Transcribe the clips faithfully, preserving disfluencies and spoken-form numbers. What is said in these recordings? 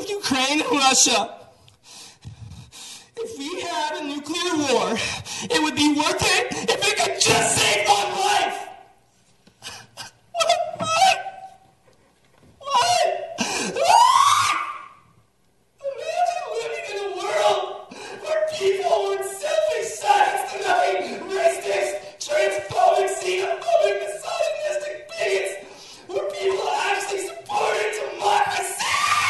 with Ukraine and Russia. If we had a nuclear war, it would be worth it if it could just save one life. What? What? What? Imagine living in a world where people weren't selfish, science denying, racist, transphobic, xenophobic, misogynistic bigots, where people actually supported democracy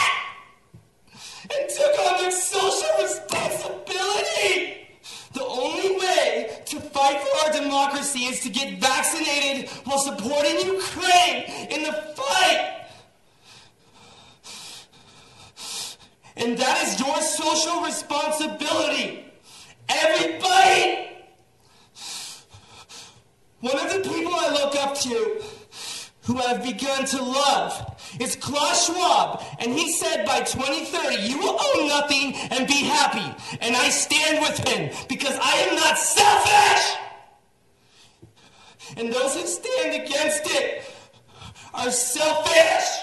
and took on their social responsibility. The only way to fight for our democracy is to get vaccinated while supporting Ukraine in the fight. And that is your social responsibility. Everybody! One of the people I look up to, who I've begun to love, is Klaus Schwab, and he said by twenty thirty, you will own nothing and be happy. And I stand with him because I am not selfish! And those who stand against it are selfish!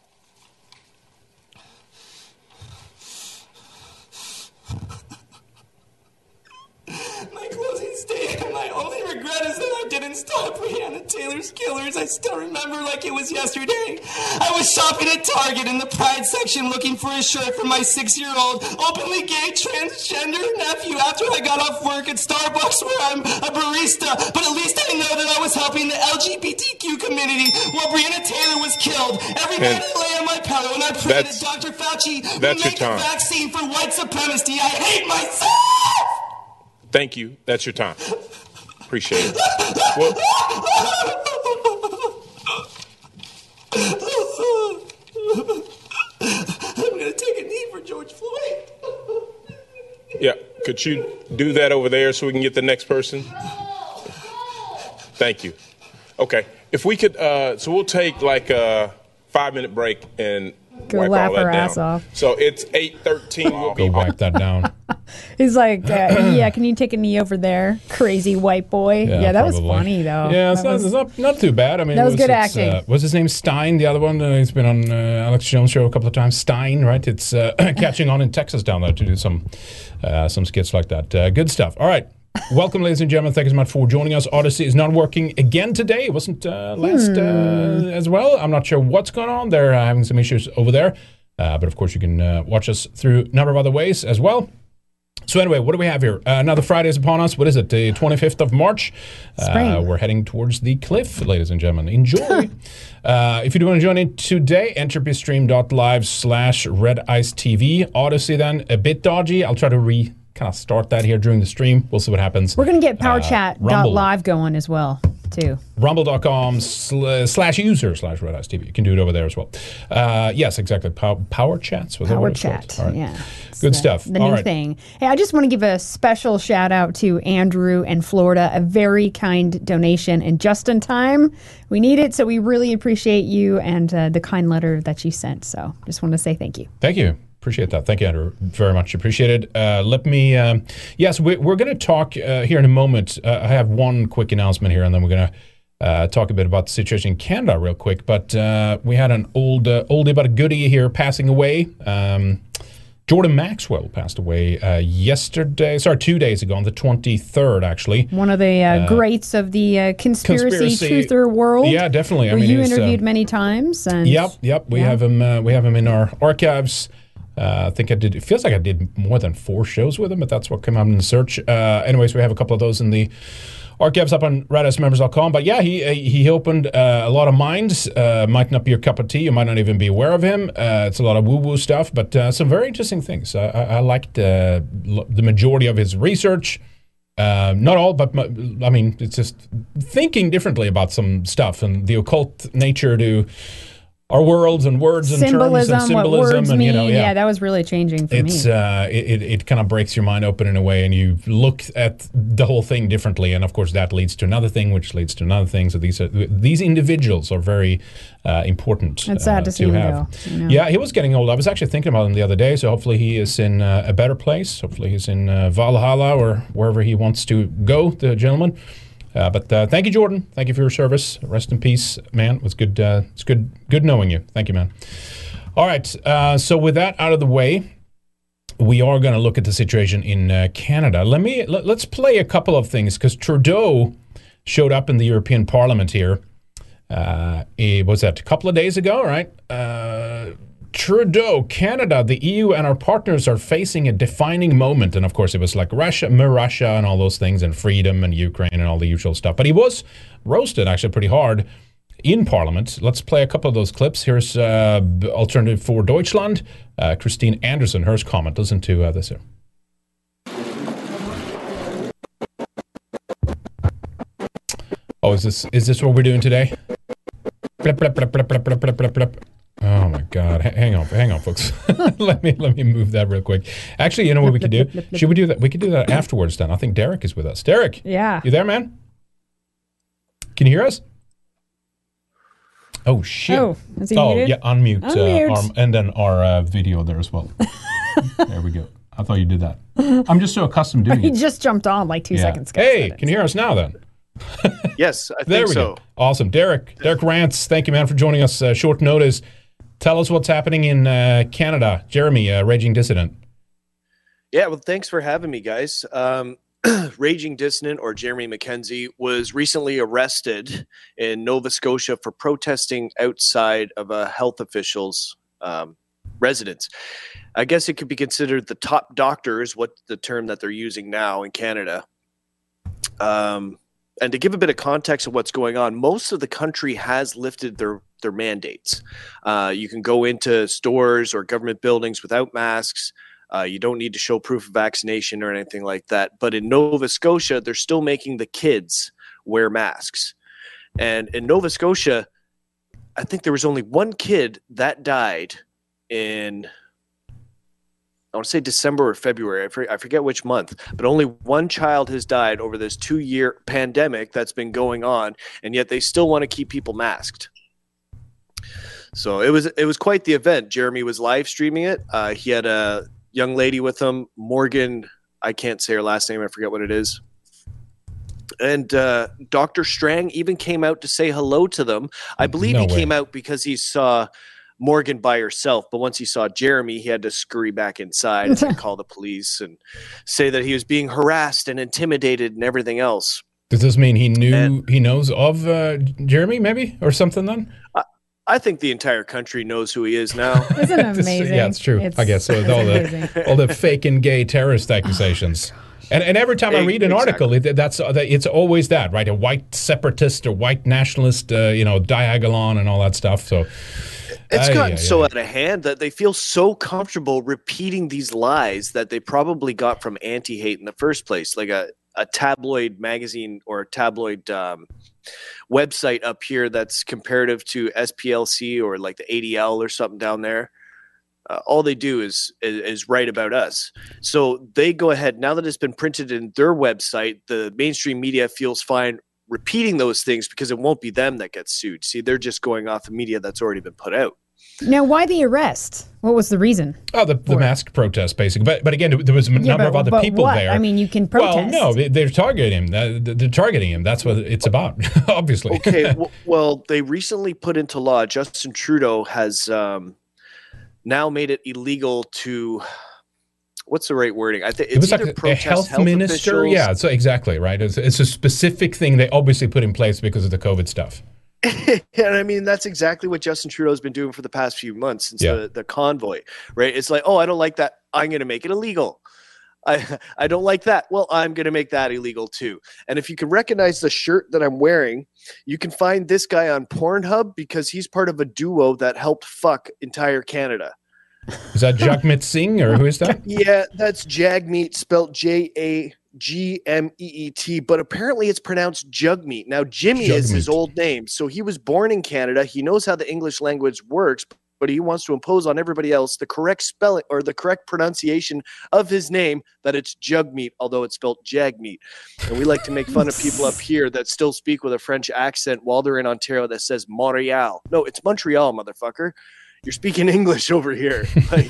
My closing statement, my only regret is that I didn't stop Breonna Taylor's killers. I still remember like it was yesterday. I was shopping at Target in the Pride section looking for a shirt for my six-year-old, openly gay, transgender nephew after I got off work at Starbucks where I'm a barista. But at least I know that I was helping the L G B T Q community while Breonna Taylor was killed. Every night I lay on my pillow and I pray that Doctor Fauci will make a vaccine for white supremacy. I hate myself! Thank you. That's your time. Appreciate it. Well, I'm going to take a knee for George Floyd. Yeah. Could you do that over there so we can get the next person? Thank you. Okay. If we could, uh, so we'll take like a five minute break and Go wipe laugh all that her down. ass off. So it's eight thirteen. We'll Go wipe that down. He's like, uh, yeah, can you take a knee over there, crazy white boy? Yeah, yeah that probably. was funny, though. Yeah, it's, that not, was, it's not, not too bad. I mean, that was, it was good it's, acting. Uh, what's his name? Stein, the other one. Uh, he's been on uh, Alex Jones' show a couple of times. Stein, right? It's uh, catching on in Texas down there to do some uh, some skits like that. Uh, good stuff. All right. Welcome, ladies and gentlemen. Thank you so much for joining us. Odyssey is not working again today. It wasn't uh, last hmm. uh, as well. I'm not sure what's going on. They're uh, having some issues over there. Uh, but, of course, you can uh, watch us through a number of other ways as well. So anyway, what do we have here? Uh, another Friday is upon us. What is it? The twenty-fifth of March. Uh, we're heading towards the cliff, ladies and gentlemen. Enjoy. uh, if you do want to join in today, entropystream.live slash red ice TV. Odyssey then, a bit dodgy. I'll try to re kind of start that here during the stream. We'll see what happens. We're going to get powerchat dot live uh, going as well, too. Rumble.com sl- slash user slash Red Ice T V. You can do it over there as well. Uh, yes, exactly. Pow- Power Chats. Was Power that Chat. Right. Yeah. Good the, stuff. The All new right. thing. Hey, I just want to give a special shout out to Andrew in Florida. A very kind donation and just in time. We need it, so we really appreciate you and uh, the kind letter that you sent. So just want to say thank you. Thank you. Appreciate that. Thank you, Andrew. Very much appreciated. Uh, let me, um, yes, we, we're going to talk uh, here in a moment. Uh, I have one quick announcement here, and then we're going to uh, talk a bit about the situation in Canada real quick. But uh, we had an old uh, oldie but a goodie here passing away. Um, Jordan Maxwell passed away uh, yesterday, sorry, two days ago, on the twenty-third, actually. One of the uh, uh, greats of the uh, conspiracy, conspiracy truther world. Yeah, definitely. Where I mean, you interviewed uh, many times. And yep, yep. We yeah. have him. Uh, we have him in our archives. Uh, I think I did. It feels like I did more than four shows with him, but that's what came out in the search. Uh, anyways, we have a couple of those in the archives up on red ice members dot com. But yeah, he he opened uh, a lot of minds. Uh, might not be your cup of tea. You might not even be aware of him. Uh, it's a lot of woo woo stuff, but uh, some very interesting things. I, I, I liked uh, the majority of his research. Uh, not all, but I mean, it's just thinking differently about some stuff and the occult nature to our worlds and words and symbolism, terms and symbolism, what words and mean. you know, yeah. yeah, that was really changing for it's, me. Uh, it it kind of breaks your mind open in a way, and you look at the whole thing differently. And of course, that leads to another thing, which leads to another thing. So these are, these individuals are very uh, important. It's sad uh, to see to him have. go. You know? Yeah, he was getting old. I was actually thinking about him the other day. So hopefully, he is in uh, a better place. Hopefully, he's in uh, Valhalla or wherever he wants to go. The gentleman. Uh, but uh, thank you, Jordan. Thank you for your service. Rest in peace, man. It was good. Uh, it's good. Good knowing you. Thank you, man. All right. Uh, so with that out of the way, we are going to look at the situation in uh, Canada. Let me let, let's play a couple of things because Trudeau showed up in the European Parliament here. Uh, it was that a couple of days ago, right? Uh, Trudeau, Canada, the E U, and our partners are facing a defining moment. And of course, it was like Russia, Russia, and all those things, and freedom, and Ukraine, and all the usual stuff. But he was roasted actually pretty hard in Parliament. Let's play a couple of those clips. Here's uh, Alternative for Deutschland, uh, Christine Anderson, her comment. Listen to uh, this here. Oh, is this is this what we're doing today? Blip, blip, blip, blip, blip, blip, blip, blip. Oh my God! H- hang on, hang on, folks. let me let me move that real quick. Actually, you know what we could do? Should we do that? We could do that afterwards. Then I think Derek is with us. Derek, yeah, you there, man? Can you hear us? Oh shit! Oh, is he oh muted? yeah, unmute, Unmute. Uh, our, and then our uh, video there as well. There we go. I thought you did that. I'm just so accustomed to doing He it. just jumped on like two Yeah. seconds ago. Hey, can you hear us now then? Yes, I think There we so. go. Awesome. Derek, Derek Rance, thank you, man, for joining us. Uh, short notice. Tell us what's happening in uh, Canada. Jeremy, uh, Raging Dissident. Yeah, well, thanks for having me, guys. Um, Raging Dissident, or Jeremy McKenzie, was recently arrested in Nova Scotia for protesting outside of a health official's um, residence. I guess it could be considered the top doctor is what the term that they're using now in Canada. Um, and to give a bit of context of what's going on, most of the country has lifted their their mandates. Uh, you can go into stores or government buildings without masks. Uh, you don't need to show proof of vaccination or anything like that. But in Nova Scotia, they're still making the kids wear masks. And in Nova Scotia, I think there was only one kid that died in, I want to say December or February. I forget, I forget which month, but only one child has died over this two-year pandemic that's been going on, and yet they still want to keep people masked. So it was it was quite the event. Jeremy was live streaming it. Uh, he had a young lady with him, Morgan. I can't say her last name. I forget what it is. And uh, Doctor Strang even came out to say hello to them. I believe No he way. came out because he saw Morgan by herself. But once he saw Jeremy, he had to scurry back inside and call the police and say that he was being harassed and intimidated and everything else. Does this mean he knew And- he knows of uh, Jeremy, maybe, or something then? I think the entire country knows who he is now. Isn't it amazing? Yeah, it's true. It's- I guess so. With it's all amazing. the all the fake and gay terrorist accusations. And, and every time I read an Exactly. article, it, that's uh, it's always that, right? A white separatist or white nationalist, uh, you know, diagolon and all that stuff. So It's Ay, gotten ay, so ay. out of hand that they feel so comfortable repeating these lies that they probably got from anti-hate in the first place, like a, a tabloid magazine or a tabloid um, website up here that's comparative to S P L C or like the A D L or something down there. Uh, all they do is, is is write about us. So they go ahead, now that it's been printed in their website, the mainstream media feels fine repeating those things because it won't be them that gets sued. See, they're just going off the media that's already been put out. Now, why the arrest? What was the reason? oh, the, the mask protest, basically. But but again, there was a Yeah, number but- of other but people what? there. I mean, you can Well, protest. no, they- they're targeting him. Uh, They're targeting him. That's what it's about, obviously. Okay, w- well, they recently put into law, Justin Trudeau has um, now made it illegal to, what's the right wording? I think it's It was either like a, a protest health, health minister. officials- Yeah, so exactly, right? It's, it's a specific thing they obviously put in place because of the COVID stuff. And I mean, that's exactly what Justin Trudeau's been doing for the past few months since Yeah. the, the convoy, right? It's like, oh, I don't like that. I'm going to make it illegal. I I don't like that. Well, I'm going to make that illegal too. And if you can recognize the shirt that I'm wearing, you can find this guy on Pornhub because he's part of a duo that helped fuck entire Canada. Is that Jagmeet Singh or who is that? Yeah, that's Jagmeet, spelled J A G M E E T, but apparently it's pronounced Jugmeat. Now, Jimmy is his Jugmeat. old name, so he was born in Canada. He knows how the English language works, but he wants to impose on everybody else the correct spelling or the correct pronunciation of his name, that it's Jugmeat, although it's spelled Jagmeat. And we like to make fun of people up here that still speak with a French accent while they're in Ontario that says Montreal. No, it's Montreal, motherfucker. You're speaking English over here. Like,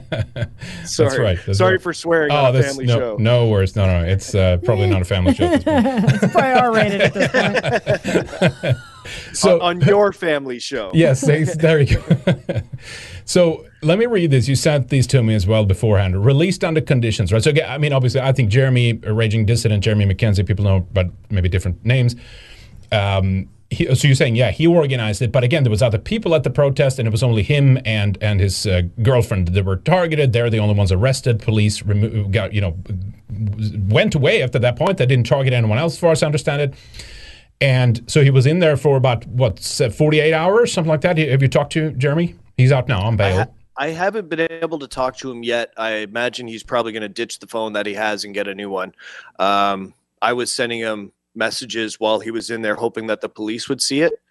sorry, right, that's sorry right. for swearing Oh, on a that's family no, show. no worries. No, no, it's uh, probably not a family show at this point. It's probably R-rated at this point. So on, on your family show. Yes, there you go. So let me read this. You sent these to me as well beforehand. Released under conditions, right? So I mean, obviously, I think Jeremy, a Raging Dissident, Jeremy Mackenzie, people know, but maybe different names. Um, he, so you're saying, yeah, he organized it, but again, there was other people at the protest, and it was only him and and his uh, girlfriend that were targeted. They're the only ones arrested. Police remo- got, you know, went away after that point. They didn't target anyone else, as far as I understand it. And so he was in there for about, what, forty-eight hours, something like that. Have you talked to Jeremy? He's out now on bail. I, ha- I haven't been able to talk to him yet. I imagine he's probably going to ditch the phone that he has and get a new one. Um, I was sending him messages while he was in there, hoping that the police would see it.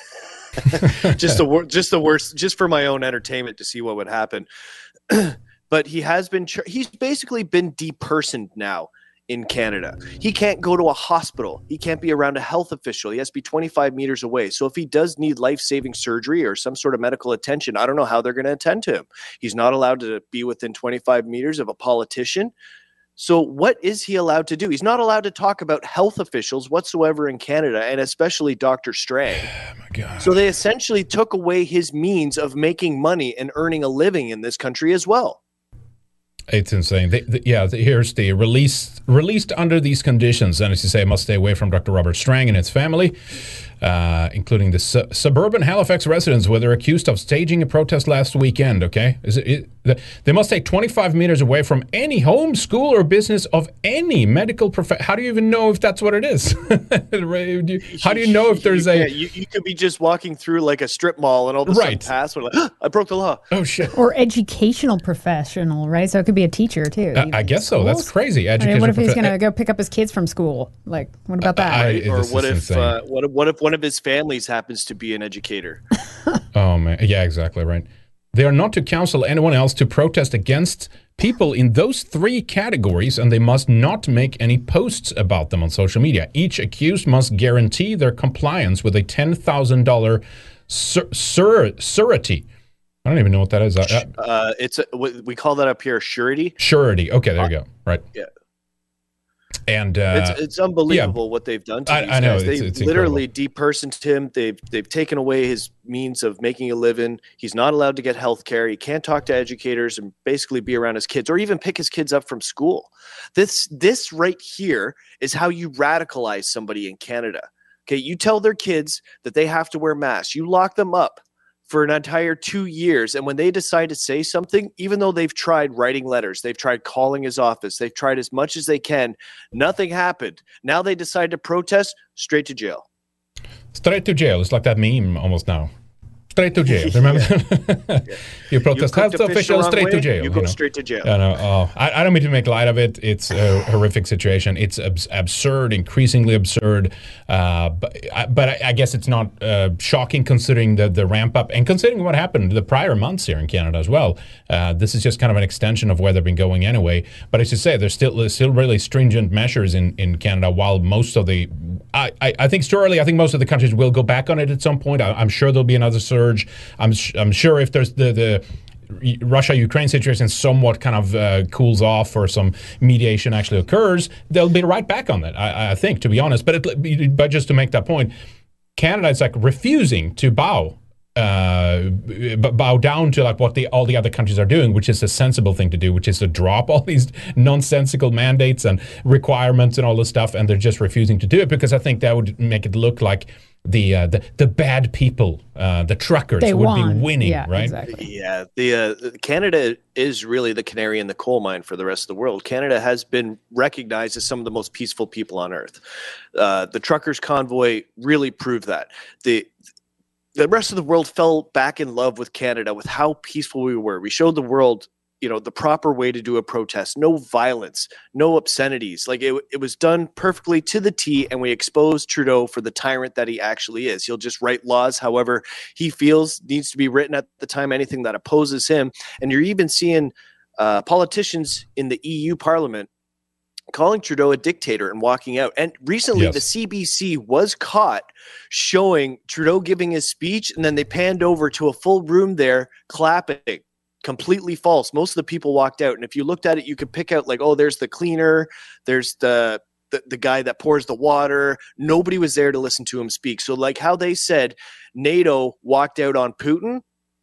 just the wor- just the worst, just for my own entertainment to see what would happen. But he has been, ch- he's basically been depersoned now in Canada. He can't go to a hospital. He can't be around a health official. He has to be twenty-five meters away. So if he does need life-saving surgery or some sort of medical attention, I don't know how they're going to attend to him. He's not allowed to be within twenty-five meters of a politician. So what is he allowed to do? He's not allowed to talk about health officials whatsoever in Canada, and especially Doctor Strang. Oh my God. So they essentially took away his means of making money and earning a living in this country as well. It's insane. They, the, yeah, the, here's the release released under these conditions. And as you say, must stay away from Doctor Robert Strang and his family, uh, including the su- suburban Halifax residents where they're accused of staging a protest last weekend. Okay, is it, it, the, they must stay twenty-five meters away from any home, school, or business of any medical profession. How do you even know if that's what it is? How do you know if there's you, a? You, you could be just walking through like a strip mall and all of a right. sudden pass. Like, oh, I broke the law. Oh shit! Or educational professional, right? So it could be a teacher too. Uh, I guess so. That's crazy. I mean, what if he's prof- going to go pick up his kids from school? Like, what about that? I, Right? Or what if uh, what if what if one of his families happens to be an educator? Oh man, yeah, exactly right. They are not to counsel anyone else to protest against people in those three categories, and they must not make any posts about them on social media. Each accused must guarantee their compliance with a ten thousand dollars sur- sur- surety. I don't even know what that is. Uh, Uh, it's a, we call that up here surety. surety. Okay, there you go. Right. Yeah. And uh, It's, it's unbelievable yeah. what they've done to I- these I know, guys. it's- They it's literally depersoned him. They've they've taken away his means of making a living. He's not allowed to get health care. He can't talk to educators and basically be around his kids or even pick his kids up from school. This this right here is how you radicalize somebody in Canada. Okay, you tell their kids that they have to wear masks. You lock them up for an entire two years. And when they decide to say something, even though they've tried writing letters, they've tried calling his office, they've tried as much as they can, nothing happened. Now they decide to protest, straight to jail. straight to jail. It's like that meme almost now. Straight to jail. Remember? Yeah. You protest You cooked health a fish the officials, wrong straight way, to jail. You go know? straight to jail. I know. Oh, I, I don't mean to make light of it. It's a horrific situation. It's abs- absurd, increasingly absurd. Uh, but I, but I, I guess it's not uh, shocking considering the, the ramp up and considering what happened the prior months here in Canada as well. Uh, this is just kind of an extension of where they've been going anyway. But as you say, there's still there's still really stringent measures in, in Canada. While most of the, I, I, I think it's too early. I think most of the countries will go back on it at some point. I, I'm sure there'll be another surge. I'm I'm sure if there's the the Russia-Ukraine situation somewhat kind of uh, cools off or some mediation actually occurs, they'll be right back on that, I, I think, to be honest. But it, but just to make that point, Canada is like refusing to bow uh, bow down to like what the all the other countries are doing, which is a sensible thing to do, which is to drop all these nonsensical mandates and requirements and all this stuff, and they're just refusing to do it because I think that would make it look like the uh, the the bad people, uh, the truckers, They would won. be winning, Yeah, right? exactly. Yeah, the uh, Canada is really the canary in the coal mine for the rest of the world. Canada has been recognized as some of the most peaceful people on earth. Uh, the truckers' convoy really proved that. The the rest of the world fell back in love with Canada, with how peaceful we were. We showed the world, you know, the proper way to do a protest. No violence, no obscenities. Like it, it was done perfectly to the T, and we exposed Trudeau for the tyrant that he actually is. He'll just write laws however he feels needs to be written at the time, anything that opposes him. And you're even seeing uh, politicians in the E U Parliament calling Trudeau a dictator and walking out. And recently Yes. the C B C was caught showing Trudeau giving his speech, and then they panned over to a full room there clapping. Completely false. Most of the people walked out. And if you looked at it, you could pick out like, oh, there's the cleaner, there's the the, the guy that pours the water. Nobody was there to listen to him speak. So like how they said NATO walked out on Putin,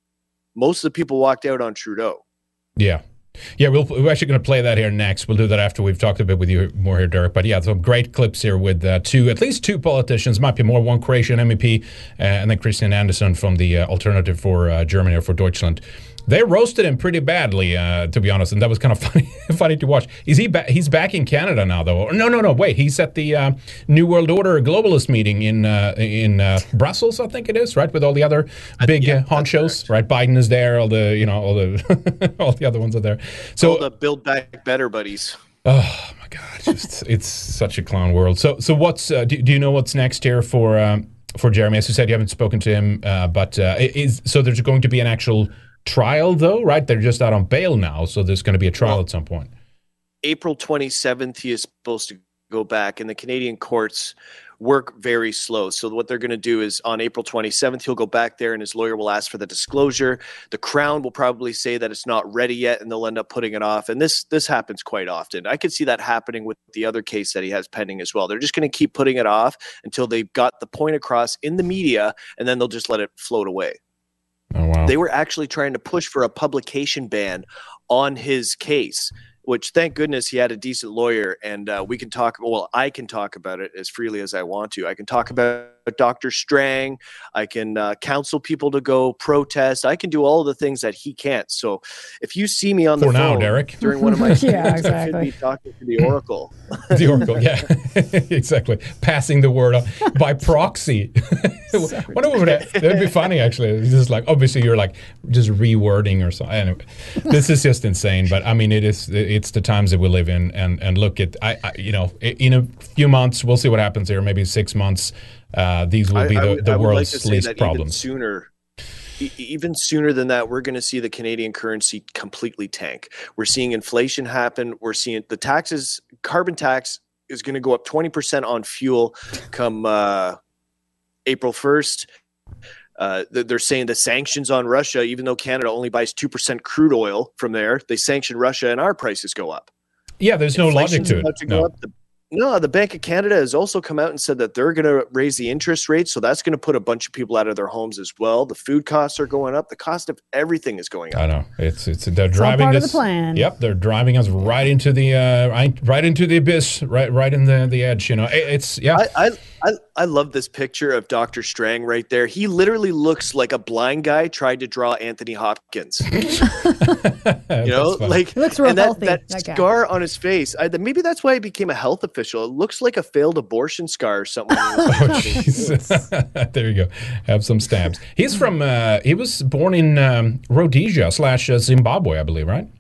most of the people walked out on Trudeau. Yeah. Yeah, we'll, we're actually going to play that here next. We'll do that after we've talked a bit with you more here, Derek. But yeah, some great clips here with uh, two, at least two politicians, might be more, one Croatian M E P, uh, and then Christian Andersen from the uh, Alternative for uh, Germany or for Deutschland. They roasted him pretty badly, uh, to be honest, and that was kind of funny funny to watch. Is he ba- He's back in Canada now, though. No, no, no, wait. He's at the uh, New World Order globalist meeting in uh, in uh, Brussels, I think it is, right, with all the other big yeah, uh, honchos, right? Biden is there, all the, you know, all the all the other ones are there. So all the Build Back Better buddies. Oh my God, just it's such a clown world. So, so what's uh, do, do you know what's next here for um, for Jeremy? As you said, you haven't spoken to him, uh, but uh, is so there's going to be an actual trial, though, right? They're just out on bail now, so there's going to be a trial well, at some point. April twenty-seventh, he is supposed to go back, and the Canadian courts work very slow. So what they're going to do is on April twenty-seventh, he'll go back there and his lawyer will ask for the disclosure. The Crown will probably say that it's not ready yet, and they'll end up putting it off. And this this happens quite often. I could see that happening with the other case that he has pending as well. They're just going to keep putting it off until they've got the point across in the media, and then they'll just let it float away. Oh, wow. They were actually trying to push for a publication ban on his case, which thank goodness he had a decent lawyer, and uh, we can talk. Well, I can talk about it as freely as I want to. I can talk about Doctor Strang. I can uh, counsel people to go protest. I can do all of the things that he can't. So if you see me on the For now, phone Derek. during one of my yeah, exactly. I should be talking to the Oracle. The Oracle, yeah, exactly. Passing the word on by proxy. Wonder what would that would be funny, actually. It's just like, obviously you're like just rewording or something. Anyway, this is just insane. But I mean, it is. It's the times that we live in, and and look at I, I you know in a few months we'll see what happens here. Maybe six months. Uh, these will be I, the, I would, the I would world's like to least say that problems. Even sooner, e- even sooner than that, we're going to see the Canadian currency completely tank. We're seeing inflation happen. We're seeing the taxes, carbon tax is going to go up twenty percent on fuel come uh, April first. Uh, they're saying the sanctions on Russia, even though Canada only buys two percent crude oil from there, they sanction Russia and our prices go up. Yeah, there's no logic to it. To no. up. The, no, the Bank of Canada has also come out and said that they're going to raise the interest rate. So that's going to put a bunch of people out of their homes as well. The food costs are going up. The cost of everything is going up. I know. It's it's they're it's driving all part us. Of the plan. Yep, they're driving us right into the uh, right, right into the abyss, right right in the, the edge. You know, it, it's yeah. I, I I I love this picture of Doctor Strang right there. He literally looks like a blind guy tried to draw Anthony Hopkins. You know, like he looks real and that, healthy, that, that scar on his face. I, maybe that's why he became a health official. It looks like a failed abortion scar or something. Oh, there you go. Have some stabs. He's from. Uh, he was born in um, Rhodesia slash uh, Zimbabwe, I believe, right?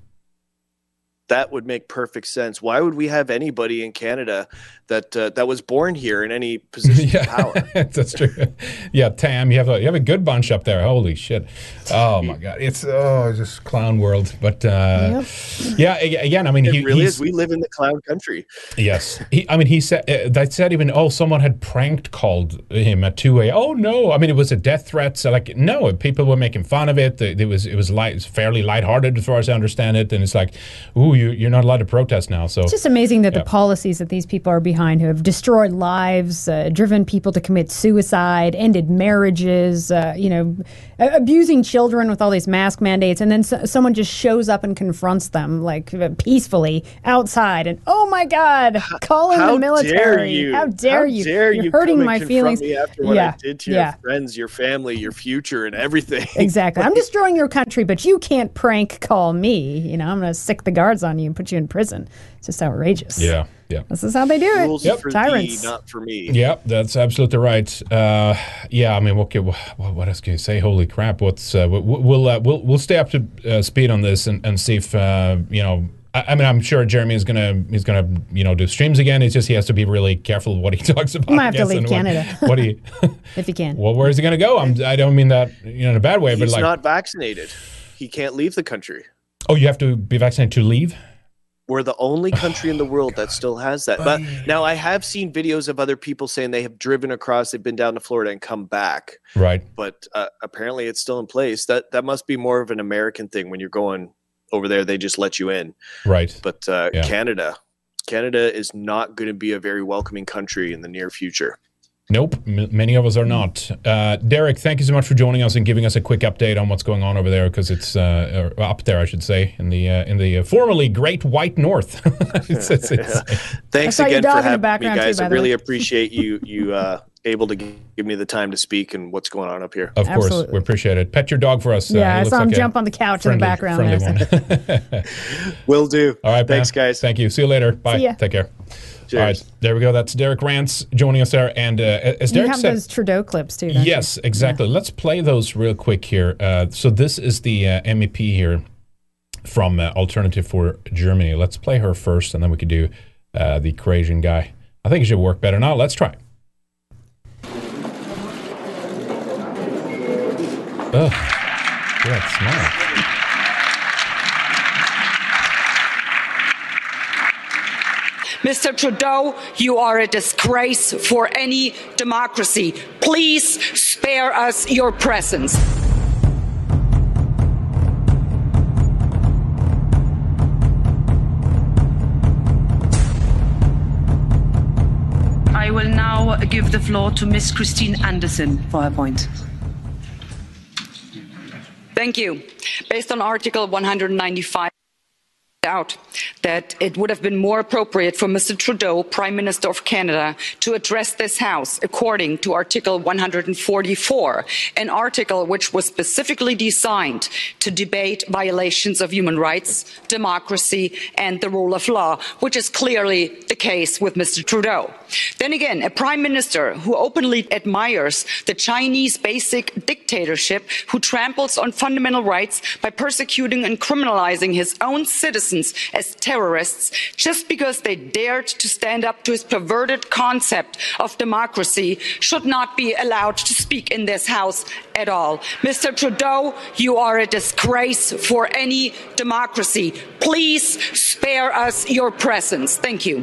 That would make perfect sense. Why would we have anybody in Canada that uh, that was born here in any position yeah, of power? That's true. Yeah, Tam, you have a you have a good bunch up there. Holy shit! Oh my God, it's oh just clown world. But uh, yep. yeah, again, I mean, it he really he's, is. We live in the clown country. Yes, he, I mean, he said uh, they said even oh, someone had pranked called him at two a. Oh no, I mean, it was a death threat. So like, no, people were making fun of it. It was it was light, fairly lighthearted as far as I understand it. And it's like, ooh. You, you're not allowed to protest now. So it's just amazing that yeah. the policies that these people are behind, who have destroyed lives, uh, driven people to commit suicide, ended marriages, uh, you know, abusing children with all these mask mandates, and then so- someone just shows up and confronts them like peacefully outside, and oh my God, call in How the military! Dare you. How dare How you? Dare You're you hurting come my and feelings. me after what yeah, I did to yeah. your friends, your family, your future, and everything. Exactly. I'm destroying your country, but you can't prank call me. You know, I'm going to sick the guards on you and put you in prison. It's just outrageous. Yeah, yeah. This is how they do it. Rules Yep. for Tyrants. thee, not for me. Yep, that's absolutely right. Uh, yeah, I mean, what, can, what, what else can you say? Holy crap! What's uh, we'll uh, we'll we'll stay up to uh, speed on this and, and see if uh, you know. I, I mean, I'm sure Jeremy is gonna he's gonna you know do streams again. It's just he has to be really careful what he talks about. He might have to I guess, leave and Canada. What, what he if he can. Well, where is he gonna go? I'm, I don't mean that you know in a bad way, He's but like not vaccinated. He can't leave the country. Oh, you have to be vaccinated to leave? We're the only country oh, in the world God. that still has that. But now I have seen videos of other people saying they have driven across, they've been down to Florida and come back. Right. But uh, apparently it's still in place. That that must be more of an American thing. When you're going over there, they just let you in. Right. But uh, yeah. Canada, Canada is not going to be a very welcoming country in the near future. Nope, m- many of us are not. Uh, Derek, thank you so much for joining us and giving us a quick update on what's going on over there, because it's uh, or up there, I should say, in the uh, in the uh, formerly Great White North. it's, it's, it's, Thanks I saw your again dog for in the having me, background too, guys. by I the really way. appreciate you you uh, able to g- give me the time to speak and what's going on up here. Of course, Absolutely. we appreciate it. Pet your dog for us. Yeah, uh, I he saw looks him like a jump on the couch friendly, in the background friendly there. one. Will do. All right, Thanks, man. guys. Thank you. See you later. Bye. See ya. Take care. Cheers. All right, there we go. That's Derek Rance joining us there. And uh, as You Derek have said, those Trudeau clips too, don't yes, you? exactly. Let's play those real quick here. Uh, so this is the uh, M E P here from uh, Alternative for Germany. Let's play her first, and then we could do uh, the Croatian guy. I think it should work better now. Let's try. Ugh. Yeah, smile. Mister Trudeau, you are a disgrace for any democracy. Please spare us your presence. I will now give the floor to Miss Christine Anderson for her point. Thank you. Based on Article one hundred ninety-five, out that it would have been more appropriate for Mister Trudeau, Prime Minister of Canada, to address this House according to Article one hundred forty-four, an article which was specifically designed to debate violations of human rights, democracy and the rule of law, which is clearly the case with Mister Trudeau. Then again, a Prime Minister who openly admires the Chinese basic dictatorship, who tramples on fundamental rights by persecuting and criminalizing his own citizens as terrorists just because they dared to stand up to his perverted concept of democracy, should not be allowed to speak in this House at all. Mister Trudeau, you are a disgrace for any democracy. Please spare us your presence. Thank you.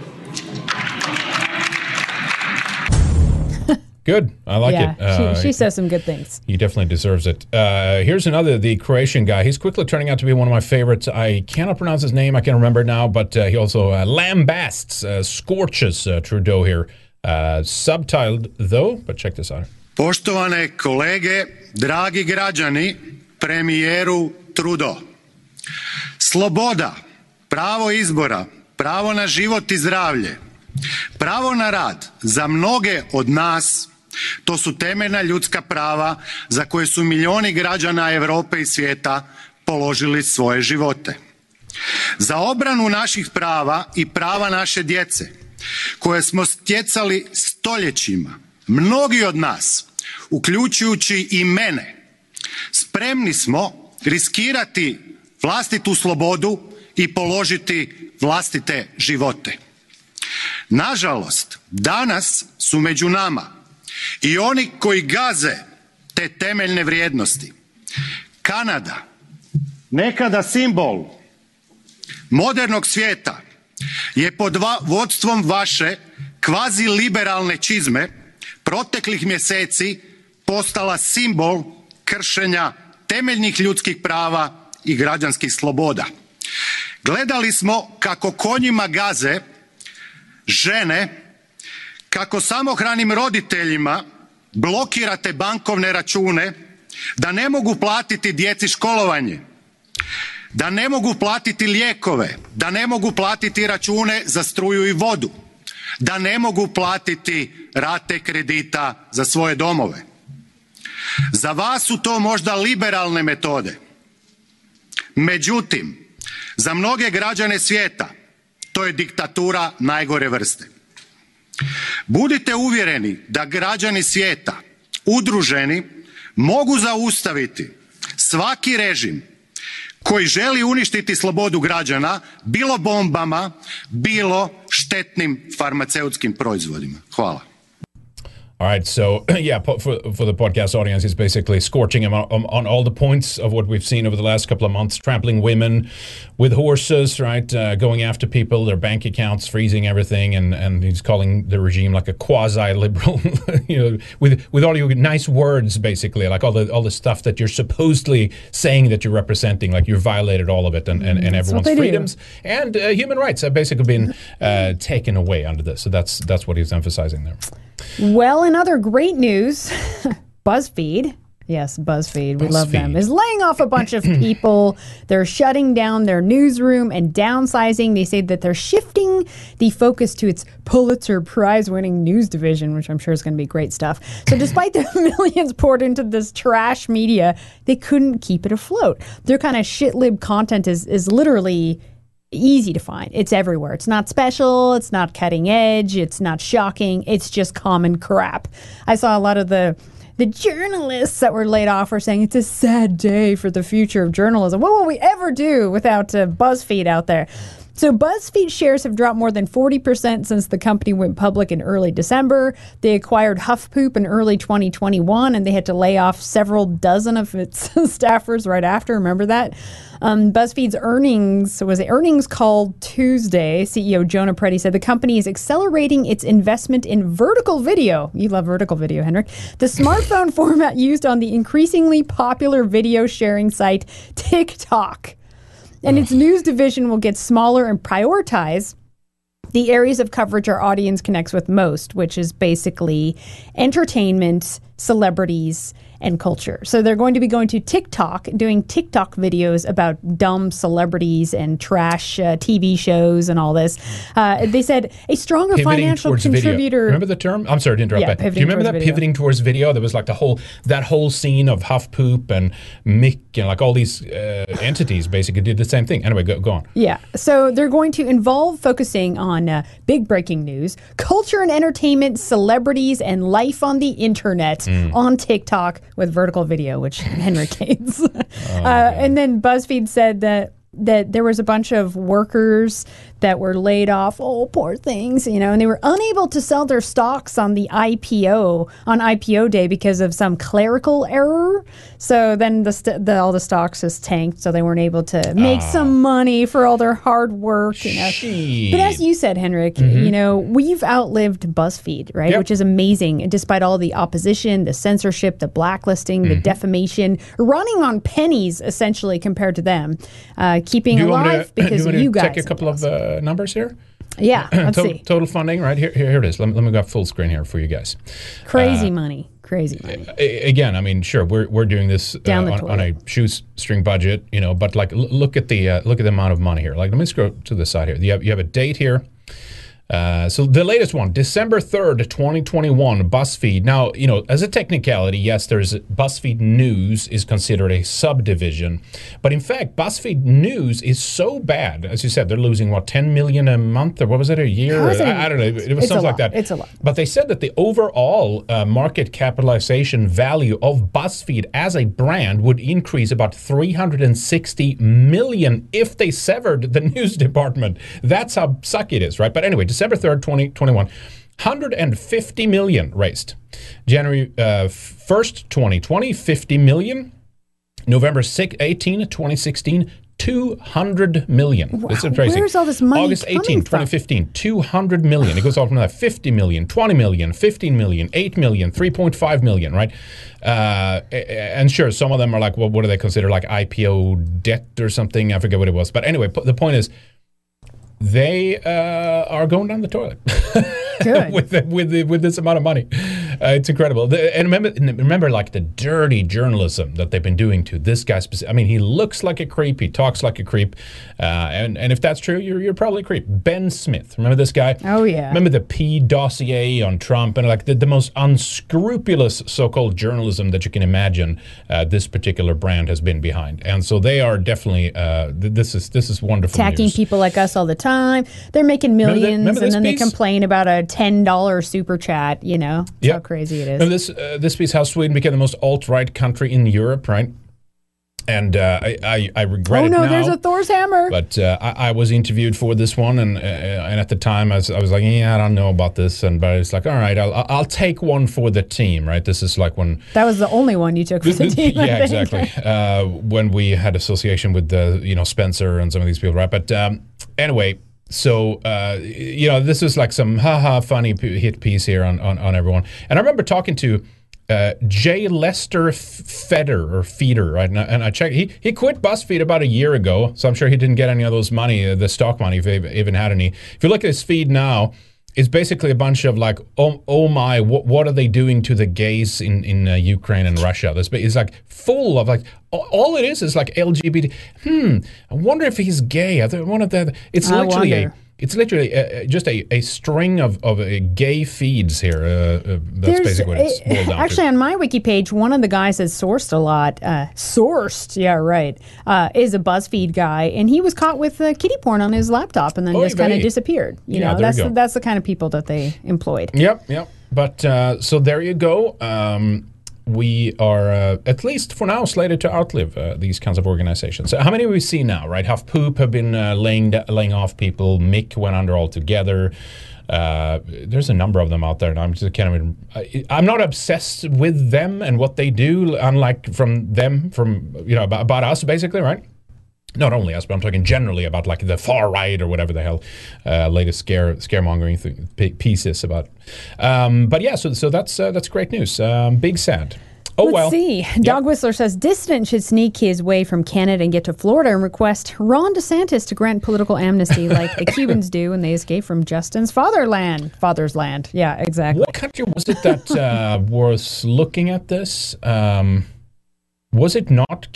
Good. I like yeah, it. Uh, she, she says some good things. He definitely deserves it. Uh, here's another, the Croatian guy. He's quickly turning out to be one of my favorites. I cannot pronounce his name. I can't remember it now, but uh, he also uh, lambasts, uh, scorches uh, Trudeau here. Uh, subtitled, though, but check this out. Poštovane kolege, dragi građani, premijeru Trudeau. Sloboda, pravo izbora, pravo na život i zdravlje, pravo na rad za mnoge od nas, to su temeljna ljudska prava za koje su milioni građana Europe i svijeta položili svoje živote. Za obranu naših prava i prava naše djece, koje smo stjecali stoljećima, mnogi od nas, uključujući i mene, spremni smo riskirati vlastitu slobodu i položiti vlastite živote. Nažalost, danas su među nama i oni koji gaze te temeljne vrijednosti. Kanada, nekada simbol modernog svijeta, je pod vodstvom vaše kvazi liberalne čizme proteklih mjeseci postala simbol kršenja temeljnih ljudskih prava i građanskih sloboda. Gledali smo kako konjima gaze žene, kako samohranim roditeljima blokirate bankovne račune, da ne mogu platiti djeci školovanje, da ne mogu platiti lijekove, da ne mogu platiti račune za struju i vodu, da ne mogu platiti rate kredita za svoje domove. Za vas su to možda liberalne metode. Međutim, za mnoge građane svijeta to je diktatura najgore vrste. Budite uvjereni da građani svijeta, udruženi, mogu zaustaviti svaki režim koji želi uništiti slobodu građana, bilo bombama, bilo štetnim farmaceutskim proizvodima. Hvala. All right, so yeah, po- for for the podcast audience, he's basically scorching him on, on all the points of what we've seen over the last couple of months: trampling women with horses, right? Uh, going after people, their bank accounts, freezing everything, and, and he's calling the regime like a quasi-liberal, you know, with with all your nice words, basically, like all the all the stuff that you're supposedly saying that you're representing, like you've violated all of it, and, and, and everyone's freedoms do. and uh, human rights have basically been uh, taken away under this. So that's that's what he's emphasizing there. Well, in other great news, BuzzFeed, yes, BuzzFeed, we BuzzFeed. love them, is laying off a bunch of people. They're shutting down their newsroom and downsizing. They say that they're shifting the focus to its Pulitzer Prize-winning news division, which I'm sure is going to be great stuff. So despite the millions poured into this trash media, they couldn't keep it afloat. Their kind of shit-lib content is is literally easy to find. It's everywhere. It's not special. It's not cutting edge. It's not shocking. It's just common crap. I saw a lot of the the journalists that were laid off were saying it's a sad day for the future of journalism. What will we ever do without uh, BuzzFeed out there? So BuzzFeed shares have dropped more than forty percent since the company went public in early December. They acquired HuffPoop in early twenty twenty-one, and they had to lay off several dozen of its staffers right after. Remember that? Um, BuzzFeed's earnings was the earnings call Tuesday. C E O Jonah Peretti said the company is accelerating its investment in vertical video. You love vertical video, Henrik. The smartphone format used on the increasingly popular video sharing site TikTok. And its news division will get smaller and prioritize the areas of coverage our audience connects with most, which is basically entertainment, celebrities, and culture. So they're going to be going to TikTok, doing TikTok videos about dumb celebrities and trash uh, T V shows and all this. Uh, they said a stronger Pivoting financial towards contributor. Video. Remember the term? I'm sorry to interrupt. Yeah, but do you remember that video. pivoting towards video? There was like the whole that whole scene of HuffPoop and Mick and like all these uh, entities basically did the same thing. Anyway, go, go on. Yeah. So they're going to involve focusing on uh, big breaking news, culture and entertainment, celebrities, and life on the internet mm. on TikTok with vertical video, which Henrik hates. oh, uh, and then BuzzFeed said that that there was a bunch of workers that were laid off. Oh, poor things, you know, and they were unable to sell their stocks on the I P O on I P O day because of some clerical error. So then the, st- the all the stocks just tanked, so they weren't able to make uh, some money for all their hard work. You know, geez. But as you said, Henrik, mm-hmm. you know, we've outlived BuzzFeed, right? Yep. Which is amazing, and despite all the opposition, the censorship, the blacklisting, mm-hmm. the defamation, running on pennies essentially compared to them. Uh, keeping alive to, because you, you guys. Take a couple of uh, numbers here. Yeah, let's total, see. Total funding, right here. Here, here it is. Let me, let me go full screen here for you guys. Crazy uh, money, crazy money. Again, I mean, sure, we're we're doing this uh, on, on a shoestring budget, you know, but like, l- look at the uh, look at the amount of money here. Like, let me scroll to the side here. You have you have a date here. Uh, so the latest one, December third, twenty twenty-one, BuzzFeed. Now, you know, as a technicality, yes, there's BuzzFeed News is considered a subdivision. But in fact, BuzzFeed News is so bad. As you said, they're losing, what, ten million a month? Or what was it, a year? It I, I don't know. It was it's something like that. It's a lot. But they said that the overall uh, market capitalization value of BuzzFeed as a brand would increase about three hundred sixty million if they severed the news department. That's how sucky it is, right? But anyway, December third, twenty twenty-one, one hundred fifty million raised. January uh, first, twenty twenty, fifty million. November eighteenth, twenty sixteen, two hundred million. Wow. This is crazy. Where's all this money August eighteenth, coming twenty fifteen, two hundred million. It goes all from that fifty million, twenty million, fifteen million, eight million, three point five million, right? Uh, and sure, some of them are like, well, what do they consider, like I P O debt or something? I forget what it was. But anyway, the point is, they uh, are going down the toilet with the, with the, with this amount of money. Uh, it's incredible. The, and remember, remember, like the dirty journalism that they've been doing to this guy. Specific, I mean, he looks like a creep. He talks like a creep. Uh, and and if that's true, you're you're probably a creep. Ben Smith, remember this guy? Oh yeah. Remember the P dossier on Trump and like the, the most unscrupulous so-called journalism that you can imagine. Uh, this particular brand has been behind, and so they are definitely. Uh, this is this is wonderful. Attacking news. people like us all the time. They're making millions, remember the, remember and then piece? they complain about a ten dollar super chat. You know, that's yep. how crazy it is. Remember this uh, this piece, how Sweden became the most alt-right country in Europe, right? And uh, I, I, I regret oh it no, now. there's a Thor's hammer. But uh, I, I was interviewed for this one, and uh, and at the time I was, I was like, yeah, I don't know about this, and but it's like, all right, I'll I'll take one for the team, right? This is like when that was the only one you took for the team. yeah, exactly. Uh, when we had association with the you know Spencer and some of these people, right? But um, anyway. So, uh, you know, this is like some haha funny p- hit piece here on, on, on everyone. And I remember talking to uh, Jay Lester F- Feder or Feeder, right? And I, and I checked, he, he quit BuzzFeed about a year ago. So I'm sure he didn't get any of those money, uh, the stock money, if he even had any. If you look at his feed now, it's basically a bunch of like, oh, oh my, what, what are they doing to the gays in, in uh, Ukraine and Russia? This It's like full of like, all it is is like L G B T. Hmm, I wonder if he's gay. I one of the, it's I literally wonder. a, it's literally a, just a, a string of, of uh, gay feeds here. Uh, uh, that's There's basically what it's a- boiled down actually to. on my wiki page, one of the guys that's sourced a lot, uh, sourced, yeah, right, uh, is a BuzzFeed guy, and he was caught with uh, kitty porn on his laptop, and then Oy just kind of vey. disappeared. You Yeah, know, there you that's go. the, that's the kind of people that they employed. Yep, yep. But uh, so there you go. Um, we are, uh, at least for now, slated to outlive uh, these kinds of organizations. So how many we see now, right? Huff Poop have been uh, laying laying off people. Mick went under altogether. Uh, there's a number of them out there, and I'm just kind of, I, I'm not obsessed with them and what they do, unlike from them, from you know about, about us, basically, right? Not only us, but I'm talking generally about like the far right or whatever the hell uh, latest scare scaremongering th- p- pieces about. Um, but yeah, so so that's uh, that's great news. Um, big sad. Oh Let's well. see. Dog Whistler says Dissident should sneak his way from Canada and get to Florida and request Ron DeSantis to grant political amnesty like the Cubans do when they escape from Justin's fatherland. Father's land. Yeah, exactly. What country was it that uh, was looking at this? Um, was it not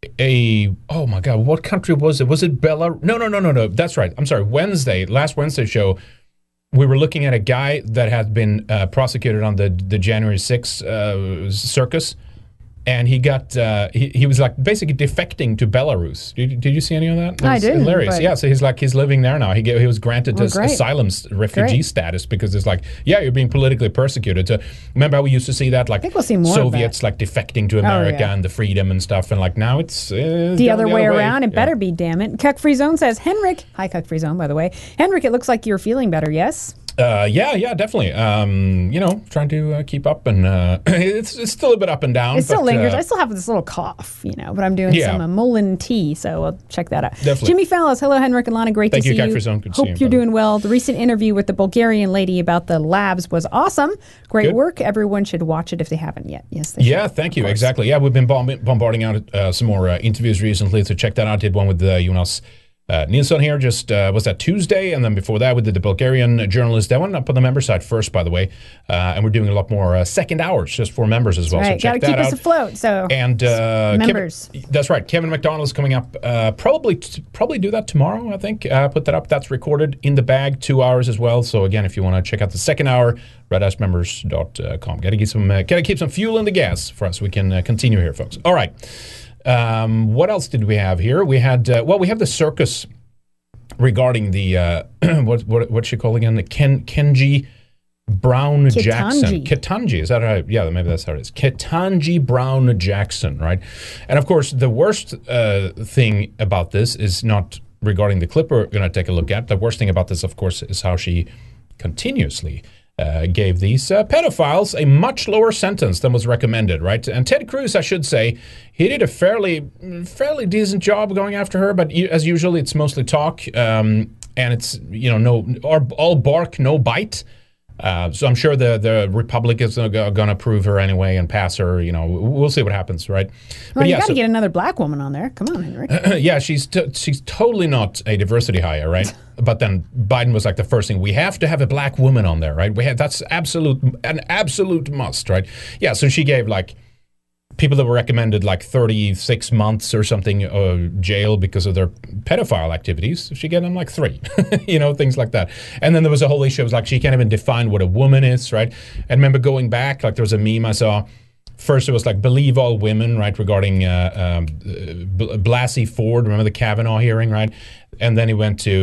a? Oh my God! What country was it? Was it Belarus? No, no, no, no, no. That's right. I'm sorry. Wednesday, last Wednesday show. We were looking at a guy that had been uh, prosecuted on the the January sixth uh, circus, and he got uh, he he was like basically defecting to Belarus. Did, did you see any of that? That I was didn't, Hilarious. but- Yeah. So he's like he's living there now. He get, he was granted Oh, this great. asylum s- refugee Great. status because it's like yeah you're being politically persecuted. So remember how we used to see that like think we'll see more of Soviets like defecting to America yeah. and the freedom and stuff, and like now it's uh, The going other way around, it Yeah. better be, damn it. Cuck Free Zone says, Henrik, hi Cuck Free Zone, by the way. Henrik, it looks like you're feeling better, yes? Uh, yeah, yeah, definitely. Um, you know, trying to uh, keep up, and uh, it's it's still a bit up and down. It still but, lingers. Uh, I still have this little cough, you know, but I'm doing Yeah. some uh, Mullen tea, so I'll check that out. Definitely. Jimmy Fallows, hello, Henrik and Lana, great Thank to you, see Cuck you. Free Zone. Good to see Hope you, you're brother. doing well. The recent interview with the Bulgarian lady about the labs was awesome. Great Good. work. Everyone should watch it if they haven't yet. Yes, they should. yeah, thank you. Exactly. Yeah, we've been bomb- bombarding out uh, some more uh, interviews recently, so check that out. Did one with uh, Jonas uh, Nilsson here. Just uh, was that Tuesday, and then before that we did the Bulgarian journalist. That one up on the member side first, by the way, uh, and we're doing a lot more uh, second hours just for members as well. Right, So got to check keep that us out. afloat. So And uh, Members. Kevin, that's right. Kevin McDonald is coming up. Uh, probably t- probably do that tomorrow. I think uh, put that up. That's recorded in the bag, two hours as well. So again, if you want to check out the second hour, red ash members dot com. Got to get some. Uh, Got to keep some fuel in the gas for us. We can uh, continue here, folks. All right. Um, what else did we have here? We had uh, well, we have the circus regarding the uh, what what what's she called again? The Ken Kenji Brown Jackson. Ketanji, is that right? Yeah, maybe that's how it is. Ketanji Brown Jackson, right? And of course, the worst uh, thing about this is not regarding the clip we're going to take a look at. The worst thing about this, of course, is how she continuously uh, gave these uh, pedophiles a much lower sentence than was recommended, right? And Ted Cruz, I should say, he did a fairly, fairly decent job going after her, but as usual, it's mostly talk, um, and it's you know no all bark, no bite. Uh, so I'm sure the the Republicans are going to approve her anyway and pass her. You know, we'll see what happens, right? well, But you yeah, got to so- get another black woman on there. Come on, Henrik. yeah, she's t- she's totally not a diversity hire, right? But then Biden was like the first thing, we have to have a black woman on there, right? We have that's absolute an absolute must, right? Yeah, so she gave like people that were recommended like thirty-six months or something uh, jail because of their pedophile activities. She gave them like three, you know, things like that. And then there was a whole issue. It was like she can't even define what a woman is, right? And remember going back, like there was a meme I saw. First, it was like believe all women, right, regarding uh, um, B- Blasey Ford. Remember the Kavanaugh hearing, right? And then he went to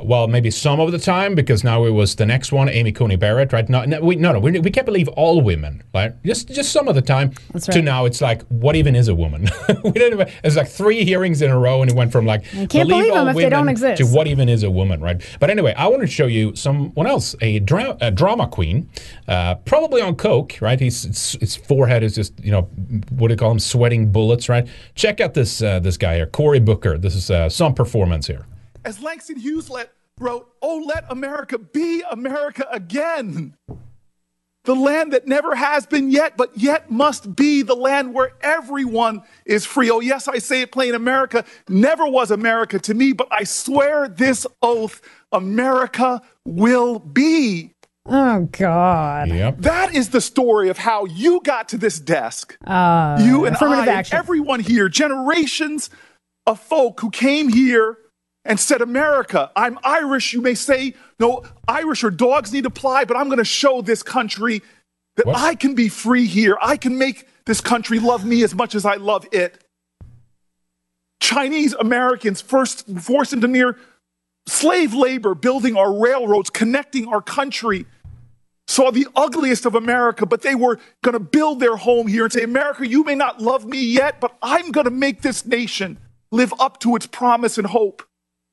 well, maybe some of the time, because now it was the next one, Amy Coney Barrett, right? No, no, we, no, no we, we can't believe all women, right? Just just some of the time. That's right. To now, it's like, what even is a woman? we didn't even, it's like three hearings in a row, and it went from like, I can't believe them if they don't exist, to what even is a woman, right? But anyway, I want to show you someone else, a, dra- a drama queen, uh, probably on coke, right? He's his, his forehead is just, you know, what do you call him, sweating bullets, right? Check out this uh, this guy here, Cory Booker. This is uh, some performance here. As Langston Hughes let, wrote, "Oh, let America be America again. The land that never has been yet, but yet must be the land where everyone is free." Oh, yes, I say it plain, America never was America to me, but I swear this oath, America will be. Oh, God. Yep. That is the story of how you got to this desk. Uh, you and affirmative I, action. and everyone here, generations of folk who came here and said, America, I'm Irish. You may say, no, Irish or dogs need to apply, but I'm going to show this country that What? I can be free here. I can make this country love me as much as I love it. Chinese Americans first forced into near slave labor, building our railroads, connecting our country, saw the ugliest of America, but they were going to build their home here and say, America, you may not love me yet, but I'm going to make this nation live up to its promise and hope.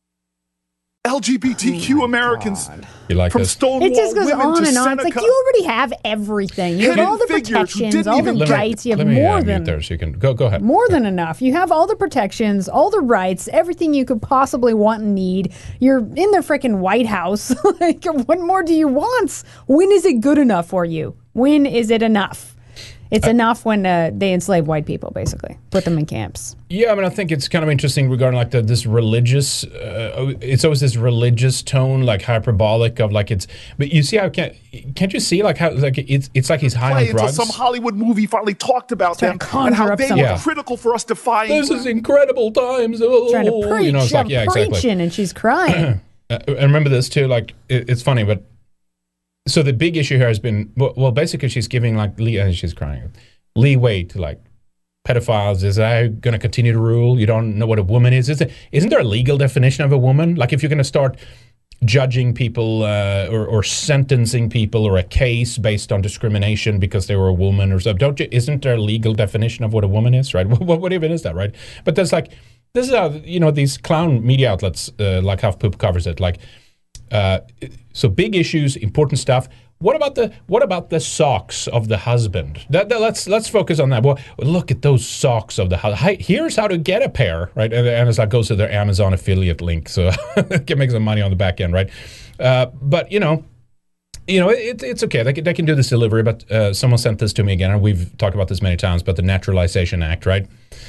L G B T Q Oh Americans You like from this? Stonewall It just goes women on to and on. Seneca. It's like you already have everything. You have Hidden all the figures who protections, didn't all the even- Let me- rights. You have let me, more uh, than mute there so you can go. Go ahead. more than enough. You have all the protections, all the rights, everything you could possibly want and need. You're in the freaking White House. Like, what more do you want? When is it good enough for you? When is it enough? It's Uh, enough when uh, they enslave white people, basically. Put them in camps. Yeah, I mean, I think it's kind of interesting regarding like the, this religious. Uh, it's always this religious tone, like hyperbolic of like it's. But you see how can't can't you see like how like it's it's like he's high Play on until drugs. some Hollywood movie finally talked about Trying them to and conjure how up they something. were Yeah. critical for us to find. This is incredible times. Oh, Trying to preach. you know, it's like I'm yeah, preaching, exactly. and she's crying. Uh, I remember this too. Like it, it's funny, but so the big issue here has been well, well basically she's giving like lee, uh, she's crying leeway to like pedophiles. Is that going to continue to rule? You don't know what a woman is. Is it, isn't there a legal definition of a woman? Like if you're going to start judging people uh, or, or sentencing people or a case based on discrimination because they were a woman or something, don't you? Isn't there a legal definition of what a woman is? Right? What, what even is that? Right? But there's like this is how you know these clown media outlets uh, like HuffPoop covers it. Like uh, so big issues, important stuff. What about the what about the socks of the husband? That, that, let's let's focus on that. Well, look at those socks of the husband. Here's how to get a pair, right? And, and it's like goes to their Amazon affiliate link, so can make some money on the back end, right? Uh, but you know, you know, it, it's okay. They can, they can do this delivery. But uh, someone sent this to me again, and we've talked about this many times. But the Naturalization Act, right?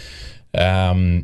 Um,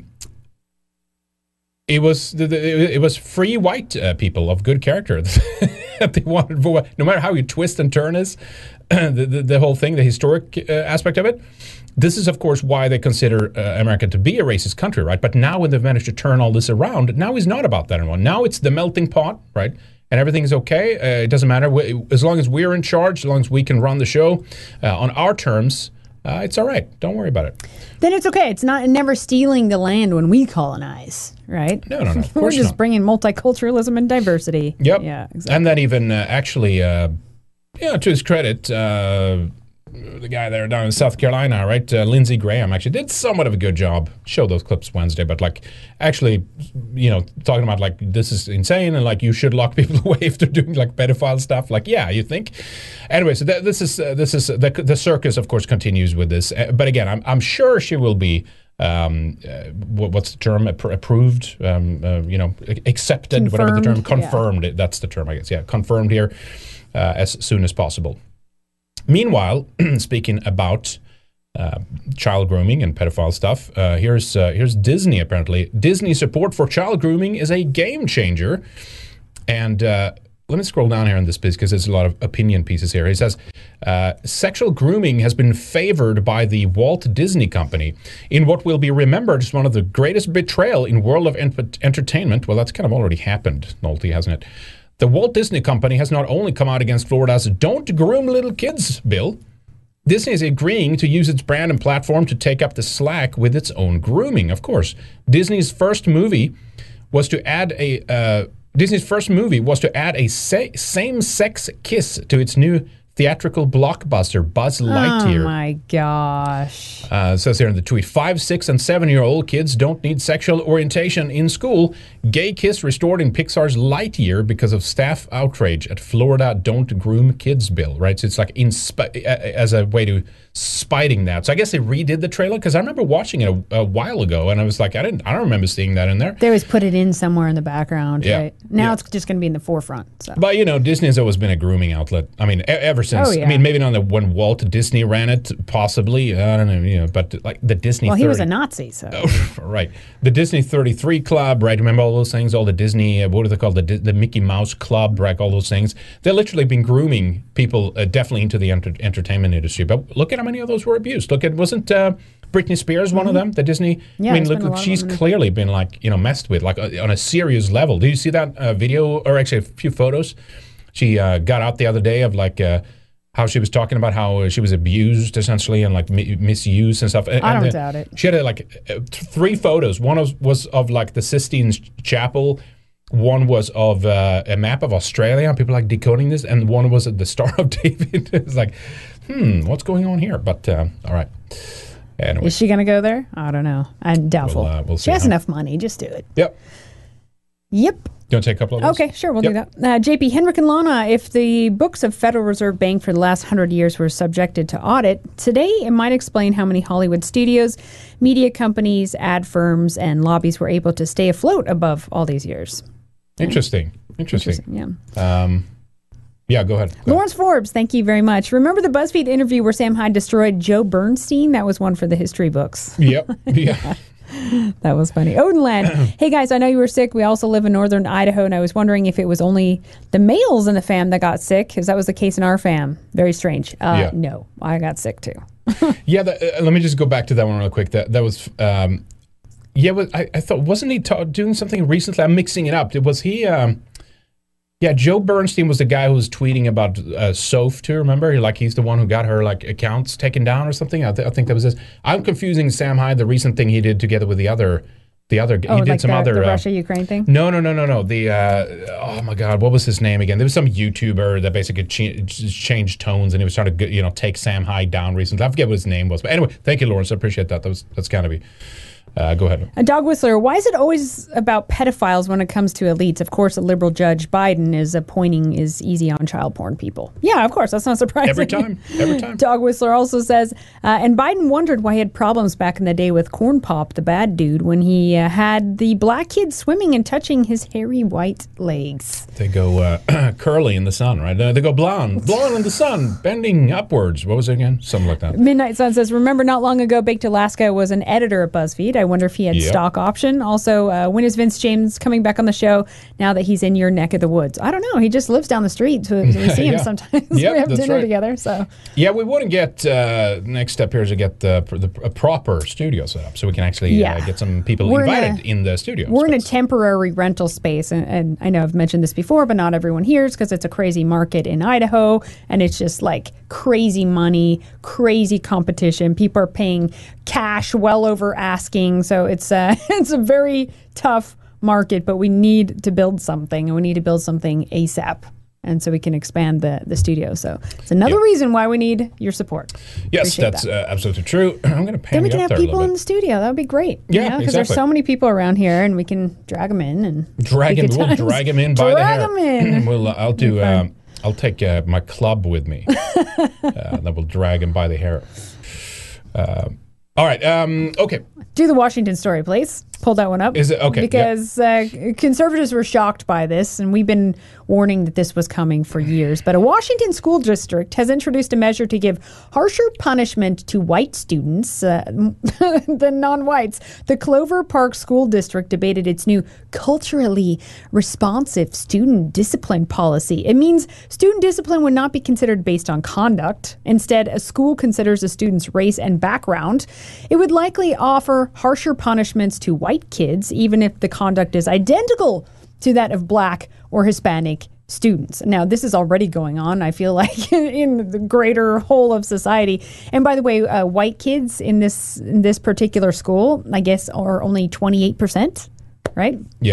It was the, the, it was free white uh, people of good character that they wanted for no matter how you twist and turn is the, the the whole thing, the historic uh, aspect of it. This is of course why they consider uh, America to be a racist country, right? But now when they've managed to turn all this around, now it's not about that anymore. Now it's the melting pot, right? And everything is okay. Uh, it doesn't matter we, as long as we're in charge, as long as we can run the show uh, on our terms. Uh, it's all right. Don't worry about it. Then it's okay. It's not never stealing the land when we colonize, right? No, no, no. Of We're course just not. bringing multiculturalism and diversity. Yep. Yeah, exactly. And that even uh, actually, uh, yeah, to his credit, uh, the guy there down in South Carolina, right, uh, Lindsey Graham actually did somewhat of a good job. Show those clips Wednesday, but like actually, you know, talking about like this is insane and like you should lock people away if they're doing like pedophile stuff. Like, yeah, you think. Anyway, so th- this is uh, this is uh, the the circus, of course, continues with this. Uh, but again, I'm I'm sure she will be. Um, uh, what, what's the term? Appro- approved, um, uh, you know, accepted, whatever the term, Confirmed, yeah. confirmed. That's the term, I guess. Yeah, confirmed here uh, as soon as possible. Meanwhile, speaking about uh, child grooming and pedophile stuff, uh, here's uh, here's Disney. Apparently, Disney support for child grooming is a game changer. And uh, let me scroll down here on this piece because there's a lot of opinion pieces here. He says, uh, sexual grooming has been favored by the Walt Disney Company in what will be remembered as one of the greatest betrayal in world of ent- entertainment. Well, that's kind of already happened, Nolte, hasn't it? The Walt Disney Company has not only come out against Florida's Don't Groom Little Kids bill, Disney is agreeing to use its brand and platform to take up the slack with its own grooming, of course. Disney's first movie was to add a uh, Disney's first movie was to add a sa- same-sex kiss to its new theatrical blockbuster, Buzz Lightyear. Oh my gosh. Uh, it says here in the tweet, five, six, and seven-year-old kids don't need sexual orientation in school. Gay kiss restored in Pixar's Lightyear because of staff outrage at Florida Don't Groom Kids bill, right? So it's like insp- as a way to spiting that. So I guess they redid the trailer because I remember watching it a, a while ago and I was like, I didn't, I don't remember seeing that in there. They always put it in somewhere in the background, Yeah. right? Now Yeah. it's just going to be in the forefront. So. But, you know, Disney has always been a grooming outlet. I mean, e- ever since. Oh, yeah. I mean, maybe not the, when Walt Disney ran it, possibly. I don't know, you know, but like the Disney Well, he was a thirty Nazi, so. Oh, right. The Disney thirty-three Club, right? Remember all those things? All the Disney, uh, what are they called? The, Di- the Mickey Mouse Club, right? All those things. They've literally been grooming people uh, definitely into the enter- entertainment industry. But look at how many of those were abused. Look at, wasn't uh, Britney Spears one of them? The Disney? Yeah, I mean, there's look, been a look lot of she's them. clearly been like, you know, messed with, like uh, on a serious level. Did you see that uh, video, or actually a few photos? She uh, got out the other day of like uh, how she was talking about how uh, she was abused essentially and like mi- misused and stuff. And, I and don't the- doubt it. She had uh, like uh, th- three photos. One was, was of like the Sistine Chapel. One was of uh, a map of Australia. People like decoding this, and one was at the Star of David. It's like, hmm, what's going on here? But uh, all right. Anyway, Is she going to go there? I don't know. I'm doubtful. We'll, uh, we'll she see has how- enough money. Just do it. yep. Yep. You want to take a couple of those? Okay, sure, we'll Yep. do that. Uh, J P, Henrik and Lana, if the books of Federal Reserve Bank for the last hundred years were subjected to audit, today it might explain how many Hollywood studios, media companies, ad firms, and lobbies were able to stay afloat above all these years. Interesting. Interesting. Interesting, yeah. Um, yeah, go ahead. Go ahead. Lawrence Forbes, thank you very much. Remember the BuzzFeed interview where Sam Hyde destroyed Joe Bernstein? That was one for the history books. Yep. Yeah. That was funny. Odenland, hey guys, I know you were sick. We also live in northern Idaho, and I was wondering if it was only the males in the fam that got sick, because that was the case in our fam. Very strange. Uh, Yeah. No, I got sick too. Yeah, the, uh, let me just go back to that one real quick. That that was, um, yeah. Was, I, I thought wasn't he ta- doing something recently? I'm mixing it up. Was he? Um, yeah, Joe Bernstein was the guy who was tweeting about uh, Soph too. Remember, like he's the one who got her like accounts taken down or something. I, th- I think that was this. I'm confusing Sam Hyde, the recent thing he did together with the other, the other. Oh, he did like some the, other the uh, Russia-Ukraine thing? No, no, no, no, no. The uh, oh my God, what was his name again? There was some YouTuber that basically cha- just changed tones, and he was trying to, you know, take Sam Hyde down recently. I forget what his name was, but anyway, thank you, Lawrence. I appreciate that. That was that's kind of be. Uh, go ahead. A dog whistler, why is it always about pedophiles when it comes to elites? Of course, a liberal judge Biden is appointing is easy on child porn people. Yeah, of course. That's not surprising. Every time. Every time. Dog whistler also says, uh, and Biden wondered why he had problems back in the day with Corn Pop, the bad dude, when he uh, had the black kids swimming and touching his hairy white legs. They go uh, curly in the sun, right? Uh, They go blonde, blonde in the sun, bending upwards. What was it again? Something like that. Midnight Sun says, remember not long ago, Baked Alaska was an editor at BuzzFeed. I wonder if he had Yep. stock option. Also, uh, when is Vince James coming back on the show now that he's in your neck of the woods? I don't know. He just lives down the street, so we see him Yeah. sometimes. Yep, we have that's dinner right. together. So Yeah, we want to get, uh, next step here is to get the, the a proper studio set up so we can actually Yeah. uh, get some people We're in invited a- in the studio. we're in a space. temporary rental space, and, and I know I've mentioned this before, but not everyone hears because it's a crazy market in Idaho, and it's just like crazy money, crazy competition. People are paying cash well over asking, so it's uh, it's a very tough market. But we need to build something, and we need to build something ASAP, and so we can expand the the studio. So it's another Yep. reason why we need your support. Yes, Appreciate that's that. uh, absolutely true. I'm going to pan Then we you can up have there a people little in bit. the studio. That would be great. Yeah, because there's exactly. so many people around here, and we can drag them in and Drag him, good we'll times. drag him in by the hair. Drag 'em in. we'll, uh, I'll do. fun. Um, I'll take uh, my club with me. uh, then we'll drag him by the hair. Uh, all right. Um, okay. Do the Washington story, please. Pull that one up. Is it- okay, Because uh, conservatives were shocked by this, and we've been warning that this was coming for years. But a Washington school district has introduced a measure to give harsher punishment to white students uh, than non-whites. The Clover Park School District debated its new culturally responsive student discipline policy. It means student discipline would not be considered based on conduct. Instead, a school considers a student's race and background. It would likely offer harsher punishments to white kids, even if the conduct is identical to that of black or Hispanic students. Now, this is already going on, I feel like, in the greater whole of society. And by the way, uh, white kids in this in this particular school, I guess, are only twenty-eight percent, right? Yeah.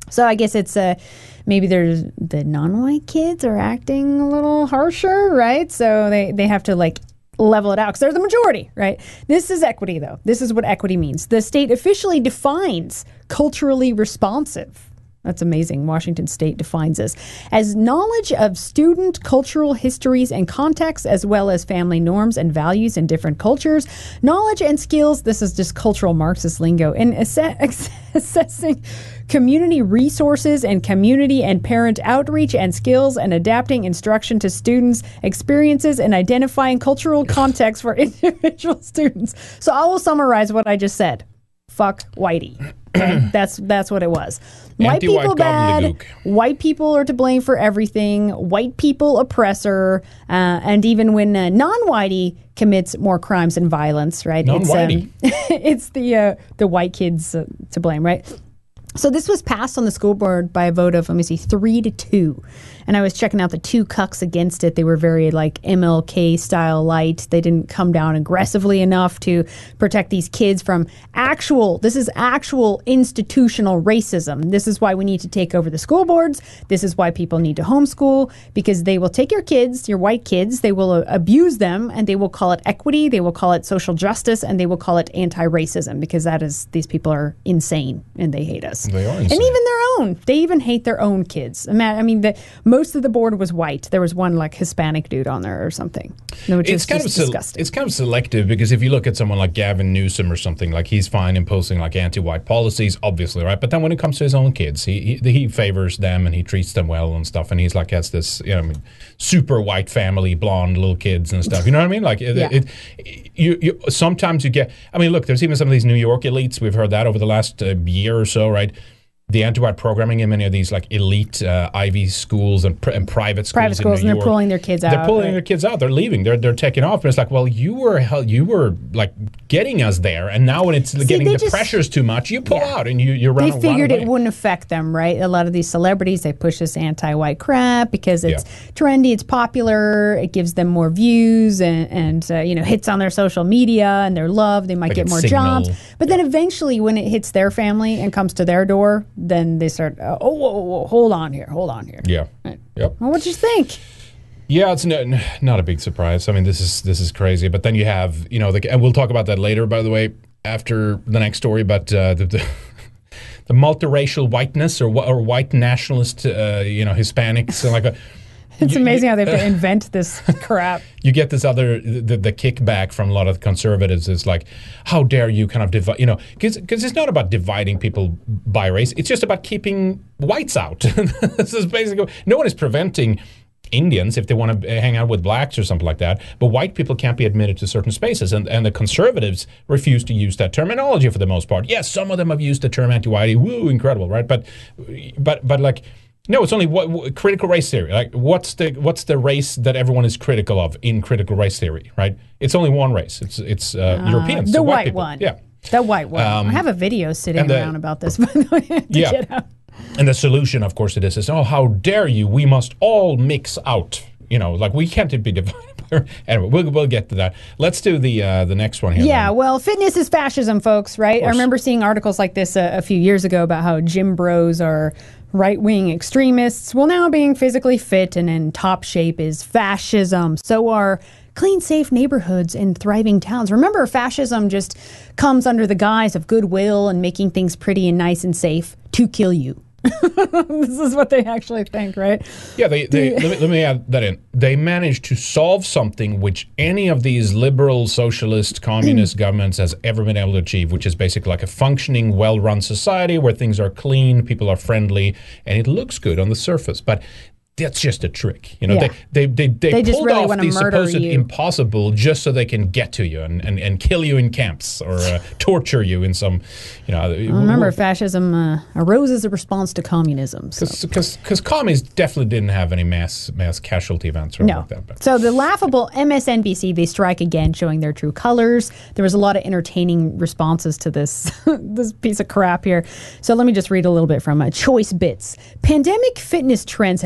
So I guess it's uh, maybe there's the non-white kids are acting a little harsher, right? So they, they have to like level it out because they're the majority, right? This is equity, though. This is what equity means. The state officially defines culturally responsive. That's amazing. Washington State defines this as knowledge of student cultural histories and contexts, as well as family norms and values in different cultures. Knowledge and skills, this is just cultural Marxist lingo, in ass- assessing community resources and community and parent outreach and skills and adapting instruction to students' experiences and identifying cultural context for individual students. So I will summarize what I just said. Fuck whitey. Okay? that's that's what it was. White Anti-white people bad. gobbledygook. White people are to blame for everything. White people oppressor. Uh, and even when uh, non-whitey commits more crimes and violence, right? Non-whitey. It's, um, it's the uh, the white kids uh, to blame, right? So this was passed on the school board by a vote of, let me see, three to two. And I was checking out the two cucks against it. They were very like M L K style light. They didn't come down aggressively enough to protect these kids from actual, this is actual institutional racism. This is why we need to take over the school boards. This is why people need to homeschool, because they will take your kids, your white kids, they will uh, abuse them, and they will call it equity, they will call it social justice, and they will call it anti-racism, because that is, these people are insane and they hate us. They are insane. And even their own. They even hate their own kids. I mean, the, most of the board was white. There was one like Hispanic dude on there or something. Which it's is kind just of disgusting. It's kind of selective, because if you look at someone like Gavin Newsom or something, like he's fine imposing like anti-white policies, obviously, right? But then when it comes to his own kids, he he, he favors them and he treats them well and stuff. And he's like has this, you know, I mean, super white family, blonde little kids and stuff. You know what I mean? Like, Yeah. it, it, you, you sometimes you get. I mean, look, there's even some of these New York elites. We've heard that over the last uh, year or so, right? The anti-white programming in many of these like elite uh, Ivy schools and, pr- and private schools. Private schools, in New and they're York, pulling their kids out. They're pulling right? their kids out. They're leaving. They're they're taking off. And it's like, well, you were hell, you were like getting us there, and now when it's See, getting they the just- pressure's too much, you pull Yeah. out and you you run. They figured run it away. wouldn't affect them, right? A lot of these celebrities, they push this anti-white crap because it's Yeah. trendy, it's popular, it gives them more views and, and uh, you know, hits on their social media and they're loved. They might Like get it's more Signal. jobs. But then eventually when it hits their family and comes to their door, then they start, uh, oh, whoa, whoa, whoa, hold on here, hold on here. Yeah. Right. Yep. Well, what'd you think? Yeah, it's no, not a big surprise. I mean, this is this is crazy. But then you have, you know, the, and we'll talk about that later, by the way, after the next story. But uh, the, the the multiracial whiteness or wh- or white nationalist, uh, you know, Hispanics, and like a, It's you- amazing you- how they have to invent this crap. you get this other the, the kickback from a lot of conservatives is like, how dare you kind of divide, you know, because it's not about dividing people by race. It's just about keeping whites out. This is basically, no one is preventing Indians if they want to hang out with blacks or something like that, but white people can't be admitted to certain spaces, and, and the conservatives refuse to use that terminology for the most part. Yes, some of them have used the term anti-whitey, woo, incredible, right? But but but like, no, it's only what, what critical race theory. Like, what's the what's the race that everyone is critical of in critical race theory, right? It's only one race. It's it's uh, Europeans, the so white people. one. Yeah. The white one. Um, I have a video sitting and the- around about this, by the way. to Yeah. get out. And the solution, of course, to this is, oh, how dare you? We must all mix out. You know, like we can't be divided. Anyway, we'll, we'll get to that. Let's do the uh, the next one here. Yeah, then. well, fitness is fascism, folks, right? I course. remember seeing articles like this a, a few years ago about how gym bros are right-wing extremists. Well, now being physically fit and in top shape is fascism. So are clean, safe neighborhoods in thriving towns. Remember, fascism just comes under the guise of goodwill and making things pretty and nice and safe to kill you. This is what they actually think, right? Yeah, they, they let, me, let me add that in. They managed to solve something which any of these liberal, socialist, communist governments has ever been able to achieve, which is basically like a functioning, well-run society where things are clean, people are friendly, and it looks good on the surface. But that's just a trick. You know, Yeah. they, they, they, they, They just pulled really off wanna the murder supposed you. impossible just so they can get to you and, and, and kill you in camps or uh, torture you in some, you know. Remember, fascism uh, arose as a response to communism. So. Because commies definitely didn't have any mass mass casualty events or No. like that. But. So the laughable M S N B C, they strike again, showing their true colors. There was a lot of entertaining responses to this this piece of crap here. So let me just read a little bit from uh, Choice Bits. Pandemic fitness trends have gone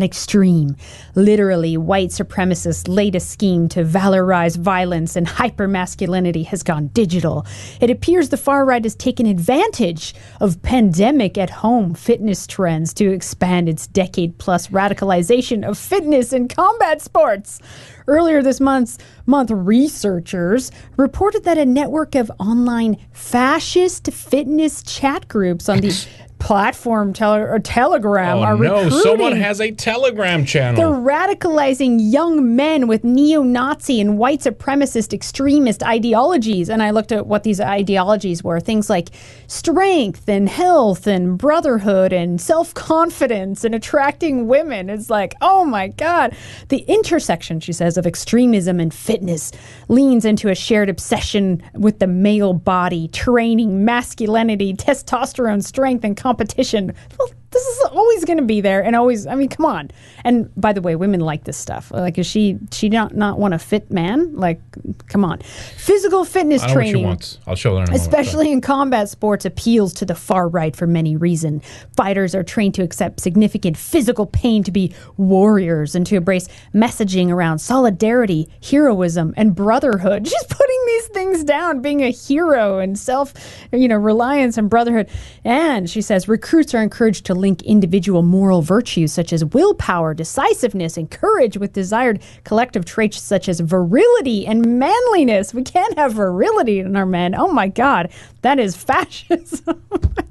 extreme. Literally, white supremacists' latest scheme to valorize violence and hypermasculinity has gone digital. It appears the far right has taken advantage of pandemic at home fitness trends to expand its decade-plus radicalization of fitness and combat sports. Earlier this month, month, researchers reported that a network of online fascist fitness chat groups on the platform tele- or Telegram oh, are no, recruiting. Someone has a Telegram channel. They're radicalizing young men with neo-Nazi and white supremacist extremist ideologies. And I looked at what these ideologies were. Things like strength and health and brotherhood and self-confidence and attracting women. It's like, oh my God. The intersection, she says, of extremism and fitness leans into a shared obsession with the male body, training, masculinity, testosterone, strength, and competition. Well, this is always going to be there, and always. I mean, come on. And by the way, women like this stuff. Like, is she she not not want a fit man? Like, come on. Physical fitness I know training, what she wants. I'll show her in a moment. especially in combat sports, appeals to the far right for many reasons. Fighters are trained to accept significant physical pain to be warriors and to embrace messaging around solidarity, heroism, and brotherhood. She's putting these things down, being a hero and self, you know, reliance and brotherhood. And she says recruits are encouraged to link individual moral virtues such as willpower, decisiveness, and courage with desired collective traits such as virility and manliness. We can't have virility in our men. Oh my God, that is fascism.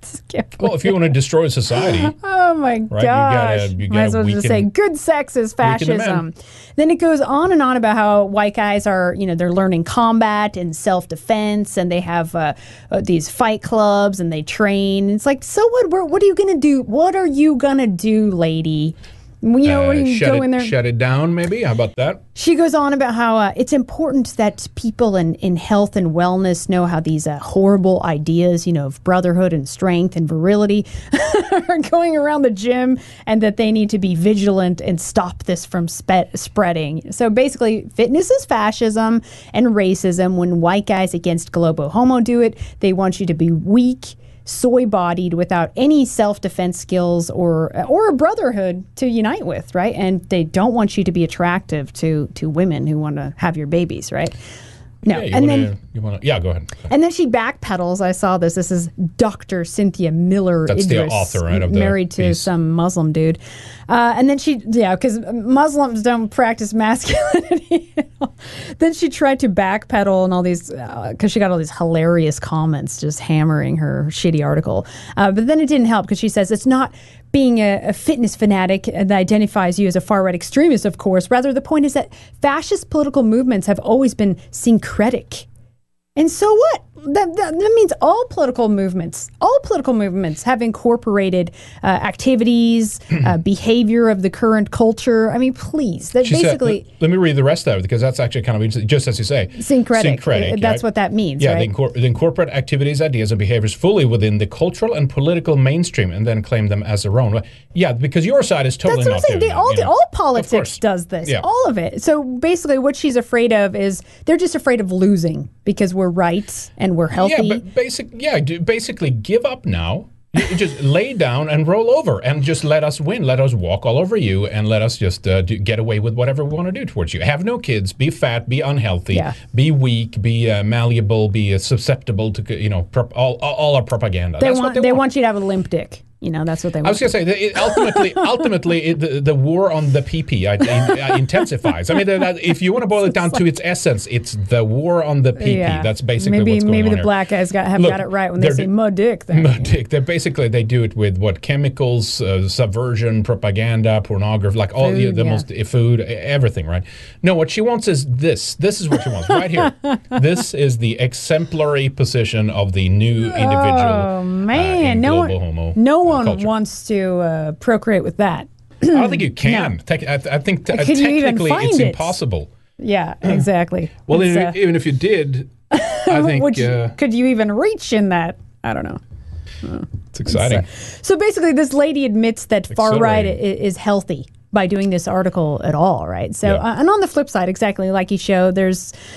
Well, if you want to destroy society. Oh my right, gosh. You gotta, you Might as gotta well just say weaken- good sex is weaken the fascism. men. Then it goes on and on about how white guys are, you know, they're learning combat and self-defense, and they have uh, uh, these fight clubs and they train. It's like, so what? What what are you going to do? What are you going to do, lady? You know, Uh, what do you shut go it, in there? Shut it down, maybe? How about that? She goes on about how uh, it's important that people in, in health and wellness know how these uh, horrible ideas, you know, of brotherhood and strength and virility are going around the gym, and that they need to be vigilant and stop this from spe- spreading. So basically, fitness is fascism and racism. When white guys against Globo Homo do it, they want you to be weak, soy-bodied, without any self-defense skills or or a brotherhood to unite with, right? And they don't want you to be attractive to to women who want to have your babies, right? No, Yeah, you and wanna, then you wanna, yeah, go ahead. and then she backpedals. I saw this. This is Doctor Cynthia Miller. That's the Idris, author, right, of the married to piece. some Muslim dude. Uh, and then she, yeah, because Muslims don't practice masculinity. Then she tried to backpedal and all these, because uh, she got all these hilarious comments just hammering her shitty article. Uh, but then it didn't help, because she says it's not being a, a fitness fanatic that identifies you as a far-right extremist, of course. Rather, the point is that fascist political movements have always been syncretic. And so what? That, that, that means all political movements, all political movements have incorporated uh, activities, uh, behavior of the current culture. I mean, please, that She said- basically let, let me read the rest of it, because that's actually kind of interesting, just as you say. syncretic. Syncretic, Uh, That's right? what that means, Yeah, right? they, incor- they incorporate activities, ideas, and behaviors fully within the cultural and political mainstream, and then claim them as their own. Well, yeah, because your side is totally That's what not I'm saying. doing They that, all, you know. all Of politics course. does this. Yeah. All of it. So basically, what she's afraid of is they're just afraid of losing because we're right and we're healthy. Yeah, but basic, yeah, do- basically give up now. You just lay down and roll over and just let us win. Let us walk all over you and let us just uh, do, get away with whatever we want to do towards you. Have no kids. Be fat. Be unhealthy. Yeah. Be weak. Be uh, malleable. Be uh, susceptible to, you know, prop, all, all, all our propaganda. they That's want what they, they want. want you to have a limp dick. You know, that's what they want. I was going to say, that it ultimately, ultimately, it, the, the war on the P P uh, in, uh, intensifies. I mean, that, that- if you want to boil it down to its essence, it's the war on the P P. Yeah. That's basically maybe what's going maybe on the here. black guys got have Look, got it right when they they're say d- mud dick. Then. Mud dick. They basically they do it with what chemicals, uh, subversion, propaganda, pornography, like all the, Food, the yeah. most uh, food, e- everything. Right? No, what she wants is this. This is what she wants right here. This is the exemplary position of the new individual. Oh man, uh, in no global one, homo, no uh, one culture. wants to uh, procreate with that. I don't think you can. Tec- I, I think t- Could you even technically find it's it? impossible. Yeah, exactly. Well, It's, even, uh, even if you did, I think would you- uh, could you even reach in that? I don't know. it's exciting. So basically, this lady admits that far right i- Exhilarating. is healthy by doing this article at all, right? So, Yeah. uh, and on the flip side, exactly like you show, there's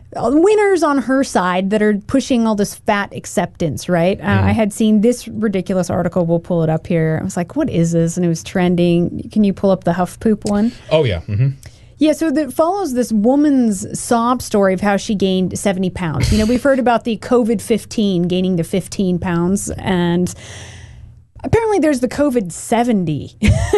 winners on her side that are pushing all this fat acceptance, right? Uh, Mm-hmm. I had seen this ridiculous article. We'll pull it up here. I was like, what is this? And it was trending. Can you pull up the Huff Poop one? Oh, yeah. Mm-hmm. Yeah, so that follows this woman's sob story of how she gained seventy pounds. You know, we've heard about the COVID fifteen gaining the fifteen pounds, and apparently there's the COVID seventy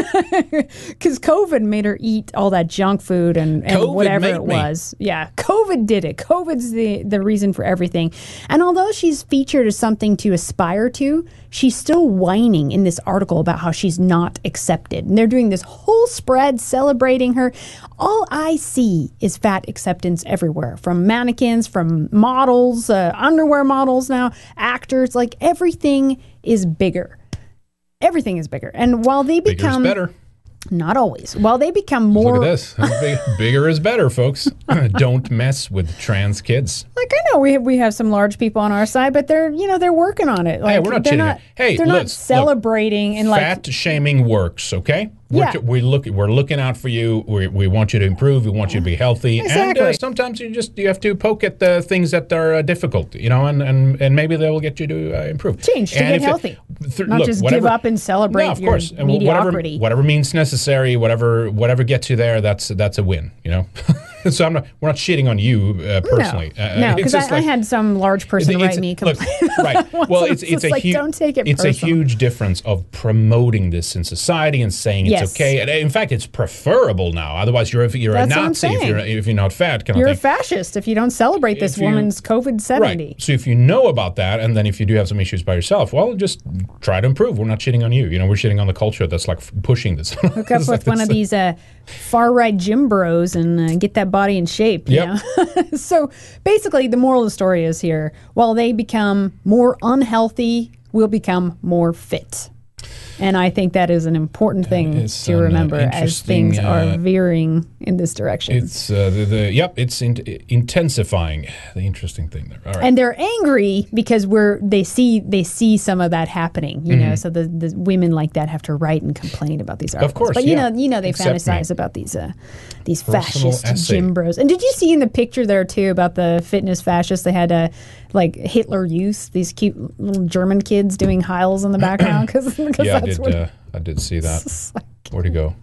because COVID made her eat all that junk food and, and COVID whatever made it me. was. Yeah, COVID did it. COVID's the, the reason for everything. And although she's featured as something to aspire to, she's still whining in this article about how she's not accepted. And they're doing this whole spread celebrating her. All I see is fat acceptance everywhere, from mannequins, from models, uh, underwear models now, actors, like everything is bigger. Everything is bigger. And while they Bigger is become... better. Not always. While they become more... Look at this. Big, bigger is better, folks. Don't mess with trans kids. Like, I know we have, we have some large people on our side, but they're, you know, they're working on it. Like, Hey, we're not they're shitting not, on- Hey, they're Liz, not look, celebrating and like... Fat shaming works, okay? We're, Yeah. t- we look, we're looking out for you. We, we want you to improve. We want you to be healthy. And Exactly. uh, sometimes you just you have to poke at the things that are uh, difficult, you know, and, and, and maybe they will get you to uh, improve. Change to And get if it- healthy. th- Not look, just whatever- give up and celebrate No, of your course. And mediocrity. whatever, whatever means necessary, whatever whatever gets you there, that's that's a win, you know. So I'm not. We're not shitting on you uh, personally. No, Uh, no, it's because I, just I like- had some large person it's- write me look, complain. right. Well, it's So it's a like, huge. don't take it It's personal. a huge difference of promoting this in society and saying it's Yes. okay. And in fact, it's preferable now. Otherwise, you're you're That's a what I'm Nazi if saying. you're if you're not fat. Kind You're a of thing. fascist if you don't celebrate this If you- woman's COVID seventy. Right. So if you know about that, and then if you do have some issues by yourself, well, just try to improve. We're not shitting on you. You know, we're shitting on the culture that's like f- pushing this. Hook up It's with like one this- of these uh, far right gym bros and uh, get that body in shape. You Yep. know? So basically, the moral of the story is here: while they become more unhealthy, we'll become more fit. And I think that is an important thing is to an, uh, remember as interesting, things are uh, veering in this direction. It's uh, the, the yep. It's in, intensifying. The interesting thing there. All right. And they're angry because we're they see they see some of that happening, you know. So the, the women like that have to write and complain about these articles. course, but you yeah. know, you know they Accept fantasize me. about these uh, these Personal fascist essay. gym bros. And did you see in the picture there too about the fitness fascists? They had uh, like Hitler Youth, these cute little German kids doing Heils in the background because yeah, I that's did. what. Uh, I did see that. Where'd it go?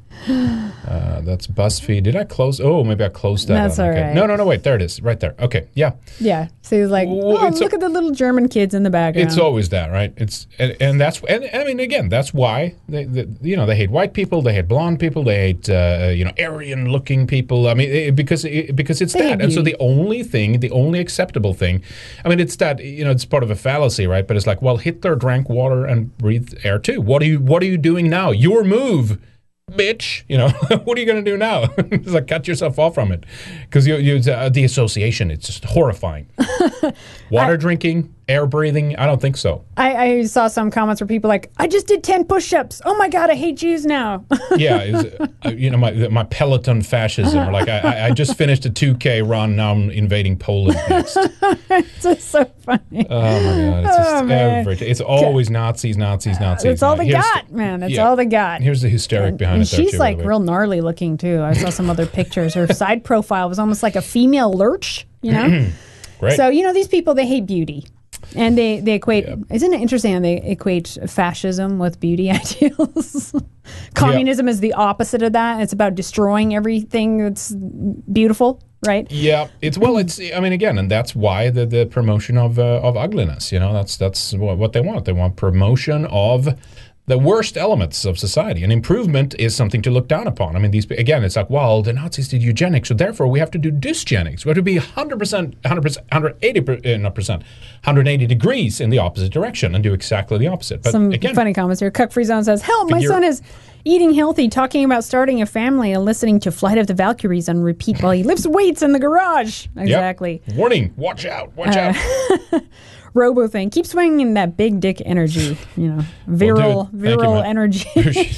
Uh, that's BuzzFeed. Did I close? Oh, maybe I closed that. That's on. all Okay. right. No, no, no. Wait, there it is. Right there. Okay. Yeah. Yeah. So he was like, Well, oh, it's look a- at the little German kids in the background. It's always that, right? It's and, and that's and I mean again, that's why they, they you know they hate white people, they hate blonde people, they hate uh, you know Aryan-looking people. I mean it, because it, because it's They that, hate and so beauty. the only thing, the only acceptable thing, I mean it's that you know it's part of a fallacy, right? But it's like, well, Hitler drank water and breathed air too. What are you What are you doing now? Your move. Bitch, you know, what are you going to do now? It's like cut yourself off from it because you, you uh, the association. It's just horrifying. Water drinking, air breathing. I don't think so. I, I saw some comments where people like, I just did ten push-ups. Oh my God, I hate Jews now. Yeah, is, uh, you know my my Peloton fascism. Or like I, I- I just finished a two K run. Now I'm invading Poland next. It's just so funny. Oh my God! It's just Oh, man. every. It's always Nazis, Nazis, Nazis. That's all they Here's got, the- man. That's yeah. all they got. Here's the hysteric behind And it. there, she's too, by like the way. real gnarly looking too. I saw some other pictures. Her side profile was almost like a female lurch, you know? Great. So, you know, these people, they hate beauty. And they, they equate, isn't it interesting how they equate fascism with beauty ideals? Communism is the opposite of that. It's about destroying everything that's beautiful, right? Yeah, it's well, it's. I mean, again, and that's why the, the promotion of uh, of ugliness. You know, that's that's what, what they want. They want promotion of the worst elements of society, and improvement is something to look down upon. I mean, these again, it's like, well, the Nazis did eugenics, so therefore we have to do dysgenics. We have to be one hundred percent, one hundred percent, one hundred eighty percent, uh, not percent, one hundred eighty degrees in the opposite direction and do exactly the opposite. But Some again, funny comments here. Cuck Free Zone says, help, my Figure- son is eating healthy, talking about starting a family and listening to Flight of the Valkyries on repeat while he lifts weights in the garage. yep. Exactly. Warning, watch out, watch Uh, out. Robo thing. Keep swinging that big dick energy. You know, virile, dude, thank you, virile man. energy.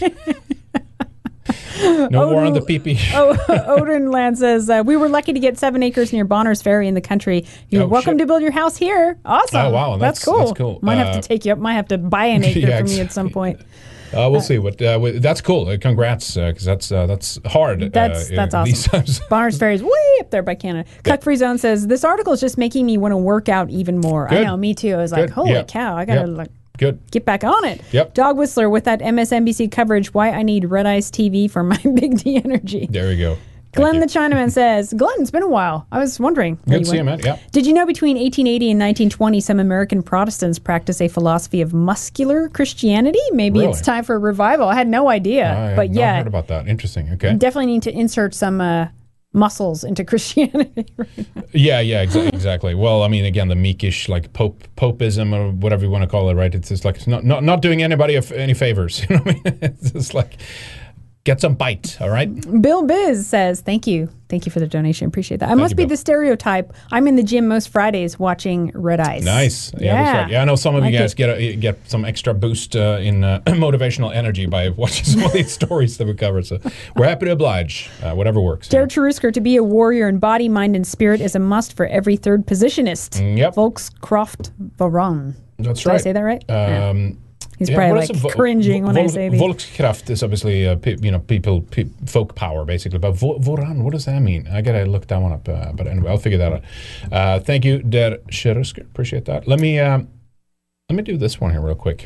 No war on the pee-pee. Oh, Odin Land says, uh, we were lucky to get seven acres near Bonners Ferry in the country. You're Oh, welcome shit. to build your house here. Awesome. Oh, wow, That's, that's- cool. that's cool. Might have Uh, to take you up. Might have to buy an acre yeah, from you at some exactly. point. Uh, we'll see. What uh, w- that's cool. Uh, congrats, because uh, that's uh, that's hard. That's uh, that's uh, these awesome. times. Bonners Ferry is way up there by Canada. Cuck Free Zone says this article is just making me want to work out even more. Good. I know, me too. I was like, Good. holy Yeah. cow, I gotta Yep. like Good. get back on it. Yep. Dog Whistler with that M S N B C coverage. Why I need Red Ice T V for my Big D energy. There we go. Glenn the Chinaman says, Glenn, it's been a while. I was wondering. where Good you to see you, went. man. Yeah. Did you know between eighteen eighty and nineteen twenty, some American Protestants practice a philosophy of muscular Christianity? Maybe Really? it's time for a revival. I had no idea. I have but not yeah, heard about that. Interesting. Okay. definitely need to insert some uh, muscles into Christianity. Yeah, yeah, exa- exactly. Well, I mean, again, the meekish, like pope, popeism or whatever you want to call it, right? It's just like it's not, not, not doing anybody af- any favors. You know what I mean? It's just like get some bite. All right. Bill Biz says, thank you. Thank you for the donation. Appreciate that. I must you, be Bill. the stereotype. I'm in the gym most Fridays watching Red Ice. Nice. Yeah, Yeah. that's right. Yeah, I know some of Like you guys it. get a, get some extra boost uh, in uh, motivational energy by watching some of these stories that we cover. So we're happy to oblige, uh, whatever works. Jared Cherusker, to be a warrior in body, mind, and spirit is a must for every third positionist. Mm, Yep. Volkskraft Varan. That's Did right. I say that right? Yeah. Um, He's yeah, probably what like is it? Vo- cringing when I Vol- say these. Volkskraft is obviously uh, pe- you know people pe- folk power basically, but vo- Voran, what does that mean? I gotta look that one up. Uh, but anyway, I'll figure that out. Uh, thank you, Der Cherusker. Appreciate that. Let me um, let me do this one here real quick.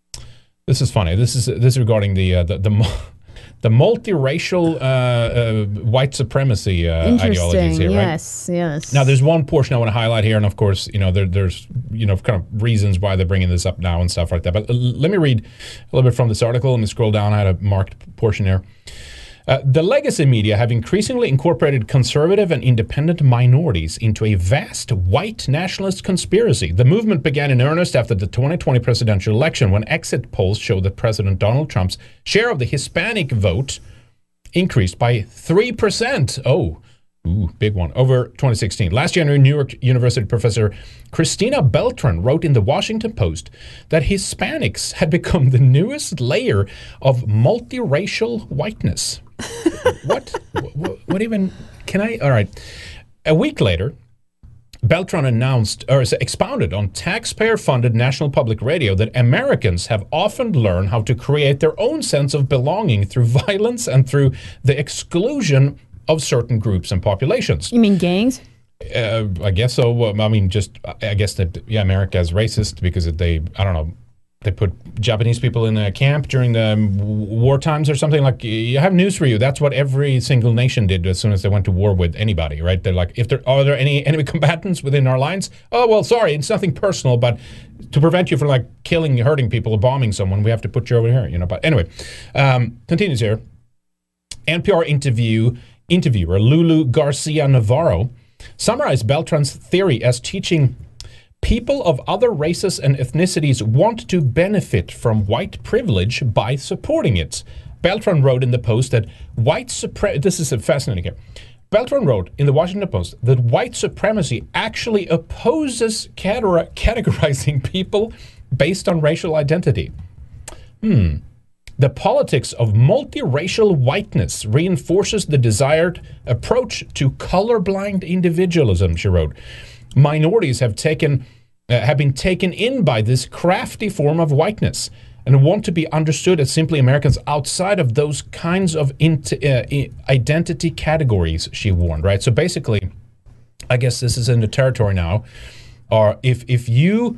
This is funny. This is this is regarding the uh, the the, mu- the multiracial uh, uh, white supremacy uh, ideologies Interesting. here, right? Yes, yes. Now, there's one portion I want to highlight here, and of course, you know, there, there's, you know, kind of reasons why they're bringing this up now and stuff like that. But l- let me read a little bit from this article. Let me scroll down. I had a marked portion here. Uh, the legacy media have increasingly incorporated conservative and independent minorities into a vast white nationalist conspiracy. The movement began in earnest after the twenty twenty presidential election, when exit polls showed that President Donald Trump's share of the Hispanic vote increased by three percent. Oh, ooh, big one. Over twenty sixteen. Last January, New York University professor Christina Beltran wrote in the Washington Post that Hispanics had become the newest layer of multiracial whiteness. What? what? What even? Can I? All right. A week later, Beltran announced or expounded on taxpayer-funded national public radio that Americans have often learned how to create their own sense of belonging through violence and through the exclusion of certain groups and populations. You mean gangs? Uh, I guess so. Well, I mean, just I guess that yeah, America is racist because they I don't know. They put Japanese people in a camp during the um, war times or something. Like, you have news for you. That's what every single nation did as soon as they went to war with anybody, right? They're like, if there are there any enemy combatants within our lines? Oh, well, sorry, it's nothing personal, but to prevent you from like killing, hurting people, or bombing someone, we have to put you over here, you know. But anyway, um, continues here. N P R interview interviewer Lulu Garcia Navarro summarized Beltran's theory as teaching people of other races and ethnicities want to benefit from white privilege by supporting it. Beltran wrote in the Post that white supremacy, this is fascinating here. Beltran wrote in the Washington Post that white supremacy actually opposes categor- categorizing people based on racial identity. Hmm. The politics of multiracial whiteness reinforces the desired approach to colorblind individualism, she wrote. Minorities have taken uh, have been taken in by this crafty form of whiteness and want to be understood as simply Americans outside of those kinds of int- uh, identity categories, she warned, right? So basically, I guess this is in the territory now, or if if you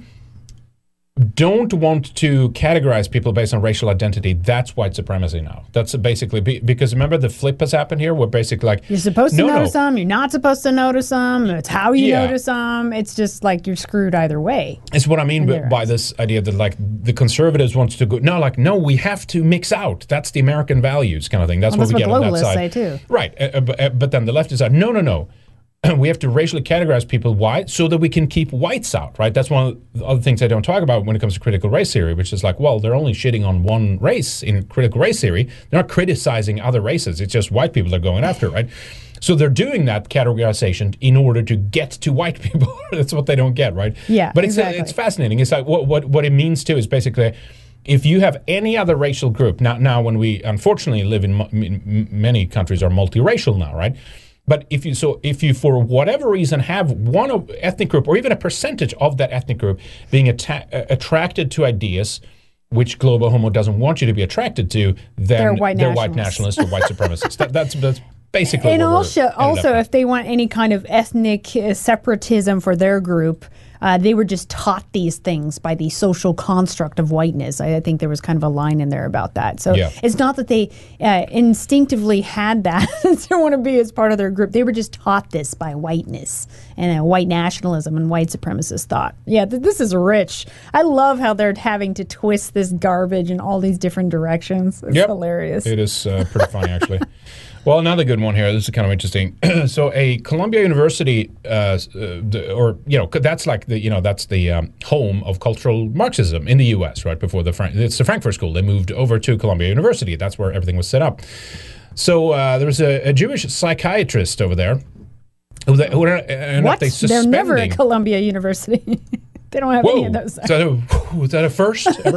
don't want to categorize people based on racial identity, that's white supremacy now. That's basically, be, because remember the flip has happened here where basically like... You're supposed to no, notice no. them, you're not supposed to notice them, it's how you Yeah. notice them. It's just like you're screwed either way. It's what I mean In by, their by eyes. this idea that like the conservatives want to go, no, like, no, we have to mix out. That's the American values kind of thing. That's Well, what that's we what get on that globalists side. say, too. Right. Uh, uh, but, uh, but then the left is like, no, no, no. We have to racially categorize people. Why? So that we can keep whites out, right? That's one of the other things I don't talk about when it comes to critical race theory, which is like, well, they're only shitting on one race in critical race theory. They're not criticizing other races. It's just white people they're going after, right? So they're doing that categorization in order to get to white people. That's what they don't get, right? Yeah, But it's exactly. it's fascinating. It's like what what what it means too is basically, if you have any other racial group now, now when we unfortunately live in, mu- in many countries are multiracial now, right? But if you so if you for whatever reason have one of ethnic group or even a percentage of that ethnic group being atta- uh, attracted to ideas which global homo doesn't want you to be attracted to, then They're white they're white nationalists. nationalists or white supremacists. That, that's that's basically. And what we're also, ended also, up if they want any kind of ethnic uh, separatism for their group, uh, they were just taught these things by the social construct of whiteness. I, I think there was kind of a line in there about that. So Yeah. it's not that they uh, instinctively had that to want to be as part of their group. They were just taught this by whiteness and uh, white nationalism and white supremacist thought. Yeah, th- this is rich. I love how they're having to twist this garbage in all these different directions. It's Yep. hilarious. It is uh, pretty funny, actually. Well, another good one here. This is kind of interesting. So, a Columbia University, uh, uh, the, or you know, that's like the you know that's the um, home of cultural Marxism in the U S. Right before the Frank- it's the Frankfurt School. They moved over to Columbia University. That's where everything was set up. So uh, there was a, a Jewish psychiatrist over there. Who they, who are, and What? They They're never at suspending- Columbia University. They don't have any Whoa! of those. Is that a, was that a first ever?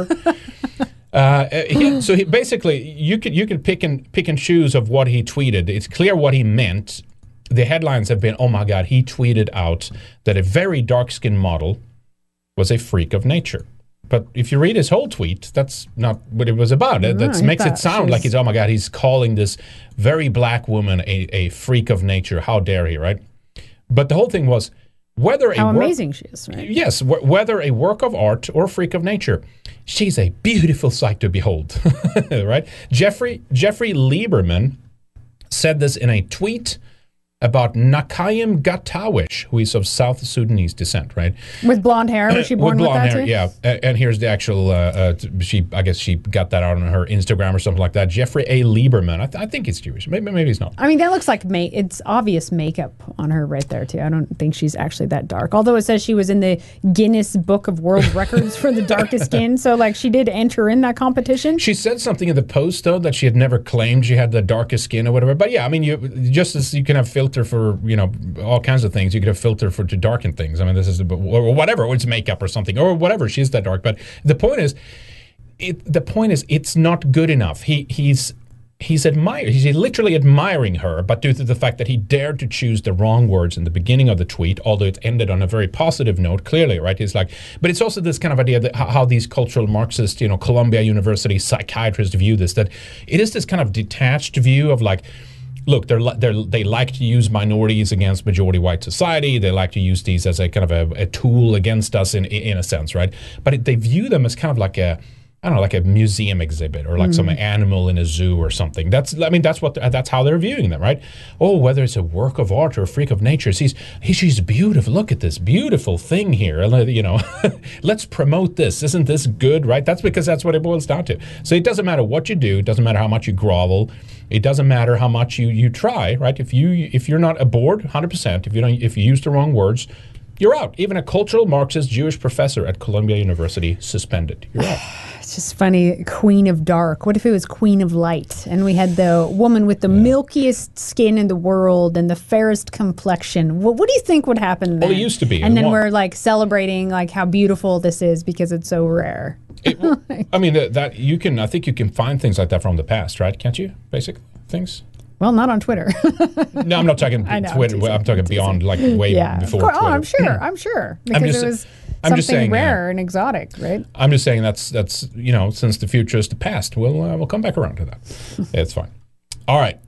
Uh, he, so he basically, you could you could pick and pick and choose of what he tweeted. It's clear what he meant. The headlines have been, "Oh my God, he tweeted out that a very dark-skinned model was a freak of nature." But if you read his whole tweet, that's not what it was about. That No, I makes it thought sound she like was- he's, oh my God, he's calling this very black woman a, a freak of nature. How dare he, right? But the whole thing was whether How a work- amazing she is, right? Yes, wh- whether a work of art or a freak of nature, she's a beautiful sight to behold, right? Jeffrey Jeffrey Lieberman said this in a tweet about Nakayem Gatawish, who is of South Sudanese descent, right? With blonde hair, was she born with with, blonde that hair, too? yeah. A- And here's the actual. Uh, uh, t- she, I guess, she got that out on her Instagram or something like that. Jeffrey A. Lieberman. I, th- I think he's Jewish. Maybe, maybe he's not. I mean, that looks like ma- it's obvious makeup on her right there too. I don't think she's actually that dark. Although it says she was in the Guinness Book of World Records for the darkest skin, so like she did enter in that competition. She said something in the post though that she had never claimed she had the darkest skin or whatever. But yeah, I mean, you just as you can have filter for you know all kinds of things, you could have filter for to darken things. I mean, this is the, or whatever, or it's makeup or something or whatever. She's that dark, but the point is, it, the point is, it's not good enough. He he's. He's admired. He's literally admiring her, but due to the fact that he dared to choose the wrong words in the beginning of the tweet, although it ended on a very positive note, clearly, right? It's like, but it's also this kind of idea that how, how these cultural Marxist, you know, Columbia University psychiatrists view this. That it is this kind of detached view of like, look, they're they're they like to use minorities against majority white society. They like to use these as a kind of a, a tool against us in in a sense, right? But it, they view them as kind of like a I don't know, like a museum exhibit or like mm. some animal in a zoo or something. That's, I mean, that's what, that's how they're viewing them, right? Oh, whether it's a work of art or a freak of nature, she's, he, she's beautiful. Look at this beautiful thing here. You know, let's promote this. Isn't this good, right? That's because that's what it boils down to. So it doesn't matter what you do. It doesn't matter how much you grovel. It doesn't matter how much you, you try, right? If you, if you're not aboard one hundred percent, if you don't, if you use the wrong words, you're out. Even a cultural Marxist Jewish professor at Columbia University suspended. You're out. It's just funny. Queen of Dark. What if it was Queen of Light? And we had the woman with the yeah. milkiest skin in the world and the fairest complexion. What, what do you think would happen then? Well, it used to be. And then one. we're like celebrating like how beautiful this is because it's so rare. It, I mean, that, that you can. I think you can find things like that from the past, right? Can't you? Basic things. Well, not on Twitter. No, I'm not talking I know, Twitter. I'm, I'm talking beyond, like way yeah. before course, Twitter. Oh, I'm sure. I'm sure. Because I'm just, it was I'm something just saying, rare uh, and exotic, right? I'm just saying that's, that's you know, since the future is the past, we'll, uh, we'll come back around to that. It's fine. All right.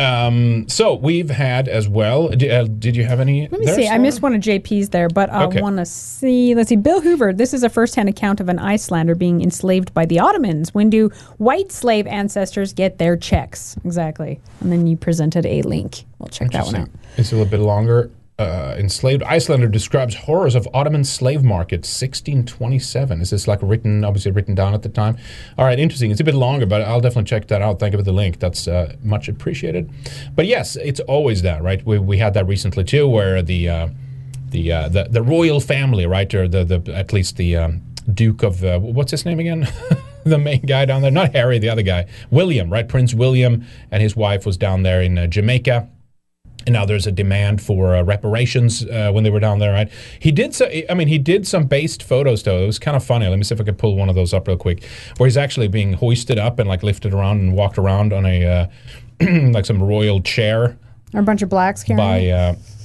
Um, so we've had as well. Did, uh, did you have any? Let me see. Sarah? I missed one of J P's there, but I okay. want to see. Let's see. Bill Hoover. This is a first-hand account of an Icelander being enslaved by the Ottomans. When do white slave ancestors get their checks? Exactly. And then you presented a link. We'll check that one out. It's a little bit longer. Uh, enslaved Icelander describes horrors of Ottoman slave market, sixteen twenty-seven. Is this like written, obviously written down at the time? All right, interesting. It's a bit longer, but I'll definitely check that out. Thank you for the link. That's uh, much appreciated. But yes, it's always that, right? We we had that recently too, where the uh, the, uh, the the royal family, right, or the the at least the um, Duke of uh, what's his name again? The main guy down there, not Harry, the other guy, William, right? Prince William and his wife was down there in uh, Jamaica. And now there's a demand for uh, reparations uh, when they were down there, right? He did so, I mean, he did some based photos, though. It was kind of funny. Let me see if I can pull one of those up real quick, where he's actually being hoisted up and like lifted around and walked around on a, uh, like some royal chair. Or a bunch of blacks carrying by, uh,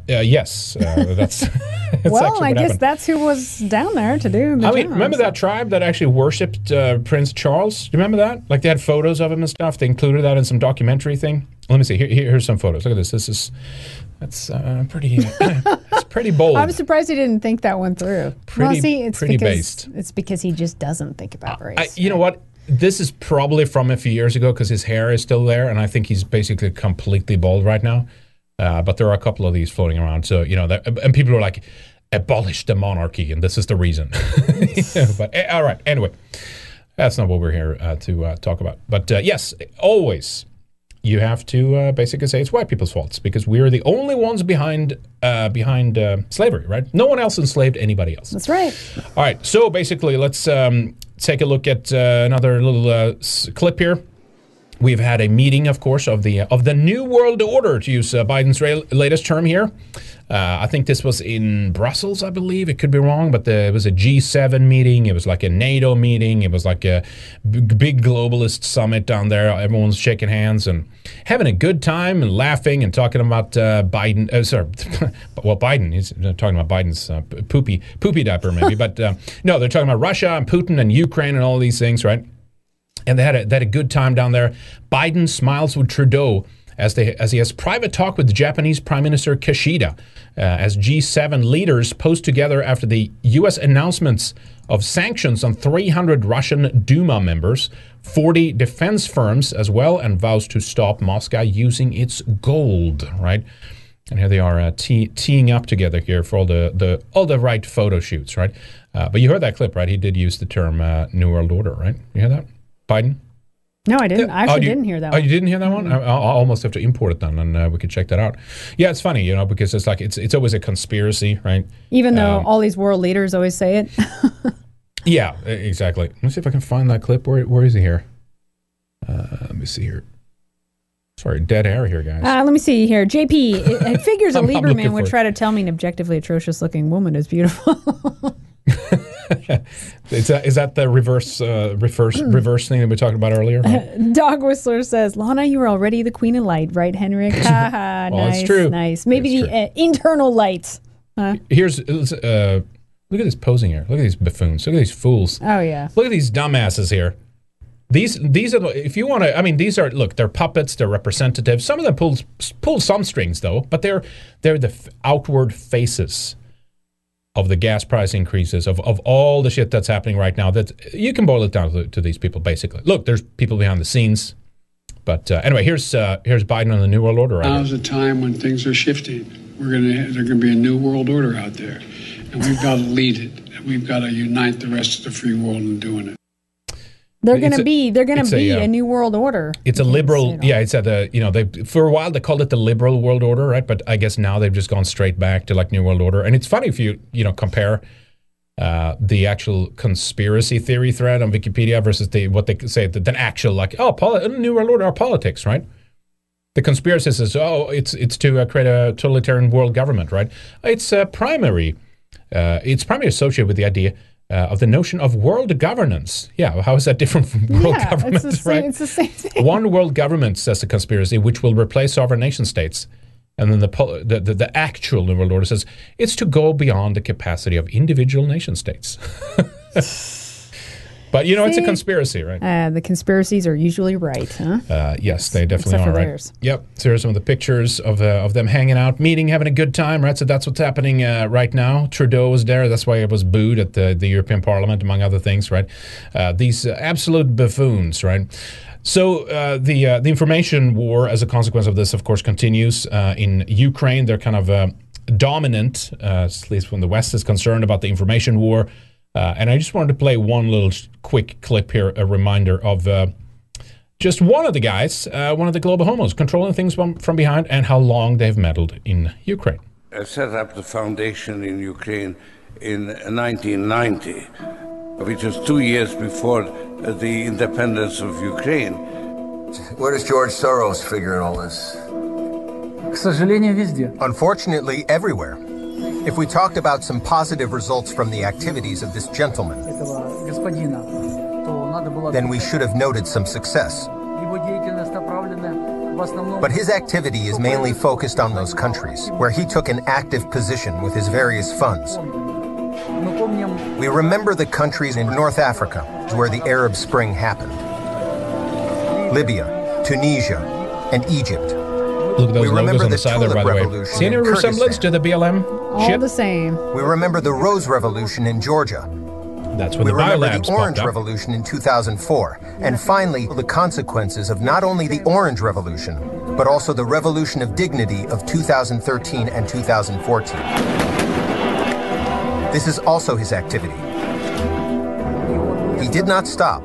Uh, yes, uh, that's, that's well, actually I what guess happened. that's who was down there to do the I mean, job, remember so. that tribe that actually worshipped uh, Prince Charles? Do you remember that? Like they had photos of him and stuff. They included that in some documentary thing. Let me see. Here, here, here's some photos. Look at this. This is that's uh, pretty. It's pretty bold. I'm surprised he didn't think that one through. Pretty- well, see, it's pretty because based. it's because he just doesn't think about race. I, you know what? This is probably from a few years ago because his hair is still there, and I think he's basically completely bald right now. Uh, but there are a couple of these floating around. So, you know, that, and people are like, abolish the monarchy, and this is the reason. Yeah, but eh, all right, anyway, that's not what we're here uh, to uh, talk about. But uh, yes, always you have to uh, basically say it's white people's faults because we're the only ones behind uh, behind uh, slavery, right? No one else enslaved anybody else. That's right. All right, so basically, let's um, take a look at uh, another little uh, s- clip here. We've had a meeting, of course, of the of the New World Order, to use uh, Biden's ra- latest term here. Uh, I think this was in Brussels, I believe. It could be wrong, but the, it was a G seven meeting. It was like a NATO meeting. It was like a b- big globalist summit down there. Everyone's shaking hands and having a good time and laughing and talking about uh, Biden. Uh, sorry, well, Biden. He's talking about Biden's uh, poopy poopy diaper, maybe. But uh, no, they're talking about Russia and Putin and Ukraine and all these things, right? And they had a, they had a good time down there. Biden smiles with Trudeau as they as he has private talk with Japanese Prime Minister Kishida uh, as G seven leaders post together after the U S announcements of sanctions on three hundred Russian Duma members, forty defense firms as well, and vows to stop Moscow using its gold, right? And here they are uh, tee, teeing up together here for all the, the all the right photo shoots, right? Uh, but you heard that clip, right? He did use the term uh, New World Order, right? You hear that? Biden? No, I didn't. I actually Oh, you- didn't hear that Oh, one. you didn't hear that one? I, I'll I'll almost have to import it then, and uh, we could check that out. Yeah, it's funny, you know, because it's like it's it's always a conspiracy, right? Even though Um, all these world leaders always say it. Yeah, e- exactly. Let me see if I can find that clip. Where where is he here? Uh, let me see here. Sorry, dead air here, guys. Uh, let me see here. J P, it, it figures a I'm- I'm looking Lieberman would for it. try to tell me an objectively atrocious looking woman is beautiful. Is that, is that the reverse uh, reverse reverse thing that we talked about earlier? Right? Dog Whistler says, Lana, you are already the queen of light, right, Henrik? Ha ha, Well, it's nice, true. nice. Maybe It's the uh, internal light. Huh? Here's uh, look at this posing here. Look at these buffoons. Look at these fools. Oh, yeah. Look at these dumbasses here. These these are the- if you want to. I mean, these are look. They're puppets. They're representatives. Some of them pull pull some strings though, but they're they're the f- outward faces of the gas price increases of, of all the shit that's happening right now. That you can boil it down to, to these people basically. Look, there's people behind the scenes. But uh, anyway, here's uh, here's Biden on the New World Order. Right Now's a time when things are shifting. We're gonna there's gonna be a new world order out there, and we've got to lead it. And we've got to unite the rest of the free world in doing it. They're It's going to a- be, they're going it's to a, be a, uh, new world order. It's a You can't say liberal, it all. yeah. It's at the you know they for a while they called it the liberal world order, right? But I guess now they've just gone straight back to like New World Order. And it's funny if you you know compare uh, the actual conspiracy theory thread on Wikipedia versus the what they say the, the actual like oh poli- New World Order are politics, right? The conspiracy says oh it's it's to uh, create a totalitarian world government, right? It's uh, primary, uh, it's primarily associated with the idea. Uh, of the notion of world governance. Yeah, how is that different from world Yeah, government, it's the same, right? it's the same thing. One world government, says the conspiracy, which will replace sovereign nation states. And then the, pol- the, the, the actual New World Order says it's to go beyond the capacity of individual nation states. But, you know, it's a See? conspiracy, right? Uh, the conspiracies are usually right, huh? Uh, yes, they definitely Except are, for right? theirs. Yep. So here's some of the pictures of uh, of them hanging out, meeting, having a good time, right? So that's what's happening uh, right now. Trudeau was there. That's why it was booed at the, the European Parliament, among other things, right? Uh, these uh, absolute buffoons, right? So uh, the uh, the information war, as a consequence of this, of course, continues uh, in Ukraine. They're kind of uh, dominant, uh, at least when the West is concerned, about the information war. Uh, and I just wanted to play one little sh- quick clip here, a reminder of uh, just one of the guys, uh, one of the global homos, controlling things from, from behind and how long they've meddled in Ukraine. I set up the foundation in Ukraine in nineteen ninety, which was two years before the independence of Ukraine. Where does George Soros figure in all this? Unfortunately, everywhere. If we talked about some positive results from the activities of this gentleman, then we should have noted some success. But his activity is mainly focused on those countries, where he took an active position with his various funds. We remember the countries in North Africa, where the Arab Spring happened. Libya, Tunisia, and Egypt. Look at those we logos on the the side there, by the way. See any resemblance to the B L M All ship? the same. We remember the Rose Revolution in Georgia. That's when we the remember biolabs the Orange popped up. Revolution in two thousand four. And finally, the consequences of not only the Orange Revolution, but also the Revolution of Dignity of two thousand thirteen and two thousand fourteen. This is also his activity. He did not stop.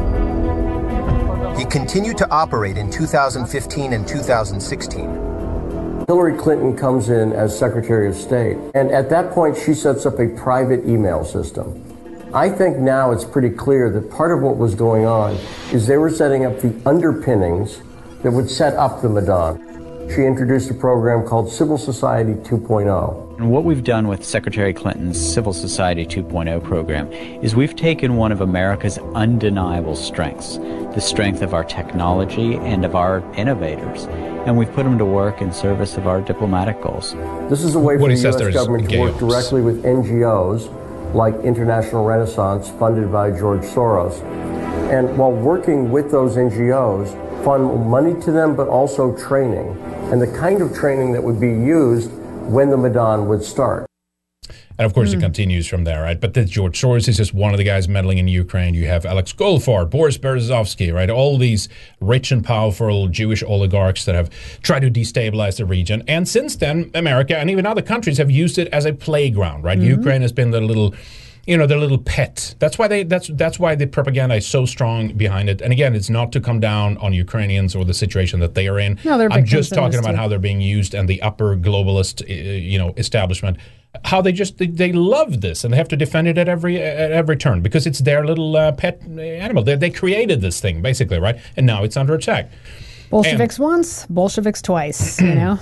He continued to operate in two thousand fifteen and two thousand sixteen. Hillary Clinton comes in as Secretary of State, and at that point she sets up a private email system. I think now it's pretty clear that part of what was going on is they were setting up the underpinnings that would set up the Maidan. She introduced a program called Civil Society two point oh. And what we've done with Secretary Clinton's Civil Society two point oh program is we've taken one of America's undeniable strengths, the strength of our technology and of our innovators, and we've put them to work in service of our diplomatic goals. This is a way for the U S government to work directly with N G Os like International Renaissance, funded by George Soros. And while working with those N G Os, fund money to them, but also training, and the kind of training that would be used when the Maidan would start. And of course, Mm. it continues from there, right? But the George Soros is just one of the guys meddling in Ukraine. You have Alex Goldfarb, Boris Berezovsky, right? All these rich and powerful Jewish oligarchs that have tried to destabilize the region. And since then, America and even other countries have used it as a playground, right? Mm-hmm. Ukraine has been the little, you know, their little pet. That's why they. That's that's why the propaganda is so strong behind it. And again, it's not to come down on Ukrainians or the situation that they are in. No, they're I'm victims just in talking this about too. how they're being used and the upper globalist, uh, you know, establishment. How they just they, they love this and they have to defend it at every at every turn because it's their little uh, pet animal. They they created this thing basically, right? And now it's under attack. Bolsheviks once, Bolsheviks twice, you know?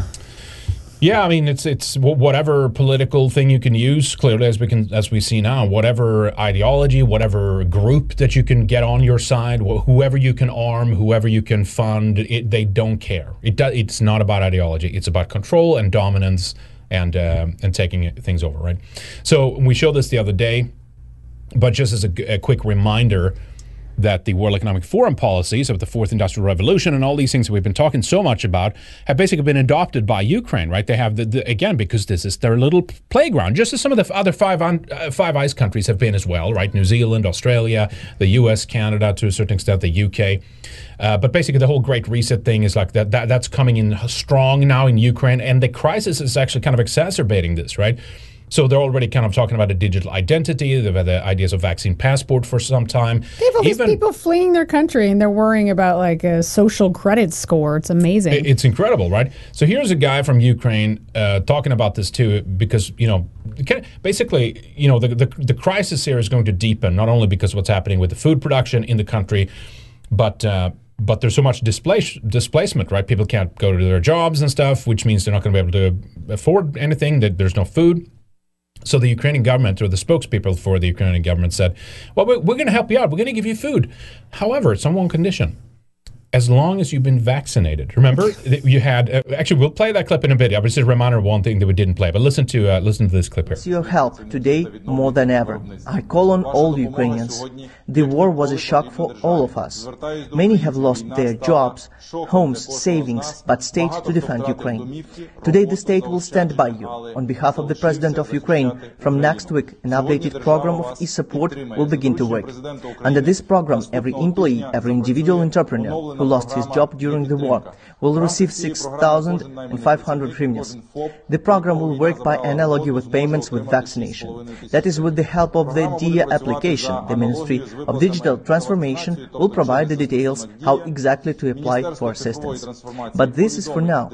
Yeah, I mean, it's it's wh- whatever political thing you can use, clearly, as we can as we see now, whatever ideology, whatever group that you can get on your side, wh- whoever you can arm, whoever you can fund, it, they don't care. It do, It's not about ideology. It's about control and dominance and uh, and taking things over, right? So we showed this the other day, but just as a, g- a quick reminder that the World Economic Forum policies of the Fourth Industrial Revolution and all these things that we've been talking so much about have basically been adopted by Ukraine, right? They have, the, the, again, because this is their little playground, just as some of the other five, un, uh, five Eyes countries have been as well, right? New Zealand, Australia, the U S, Canada, to a certain extent, the U K. Uh, but basically the whole Great Reset thing is like that, that that's coming in strong now in Ukraine, and the crisis is actually kind of exacerbating this, right? So they're already kind of talking about a digital identity. They've had the ideas of vaccine passport for some time. They have all Even, these people fleeing their country and they're worrying about like a social credit score. It's amazing. it- It's incredible, right? So here's a guy from Ukraine uh, talking about this too, because, you know, kind of- basically, you know, the, the the crisis here is going to deepen, not only because of what's happening with the food production in the country, but uh, but there's so much displace, displacement, right? People can't go to their jobs and stuff, which means they're not going to be able to afford anything. That there's no food. So the Ukrainian government, or the spokespeople for the Ukrainian government, said, well, we're, we're going to help you out. We're going to give you food. However, it's on one condition. As long as you've been vaccinated. Remember, that you had, uh, actually, we'll play that clip in a bit. I was just a reminder of one thing that we didn't play. But listen to uh, listen to this clip here. Your help today more than ever. I call on all Ukrainians. The war was a shock for all of us. Many have lost their jobs, homes, savings, but stayed to defend Ukraine. Today the state will stand by you. On behalf of the President of Ukraine, from next week an updated program of e-support will begin to work. Under this program, every employee, every individual entrepreneur who lost his job during the war will receive six thousand five hundred hryvnias. The program will work by analogy with payments with vaccination. That is, with the help of the D I A application, the Ministry of Digital Transformation will provide the details how exactly to apply for assistance. But this is for now.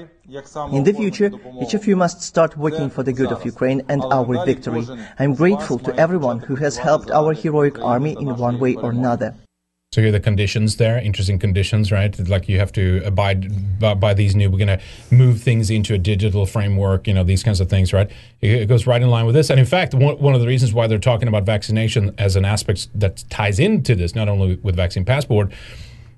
In the future, each of you must start working for the good of Ukraine and our victory. I am grateful to everyone who has helped our heroic army in one way or another. So here are the conditions there, interesting conditions, right? Like you have to abide by, by these new, we're going to move things into a digital framework, you know, these kinds of things, right? It, it goes right in line with this. And in fact, one, one of the reasons why they're talking about vaccination as an aspect that ties into this, not only with vaccine passport,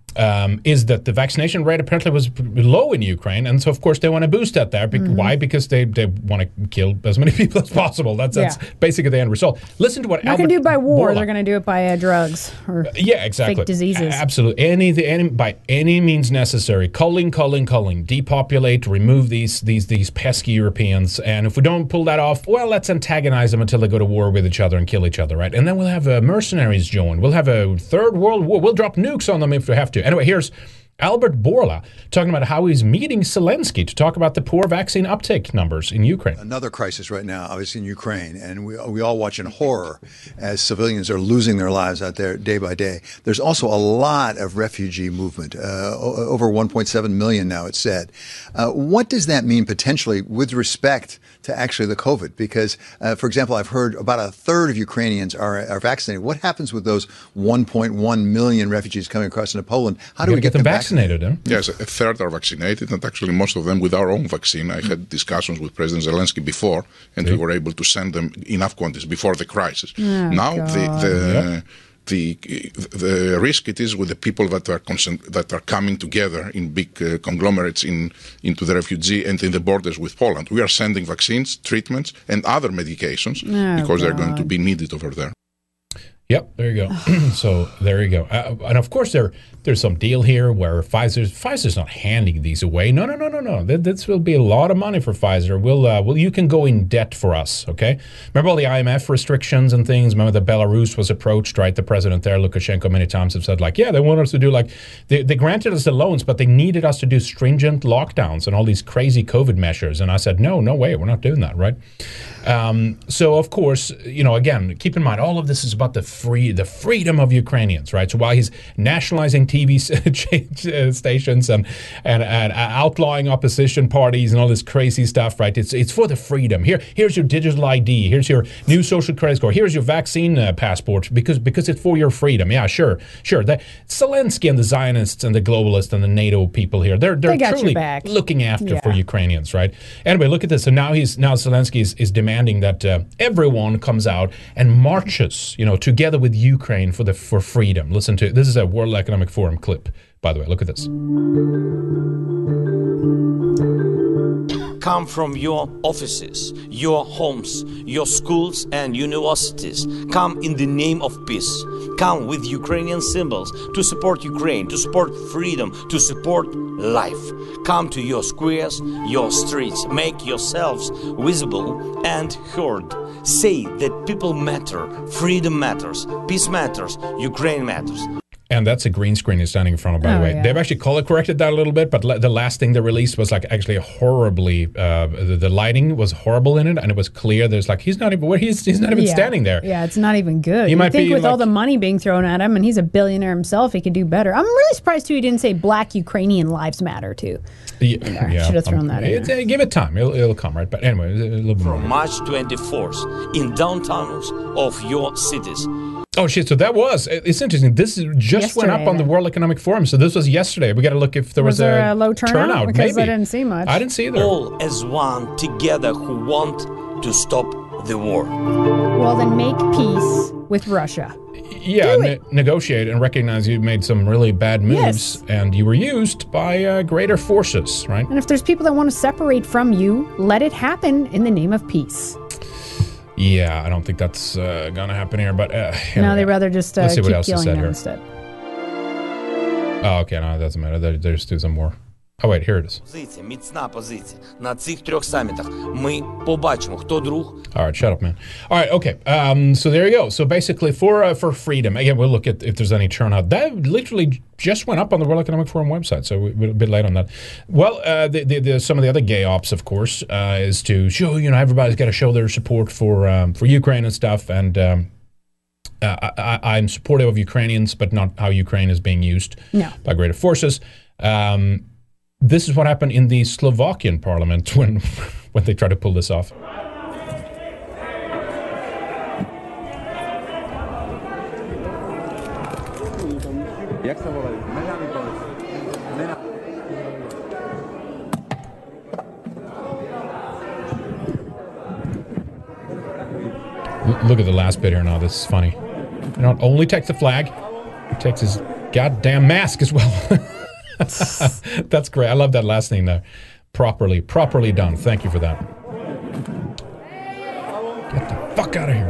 Um, is that the vaccination rate apparently was low in Ukraine, and so of course they want to boost that there. Be- Mm-hmm. Why? Because they, they want to kill as many people as possible. That's that's Yeah. basically the end result. Listen to what They're not Albert going to do it by war. Bourla- They're going to do it by uh, drugs or yeah, exactly. fake diseases. A- Absolutely. Any, the, any by any means necessary. Culling, culling, culling. Depopulate. Remove these these these pesky Europeans. And if we don't pull that off, well, let's antagonize them until they go to war with each other and kill each other, right? And then we'll have uh, mercenaries join. We'll have a third world war. We'll drop nukes on them if we have to. Anyway, here's Albert Bourla talking about how he's meeting Zelensky to talk about the poor vaccine uptake numbers in Ukraine. Another crisis right now, obviously in Ukraine, and we we all watch in horror as civilians are losing their lives out there day by day. There's also a lot of refugee movement, uh, over one point seven million now, it's said. Uh, what does that mean potentially with respect to actually the COVID? Because, uh, for example, I've heard about a third of Ukrainians are, are vaccinated. What happens with those one point one million refugees coming across into Poland? How do we get them vaccinated? Vaccinated, huh? Yes, a third are vaccinated, and actually most of them with our own vaccine. I had discussions with President Zelensky before, and we were able to send them enough quantities before the crisis. Oh, now God. the the, Yeah. the the risk it is with the people that are concent- that are coming together in big uh, conglomerates in into the refugee and in the borders with Poland. We are sending vaccines, treatments, and other medications Oh, because they're going to God. be needed over there. Yep, there you go. So there you go. Uh, and of course, there there's some deal here where Pfizer's Pfizer's not handing these away. No, no, no, no, no. Th- This will be a lot of money for Pfizer. We'll, uh, well, you can go in debt for us, okay? Remember all the I M F restrictions and things? Remember that Belarus was approached, right? The president there, Lukashenko, many times have said, like, yeah, they want us to do, like, they, they granted us the loans, but they needed us to do stringent lockdowns and all these crazy COVID measures. And I said, no, no way, we're not doing that, right? Um, so, of course, you know, again, keep in mind, all of this is about the free, the freedom of Ukrainians, right? So while he's nationalizing T V stations and, and, and outlawing opposition parties and all this crazy stuff, right? It's it's for the freedom. Here, here's your digital I D. Here's your new social credit score. Here's your vaccine uh, passport because because it's for your freedom. Yeah, sure, sure. The, Zelensky and the Zionists and the globalists and the NATO people here, they're they're They got your truly back. looking after Yeah. for Ukrainians, right? Anyway, look at this. So now he's now Zelensky is, is demanding that uh, everyone comes out and marches, you know, together with Ukraine for the for freedom. Listen to this is a World Economic Forum clip, by the way. Look at this. Come from your offices, your homes, your schools and universities. Come in the name of peace. Come with Ukrainian symbols to support Ukraine, to support freedom, to support life. Come to your squares, your streets. Make yourselves visible and heard. Say that people matter, freedom matters, peace matters, Ukraine matters. And that's a green screen he's standing in front of, by the Oh, way. yeah. They've actually color corrected that a little bit, but le- the last thing they released was like actually horribly, uh, the, the lighting was horrible in it, and it was clear there's like, he's not even, where he's, he's not even Yeah. standing there. Yeah, it's not even good. He You might think be with all like- the money being thrown at him, and he's a billionaire himself, he could do better. I'm really surprised too he didn't say Black Ukrainian lives matter too. Yeah, There, should have thrown that in it- uh, Give it time. It'll, it'll come, right? But anyway, a little bit more. March twenty-fourth in downtowns of your cities. Oh, shit. So that was, it's interesting. This is- just went up Yesterday, on the then. World Economic Forum. So this was yesterday. We got to look if there was, Was there a, a low turnout? Because Maybe. I didn't see much. I didn't see either. All as one together who want to stop the war. Well, then make peace with Russia. Yeah, ne- negotiate and recognize you made some really bad moves Yes. and you were used by uh, greater forces, right? And if there's people that want to separate from you, let it happen in the name of peace. Yeah, I don't think that's uh, going to happen here, but uh, No, anyway. they'd rather just uh, Let's see keep what else he killing said them here. instead. Oh, okay, no, it doesn't matter. They, they just do some more. Oh, wait, here it is. Позиція, міцна позиція. На цих трьох самітах ми побачимо, хто друг. All right, shut up, man. All right, okay. Um, so there you go. So basically, for uh, for freedom, again, we'll look at if there's any turnout. That literally just went up on the World Economic Forum website, so we- we're a bit late on that. Well, uh, the, the, the, some of the other gay ops, of course, uh, is to show, you know, everybody's got to show their support for um, for Ukraine and stuff, and um, uh, I, I'm supportive of Ukrainians, but not how Ukraine is being used No. by greater forces. Um, this is what happened in the Slovakian parliament when when they tried to pull this off. Jak sa volajú? Mená mi povedz. Mená. L- Look at the last bit here now. This is funny. You know, only takes the flag. He takes his goddamn mask as well. That's great. I love that last name there. Properly, properly done. Thank you for that. Get the fuck out of here,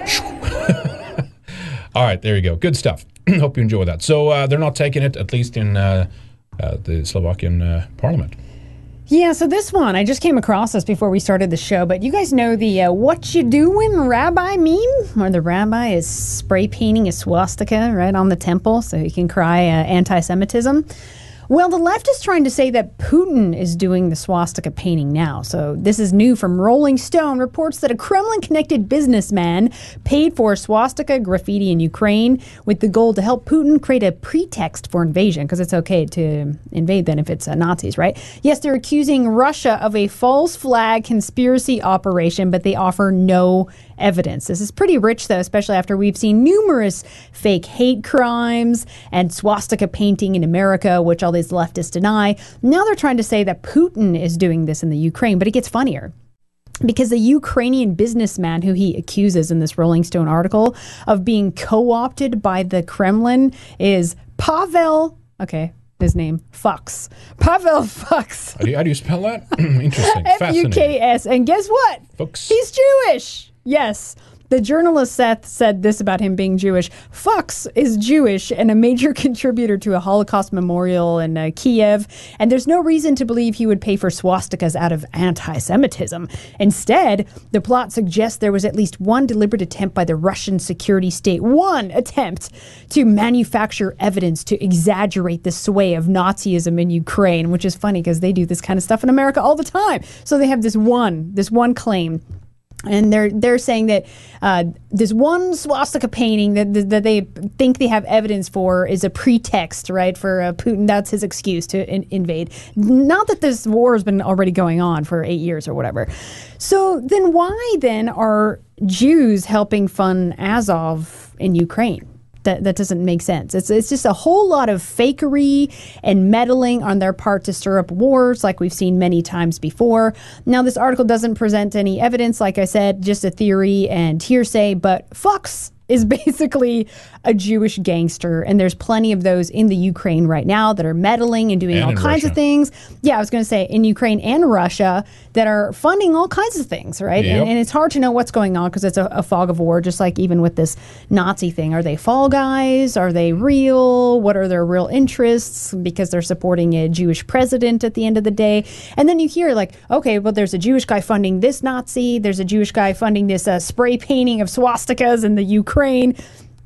man. All right, there you go. Good stuff. Hope you enjoy that. So uh, they're not taking it, at least in uh, uh, the Slovakian uh, parliament. Yeah, so this one, I just came across this before we started the show, but you guys know the uh, what you doing rabbi meme? Where the rabbi is spray painting a swastika right on the temple so he can cry uh, anti-Semitism. Well, the left is trying to say that Putin is doing the swastika painting now. So this is new from Rolling Stone, reports that a Kremlin-connected businessman paid for swastika graffiti in Ukraine with the goal to help Putin create a pretext for invasion, because it's okay to invade then if it's uh, Nazis, right? Yes, they're accusing Russia of a false flag conspiracy operation, but they offer no evidence. This is pretty rich, though, especially after we've seen numerous fake hate crimes and swastika painting in America, which all these leftists deny. Now they're trying to say that Putin is doing this in the Ukraine, but it gets funnier. Because the Ukrainian businessman who he accuses in this Rolling Stone article of being co-opted by the Kremlin is Pavel, okay, his name, Fuchs. Pavel Fuchs. How do you, how do you spell that? Interesting. F U K S. And guess what? Fuchs. He's Jewish. Yes. The journalist Seth said this about him being Jewish. Fuchs is Jewish and a major contributor to a Holocaust memorial in uh, Kiev, and there's no reason to believe he would pay for swastikas out of anti-Semitism. Instead, the plot suggests there was at least one deliberate attempt by the Russian security state, one attempt to manufacture evidence to exaggerate the sway of Nazism in Ukraine, which is funny because they do this kind of stuff in America all the time. So they have this one, this one claim. And they're they're saying that uh, this one swastika painting that, that that they think they have evidence for is a pretext, right, for uh, Putin. That's his excuse to in- invade. Not that this war has been already going on for eight years or whatever. So then why then are Jews helping fund Azov in Ukraine? That that doesn't make sense. It's it's just a whole lot of fakery and meddling on their part to stir up wars like we've seen many times before. Now, this article doesn't present any evidence, like I said, just a theory and hearsay, but Fox is basically a Jewish gangster, and there's plenty of those in the Ukraine right now that are meddling and doing and all kinds Russia. of things. Yeah, I was going to say in Ukraine and Russia that are funding all kinds of things, right? Yep. And, and it's hard to know what's going on because it's a, a fog of war, just like even with this Nazi thing. Are they fall guys? Are they real? What are their real interests? Because they're supporting a Jewish president at the end of the day. And then you hear like, okay, well, there's a Jewish guy funding this Nazi. There's a Jewish guy funding this uh, spray painting of swastikas in the Ukraine.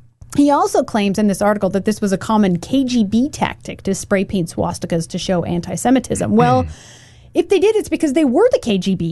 He also claims in this article that this was a common K G B tactic to spray paint swastikas to show anti-Semitism. Well, if they did, it's because they were the K G B.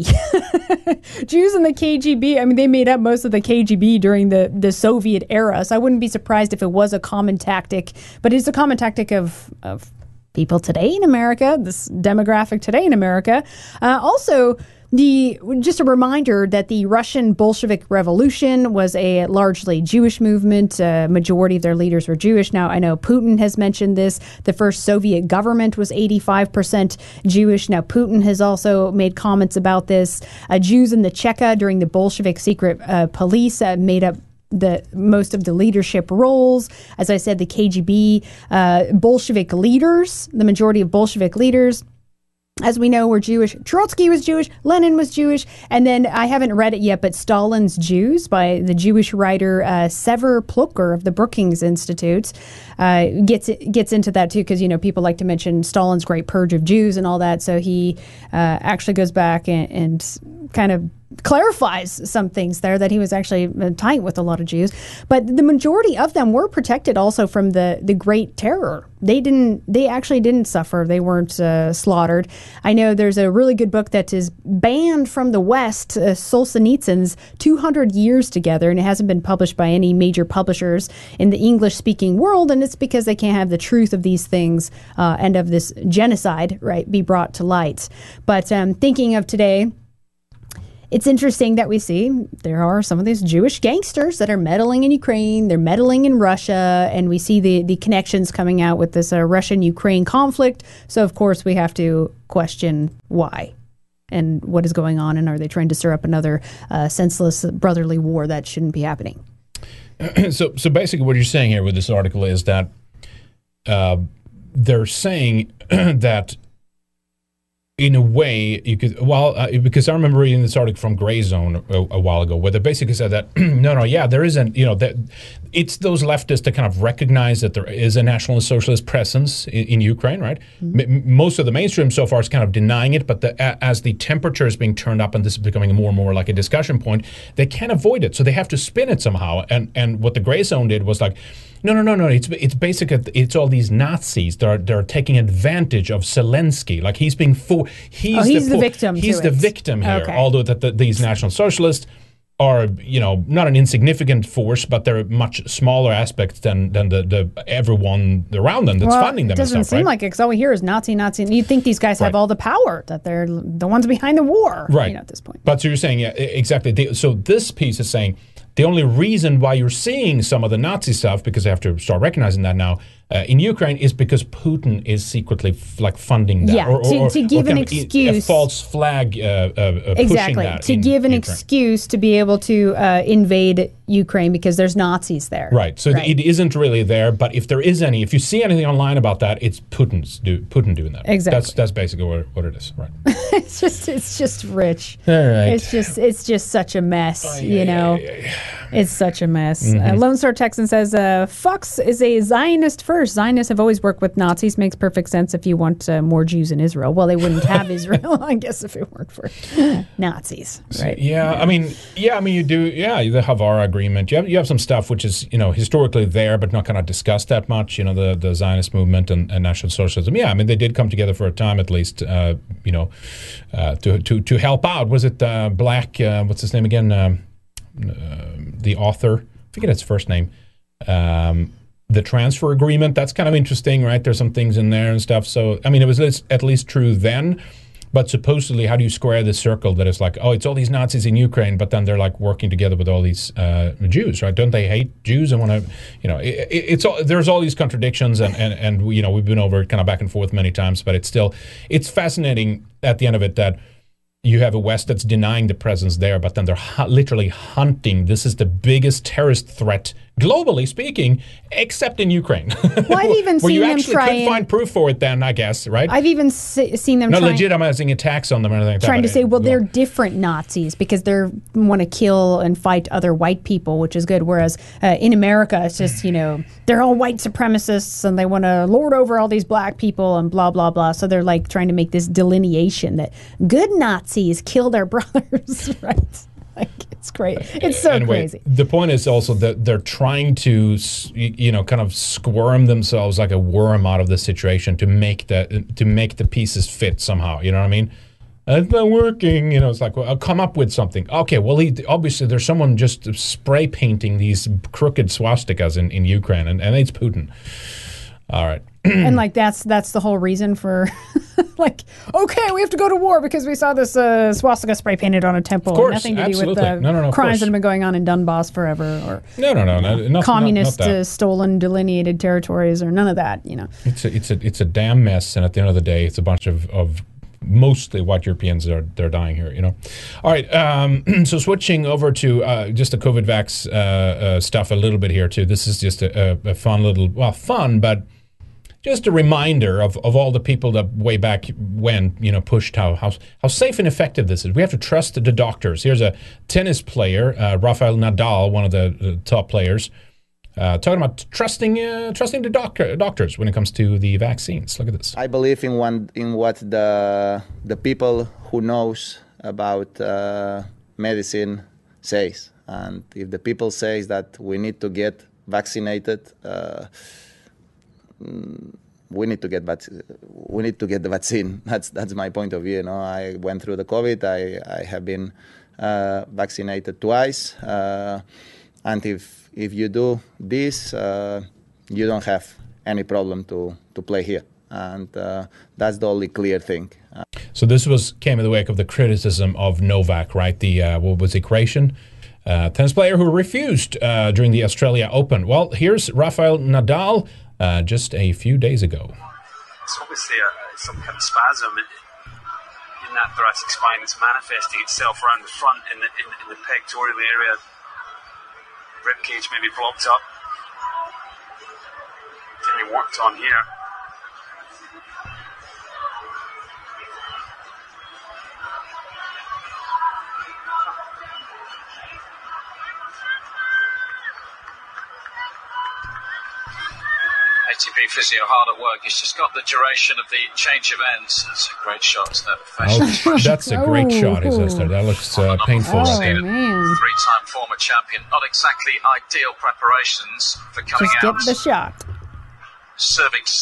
Jews in the K G B, I mean, they made up most of the K G B during the, the Soviet era, so I wouldn't be surprised if it was a common tactic, but it's a common tactic of, of people today in America, this demographic today in America. Uh, also, The just a reminder that the Russian Bolshevik Revolution was a largely Jewish movement. A majority of their leaders were Jewish. Now, I know Putin has mentioned this. The first Soviet government was eighty-five percent Jewish. Now, Putin has also made comments about this. Uh, Jews in the Cheka during the Bolshevik secret uh, police uh, made up the most of the leadership roles. As I said, the K G B, uh, Bolshevik leaders, the majority of Bolshevik leaders, as we know, were Jewish. Trotsky was Jewish. Lenin was Jewish. And then I haven't read it yet, but Stalin's Jews by the Jewish writer uh, Sever Plucker of the Brookings Institute uh, gets gets into that too, because, you know, people like to mention Stalin's great purge of Jews and all that. So he uh, actually goes back and, and kind of clarifies some things there, that he was actually tight with a lot of Jews. But the majority of them were protected also from the, the Great Terror. They didn't, they actually didn't suffer. They weren't uh, slaughtered. I know there's a really good book that is banned from the West, uh, Solzhenitsyn's two hundred years Together, and it hasn't been published by any major publishers in the English-speaking world, and it's because they can't have the truth of these things uh, and of this genocide, right, be brought to light. But um, thinking of today, it's interesting that we see there are some of these Jewish gangsters that are meddling in Ukraine, they're meddling in Russia, and we see the, the connections coming out with this uh, Russian-Ukraine conflict. So, of course, we have to question why and what is going on, and are they trying to stir up another uh, senseless brotherly war that shouldn't be happening? So, so basically what you're saying here with this article is that uh, they're saying that in a way, you could, well, uh, because I remember reading this article from Grey Zone a, a while ago, where they basically said that, no, no, yeah, there isn't, you know, that it's those leftists that kind of recognize that there is a National Socialist presence in, in Ukraine, right? Mm-hmm. M- most of the mainstream so far is kind of denying it, but the, a, as the temperature is being turned up and this is becoming more and more like a discussion point, they can't avoid it. So they have to spin it somehow. And and what the Grey Zone did was like, no, no, no, no. It's it's basically it's all these Nazis that are they're taking advantage of Zelensky. Like he's being for he's, oh, he's the, the victim. He's the it. victim here. Okay. Although that the, these National Socialists are, you know, not an insignificant force, but they're a much smaller aspect than than the, the everyone around them that's well, funding them. It doesn't and stuff, seem right? like it because all we hear is Nazi, Nazi. And you'd think these guys Right. have all the power, that they're the ones behind the war, right? You know, at this point. But so you're saying, yeah, exactly. They, so this piece is saying the only reason why you're seeing some of the Nazi stuff, because they have to start recognizing that now, uh, in Ukraine is because Putin is secretly f- like funding that. Yeah, or, or, to, or, to give or an kind of excuse. A false flag uh, uh, uh, Exactly. pushing that To in give an Ukraine. excuse to be able to uh, invade Ukraine because there's Nazis there. Right. So Right. it isn't really there, but if there is any, if you see anything online about that, it's Putin's do, Putin doing that. Exactly. That's that's basically what, what it is. Right. it's just it's just rich. All right. It's just it's just such a mess, Oh, you yeah, know. yeah, yeah. It's such a mess. Mhm. Uh, Lone Star Texan says, uh, Fox is a Zionist first. Zionists have always worked with Nazis. Makes perfect sense if you want uh, more Jews in Israel. Well, they wouldn't have Israel, I guess, if it weren't for Nazis, right? Yeah, I mean, yeah, I mean, you do, yeah, the Havara agreement. You have you have some stuff which is, you know, historically there, but not kind of discussed that much. You know, the, the Zionist movement and, and National Socialism. Yeah, I mean, they did come together for a time, at least. Uh, you know, uh, to to to help out. Was it uh, Black? Uh, what's his name again? Um, uh, the author. I forget his first name. Um, the transfer agreement. That's kind of interesting, right? There's some things in there and stuff. So, I mean, it was at least true then. But supposedly, how do you square the circle that it's like, oh, it's all these Nazis in Ukraine, but then they're like working together with all these uh, Jews, right? Don't they hate Jews and want to, you know, it, it, it's all, there's all these contradictions, and, and, and you know, we've been over it kind of back and forth many times, but it's still, it's fascinating at the end of it that you have a West that's denying the presence there, but then they're hu- literally hunting. This is the biggest terrorist threat, globally speaking, except in Ukraine. Well, I've even Where seen you them actually try could and- find proof for it then, I guess, right? I've even se- seen them Not trying, legitimizing attacks on them or anything like that. trying to but say, it- well, they're different Nazis because they want to kill and fight other white people, which is good. Whereas uh, in America, it's just, you know, they're all white supremacists and they want to lord over all these black people and blah, blah, blah. So they're like trying to make this delineation that good Nazis kill their brothers, right? Like, it's great. It's so anyway, crazy. The point is also that they're trying to, s- y- you know, kind of squirm themselves like a worm out of the situation to make the to make the pieces fit somehow. You know what I mean? It's not working. You know, it's like, well, I'll come up with something. Okay, well, he, obviously there's someone just spray painting these crooked swastikas in, in Ukraine, and, and it's Putin. All right. And like that's that's the whole reason for like, okay, we have to go to war because we saw this uh, swastika spray painted on a temple. Of course, nothing to do with absolutely. the No, no, no, of crimes course. that have been going on in Donbass forever, or No, no, no, no, not, not- communist not that. uh, stolen delineated territories, or none of that. You know, It's a, it's a, it's a damn mess, and at the end of the day, it's a bunch of, of mostly white Europeans that are they're dying here. You know. All right. Um, so switching over to uh, just the COVID vax uh, uh, stuff a little bit here too. This is just a, a, a fun little, well, fun, but just a reminder of, of all the people that way back when, you know, pushed how, how how safe and effective this is. We have to trust the doctors. Here's a tennis player, uh, Rafael Nadal, one of the, the top players, uh, talking about trusting uh, trusting the doctor, doctors when it comes to the vaccines. Look at this. I believe in one in what the the people who knows about uh, medicine says, and if the people says that we need to get vaccinated, uh, we need to get vac- we need to get the vaccine. That's that's my point of view. You know, I went through the COVID. I, I have been uh, vaccinated twice, uh, and if if you do this, uh, you don't have any problem to to play here, and uh, that's the only clear thing. Uh, So this was came in the wake of the criticism of Novak, right? The uh, what was it, Croatian uh, tennis player who refused uh, during the Australia Open. Well, here's Rafael Nadal uh, just a few days ago. It's obviously a, some kind of spasm in, in that thoracic spine. It's manifesting itself around the front in the, in, in the pectoral area. Rib cage maybe blocked up. being worked on here. A T P physio hard at work. He's just got the duration of the change of ends. That's a great shot there. Oh, that's a great shot, he says there. That looks uh, painful. Oh, right there. man. Three-time former champion. Not exactly ideal preparations for coming Just out. get the shot. Serving to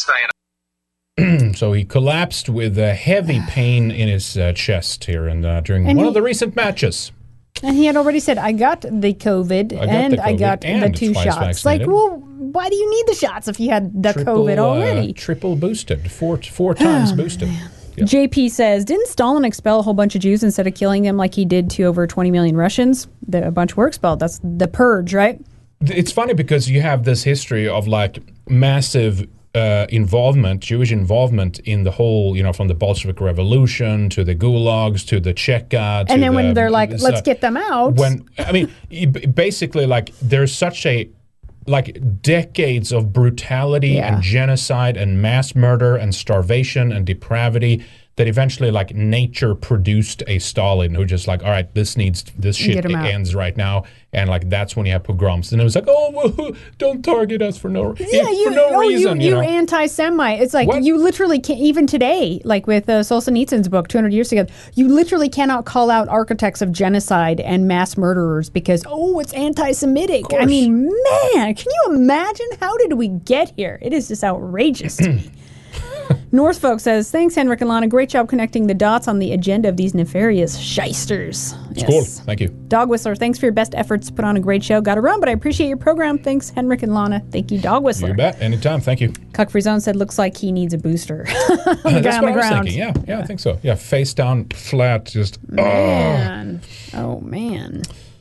stay in. So he collapsed with a heavy pain in his uh, chest here and uh, during And one he- of the recent matches. And he had already said, I got the COVID, I got and the I COVID got the and two twice shots. Like, vaccinated. well, why do you need the shots if you had the COVID uh, already? triple boosted, four four times boosted. J P says, didn't Stalin expel a whole bunch of Jews instead of killing them like he did to over twenty million Russians? The, a bunch were expelled. That's the purge, right? It's funny because you have this history of like massive uh, involvement, Jewish involvement in the whole, you know, from the Bolshevik Revolution to the gulags to the Cheka. To And then when the- they're like, it's, let's uh, get them out. When I mean, y- b- basically, like there's such a like decades of brutality Yeah. and genocide and mass murder and starvation and depravity that eventually like nature produced a Stalin who just like, all right, this needs this shit Get 'em out. ends right now, and like that's when you have pogroms, and it was like, oh, well, don't target us for no Yeah, you, for no oh, reason, you, you, you know. anti-Semite. It's like What? you literally can't, even today, like with uh, Solzhenitsyn's book, two hundred years ago, you literally cannot call out architects of genocide and mass murderers because, oh, it's anti-Semitic. I mean, man, can you imagine? How did we get here? It is just outrageous to me. Northfolk says, thanks, Henrik and Lana. Great job connecting the dots on the agenda of these nefarious shysters. It's cool. Thank you. Dog Whistler, thanks for your best efforts to put on a great show. Got to run, but I appreciate your program. Thanks, Henrik and Lana. Thank you, Dog Whistler. You bet. Anytime. Thank you. Cuck Free Zone said, looks like he needs a booster. the guy That's on what the I was ground. thinking. Yeah, yeah, I think so. Yeah, face down, flat, just. Oh. Man. Oh, man.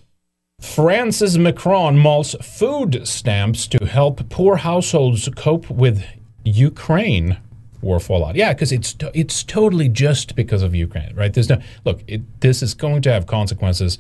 Francis Macron mauls food stamps to help poor households cope with Ukraine war fallout. Yeah, because it's to- it's totally just because of Ukraine, right? There's no look. It, this is going to have consequences,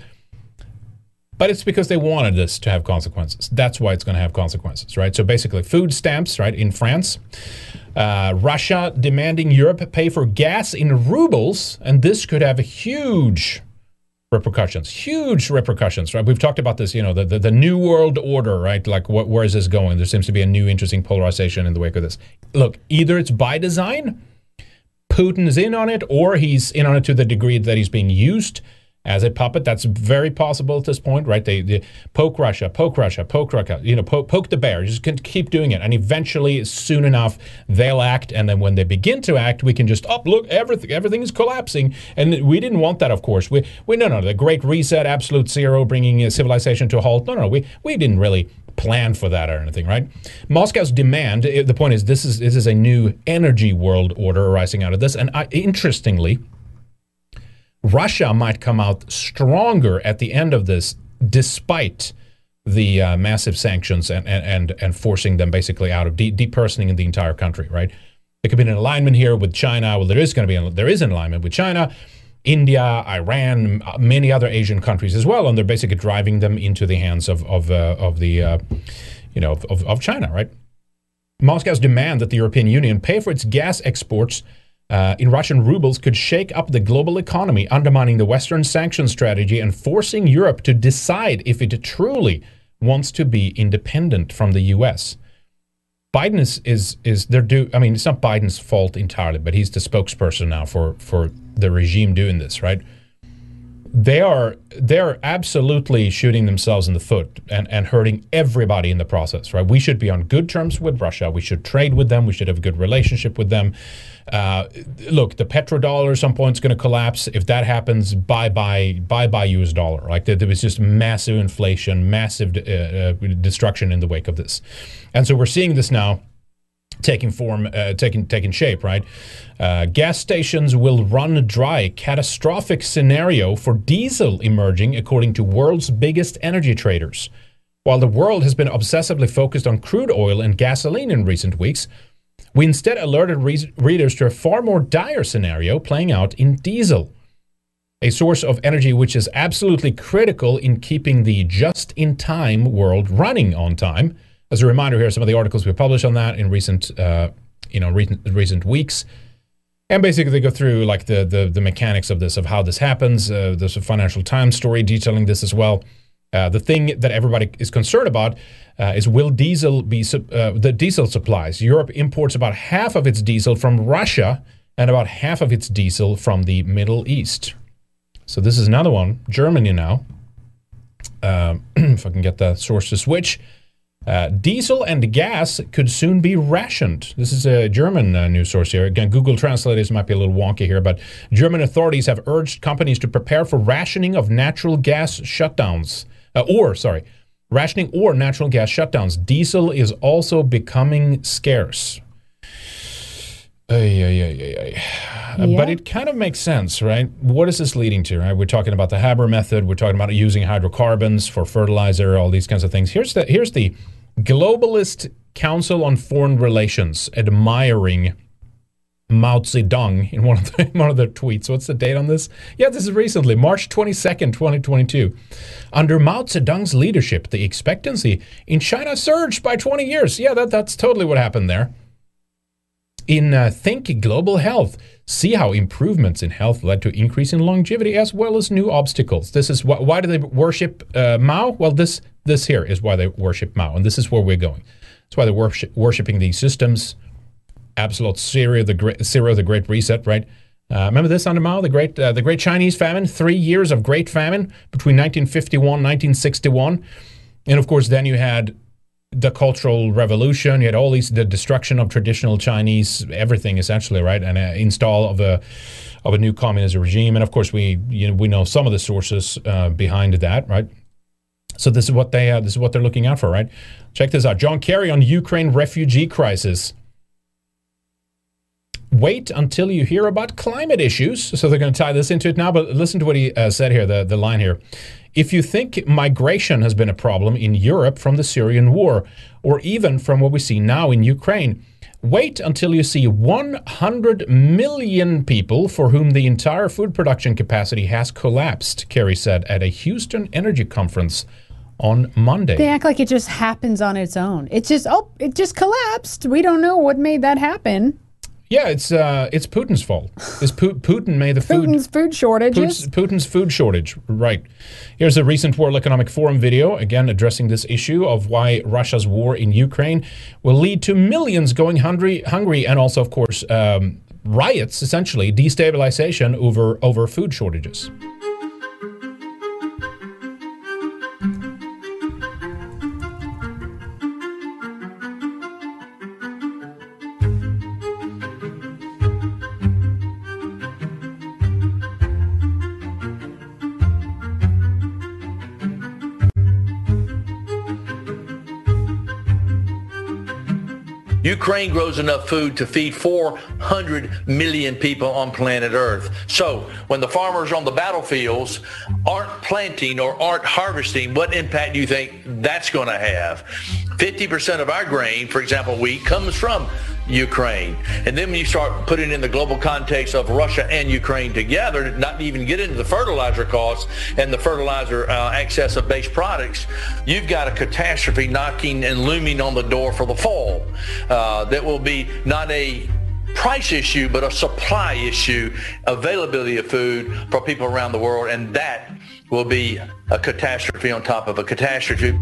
but it's because they wanted this to have consequences. That's why it's going to have consequences, right? So basically, food stamps, right, in France. Uh, Russia demanding Europe pay for gas in rubles, and this could have a huge repercussions, huge repercussions, right? We've talked about this, you know, the, the, the new world order, right? Like, what, where is this going? There seems to be a new interesting polarization in the wake of this. Look, either it's by design, Putin is in on it, or he's in on it to the degree that he's being used as a puppet. That's very possible at this point, right? They, they poke Russia, poke Russia, poke Russia, you know, poke, poke the bear. Just can keep doing it. And eventually, soon enough, they'll act. And then when they begin to act, we can just, oh, look, everything, everything is collapsing. And we didn't want that, of course. We, we no, no, the Great Reset, absolute zero, bringing civilization to a halt. No, no, we, we didn't really plan for that or anything, right? Moscow's demand, the point is, this is, this is a new energy world order arising out of this. And I, interestingly, Russia might come out stronger at the end of this, despite the uh, massive sanctions and, and and and forcing them basically out of de- depersoning the entire country. Right? There could be an alignment here with China. Well, there is going to be an, there is an alignment with China, India, Iran, many other Asian countries as well, and they're basically driving them into the hands of of uh, of the uh, you know of, of China. Right? Moscow's demand that the European Union pay for its gas exports Uh, in Russian rubles could shake up the global economy, undermining the Western sanction strategy and forcing Europe to decide if it truly wants to be independent from the U S. Biden is is is they're do. I mean, it's not Biden's fault entirely, but he's the spokesperson now for for the regime doing this, right? They are they are absolutely shooting themselves in the foot and, and hurting everybody in the process, right? We should be on good terms with Russia. We should trade with them. We should have a good relationship with them. Uh, look, the petrodollar at some point is going to collapse. If that happens, bye bye bye bye U S dollar. Like there, there was just massive inflation, massive uh, uh, destruction in the wake of this, and so we're seeing this now taking form, uh, taking taking shape, right? Uh, gas stations will run dry. Catastrophic scenario for diesel emerging, according to world's biggest energy traders. While the world has been obsessively focused on crude oil and gasoline in recent weeks, we instead alerted re- readers to a far more dire scenario playing out in diesel, a source of energy which is absolutely critical in keeping the just-in-time world running on time, as a reminder, here are some of the articles we published on that in recent, uh, you know, recent, recent weeks. And basically, they go through like the the, the mechanics of this, of how this happens. Uh, there's a Financial Times story detailing this as well. Uh, the thing that everybody is concerned about uh, is will diesel be uh, the diesel supplies. Europe imports about half of its diesel from Russia and about half of its diesel from the Middle East. So this is another one. Germany now. Um, if I can get the source to switch. Uh, diesel and gas could soon be rationed. This is a German uh, news source here. Again, Google translators might be a little wonky here, but German authorities have urged companies to prepare for rationing of natural gas shutdowns. Uh, or, sorry, rationing or natural gas shutdowns. Diesel is also becoming scarce. Ay, ay, ay, ay, ay. Uh, Yeah. But it kind of makes sense, right? What is this leading to, right? We're talking about the Haber method. We're talking about using hydrocarbons for fertilizer, all these kinds of things. Here's the here's the Globalist Council on Foreign Relations admiring Mao Zedong in one of the, one of their tweets. What's the date on this? Yeah, this is recently, March twenty-second, twenty twenty-two. Under Mao Zedong's leadership, the expectancy in China surged by twenty years. Yeah, that, that's totally what happened there. In uh, Think Global Health, see how improvements in health led to increase in longevity as well as new obstacles. This is wh- why do they worship uh, Mao? Well, this this here is why they worship Mao, and this is where we're going. That's why they're worship- worshiping these systems. Absolute zero, the great zero, the Great Reset, right? Uh, remember this under Mao, the great uh, the Great Chinese Famine, three years of Great Famine between nineteen fifty-one and nineteen sixty-one, and of course then you had the Cultural Revolution. You had all these, the destruction of traditional Chinese, everything essentially, right? And uh, install of a of a new communist regime. And of course, we you know we know some of the sources uh, behind that, right? So this is what they uh, this is what they're looking out for, right? Check this out. John Kerry on Ukraine refugee crisis. Wait until you hear about climate issues. So they're going to tie this into it now. But listen to what he uh, said here. The the line here. If you think migration has been a problem in Europe from the Syrian war, or even from what we see now in Ukraine, wait until you see one hundred million people for whom the entire food production capacity has collapsed, Kerry said at a Houston energy conference on Monday. They act like it just happens on its own. It's just, oh, it just collapsed. We don't know what made that happen. Yeah, it's uh, it's Putin's fault. It's Pu- Putin made the food Putin's food shortages. Putin's, Putin's food shortage, right? Here's a recent World Economic Forum video, again addressing this issue of why Russia's war in Ukraine will lead to millions going hungry, hungry, and also, of course, um, riots, essentially destabilization over over food shortages. Ukraine grows enough food to feed four hundred million people on planet Earth. So when the farmers on the battlefields aren't planting or aren't harvesting, what impact do you think that's going to have? fifty percent of our grain, for example, wheat, comes from Ukraine. And then when you start putting in the global context of Russia and Ukraine together, not even get into the fertilizer costs and the fertilizer uh, excess of base products, you've got a catastrophe knocking and looming on the door for the fall. Uh, that will be not a price issue, but a supply issue, availability of food for people around the world, and that will be a catastrophe on top of a catastrophe.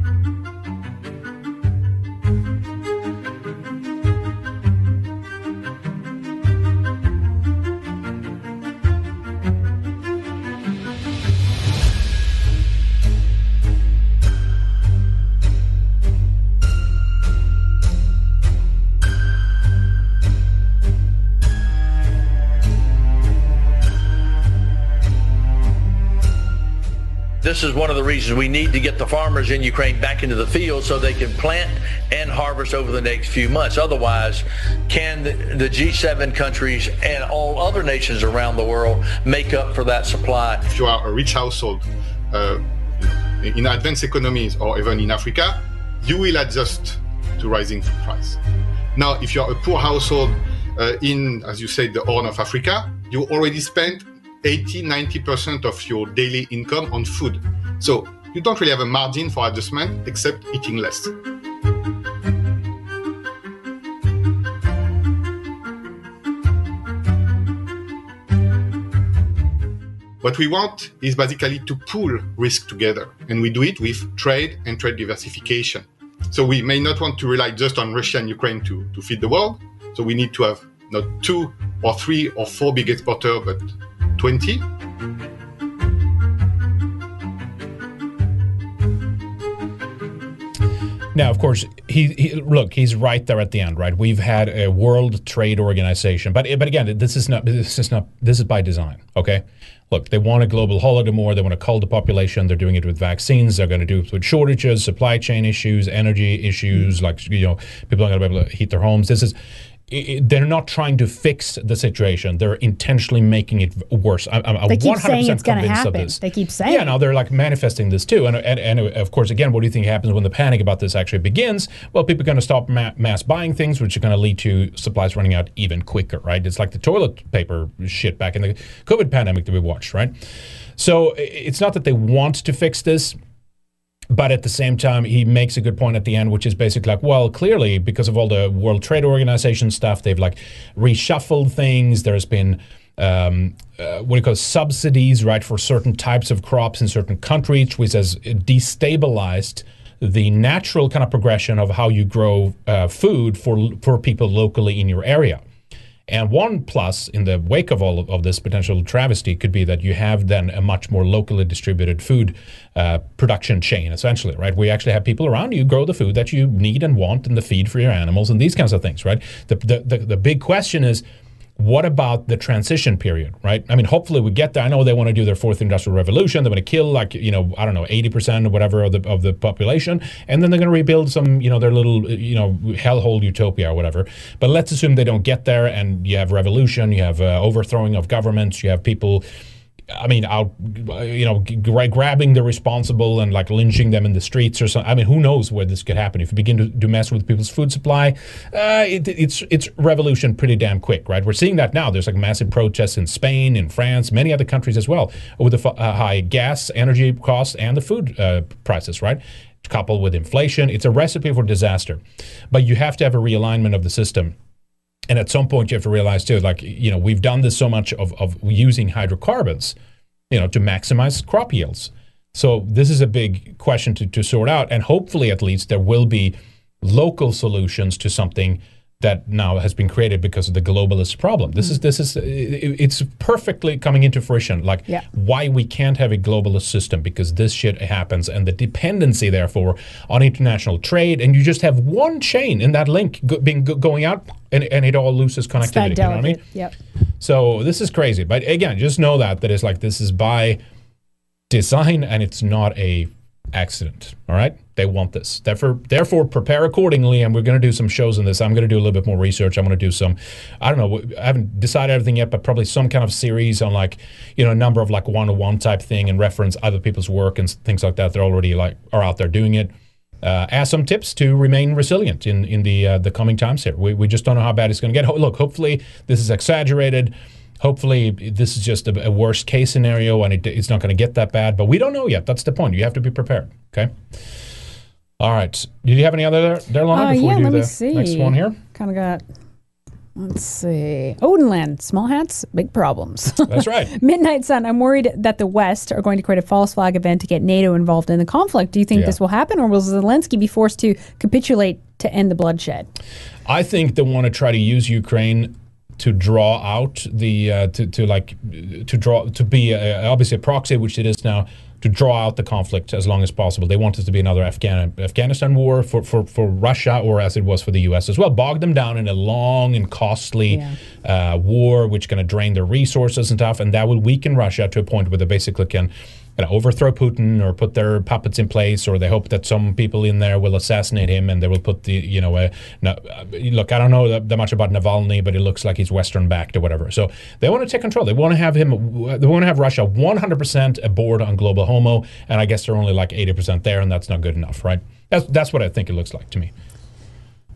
This is one of the reasons we need to get the farmers in Ukraine back into the field so they can plant and harvest over the next few months. Otherwise, can the, the G seven countries and all other nations around the world make up for that supply? If you are a rich household uh, in advanced economies or even in Africa, you will adjust to rising food price. Now, if you are a poor household uh, in, as you said, the Horn of Africa, you already spent eighty, ninety percent of your daily income on food. So you don't really have a margin for adjustment except eating less. What we want is basically to pool risk together, and we do it with trade and trade diversification. So we may not want to rely just on Russia and Ukraine to, to feed the world. So we need to have not two or three or four big exporters, but twenty. Now, of course, he, he look, he's right there at the end, right? We've had a World Trade Organization, but but again, this is not this is not this is by design, okay? Look, they want a global holodomor. They want to cull the population. They're doing it with vaccines. They're going to do it with shortages, supply chain issues, energy issues. Like, you know, people aren't going to be able to heat their homes. This is, it, they're not trying to fix the situation. They're intentionally making it worse. I'm, I'm they keep one hundred percent saying it's going to convinced of happen. this. They keep saying. Yeah, now they're like manifesting this too. And, and and of course, again, what do you think happens when the panic about this actually begins? Well, people are going to stop ma- mass buying things, which are going to lead to supplies running out even quicker, right? It's like the toilet paper shit back in the COVID pandemic that we watched, right? So it's not that they want to fix this, but at the same time, he makes a good point at the end, which is basically like, well, clearly, because of all the World Trade Organization stuff, they've like reshuffled things. There's been um, uh, what do you call subsidies, right, for certain types of crops in certain countries, which has destabilized the natural kind of progression of how you grow uh, food for for people locally in your area. And one plus in the wake of all of, of this potential travesty could be that you have then a much more locally distributed food uh, production chain, essentially, right? We actually have people around you grow the food that you need and want and the feed for your animals and these kinds of things, right? The the the, the big question is, what about the transition period, right? I mean, hopefully we get there. I know they want to do their fourth industrial revolution. They want to kill, like, you know, I don't know, eighty percent or whatever of the of the population. And then they're going to rebuild some, you know, their little, you know, hellhole utopia or whatever. But let's assume they don't get there and you have revolution, you have uh, overthrowing of governments, you have people, I mean, out, you know, g- grabbing the responsible and like lynching them in the streets or something. I mean, who knows where this could happen? If you begin to, to mess with people's food supply, uh, it, it's it's revolution pretty damn quick, right? We're seeing that now. There's like massive protests in Spain, in France, many other countries as well, with the uh, high gas, energy costs, and the food uh, prices, right? Coupled with inflation, it's a recipe for disaster. But you have to have a realignment of the system. And at some point, you have to realize, too, like, you know, we've done this so much of, of using hydrocarbons, you know, to maximize crop yields. So this is a big question to, to sort out. And hopefully, at least, there will be local solutions to something that now has been created because of the globalist problem. This mm-hmm. is, this is, it's perfectly coming into fruition, like yeah. why we can't have a globalist system, because this shit happens, and the dependency, therefore, on international trade, and you just have one chain in that link go, being go, going out, and, and it all loses connectivity. You know what I mean? Yep. So this is crazy. But again, just know that, that it's like, this is by design, and it's not a accident. All right? They want this. Therefore, therefore, prepare accordingly, and we're going to do some shows on this. I'm going to do a little bit more research. I'm going to do some, I don't know, I haven't decided everything yet, but probably some kind of series on, like, you know, a number of like one-to-one type thing and reference other people's work and things like that. They're already like are out there doing it. Uh, as some tips to remain resilient in in the uh, the coming times here. We we just don't know how bad it's going to get. Ho- look, hopefully this is exaggerated. Hopefully this is just a, a worst case scenario, and it, it's not going to get that bad. But we don't know yet. That's the point. You have to be prepared. Okay. All right. Did you have any other there, there Lana, uh, before yeah, we do let me the see. next one here? Kind of got. Let's see. Odenland, small hats, big problems. That's right. Midnight Sun, I'm worried that the West are going to create a false flag event to get NATO involved in the conflict. Do you think Yeah. this will happen, or will Zelensky be forced to capitulate to end the bloodshed? I think they want to try to use Ukraine to draw out the uh, to to like to draw to be a, obviously a proxy, which it is now, to draw out the conflict as long as possible. They want it to be another Afghan, Afghanistan war for, for, for Russia, or as it was for the U S as well. Bog them down in a long and costly yeah. uh, war, which is going to drain their resources and stuff, and that will weaken Russia to a point where they basically can kind of overthrow Putin or put their puppets in place, or they hope that some people in there will assassinate him, and they will put the, you know, uh, no, uh, look, I don't know that, that much about Navalny, but it looks like he's Western backed or whatever. So they want to take control. They want to have him, they want to have Russia one hundred percent aboard on global homo, and I guess they're only like eighty percent there, and that's not good enough, right? That's, that's what I think it looks like to me.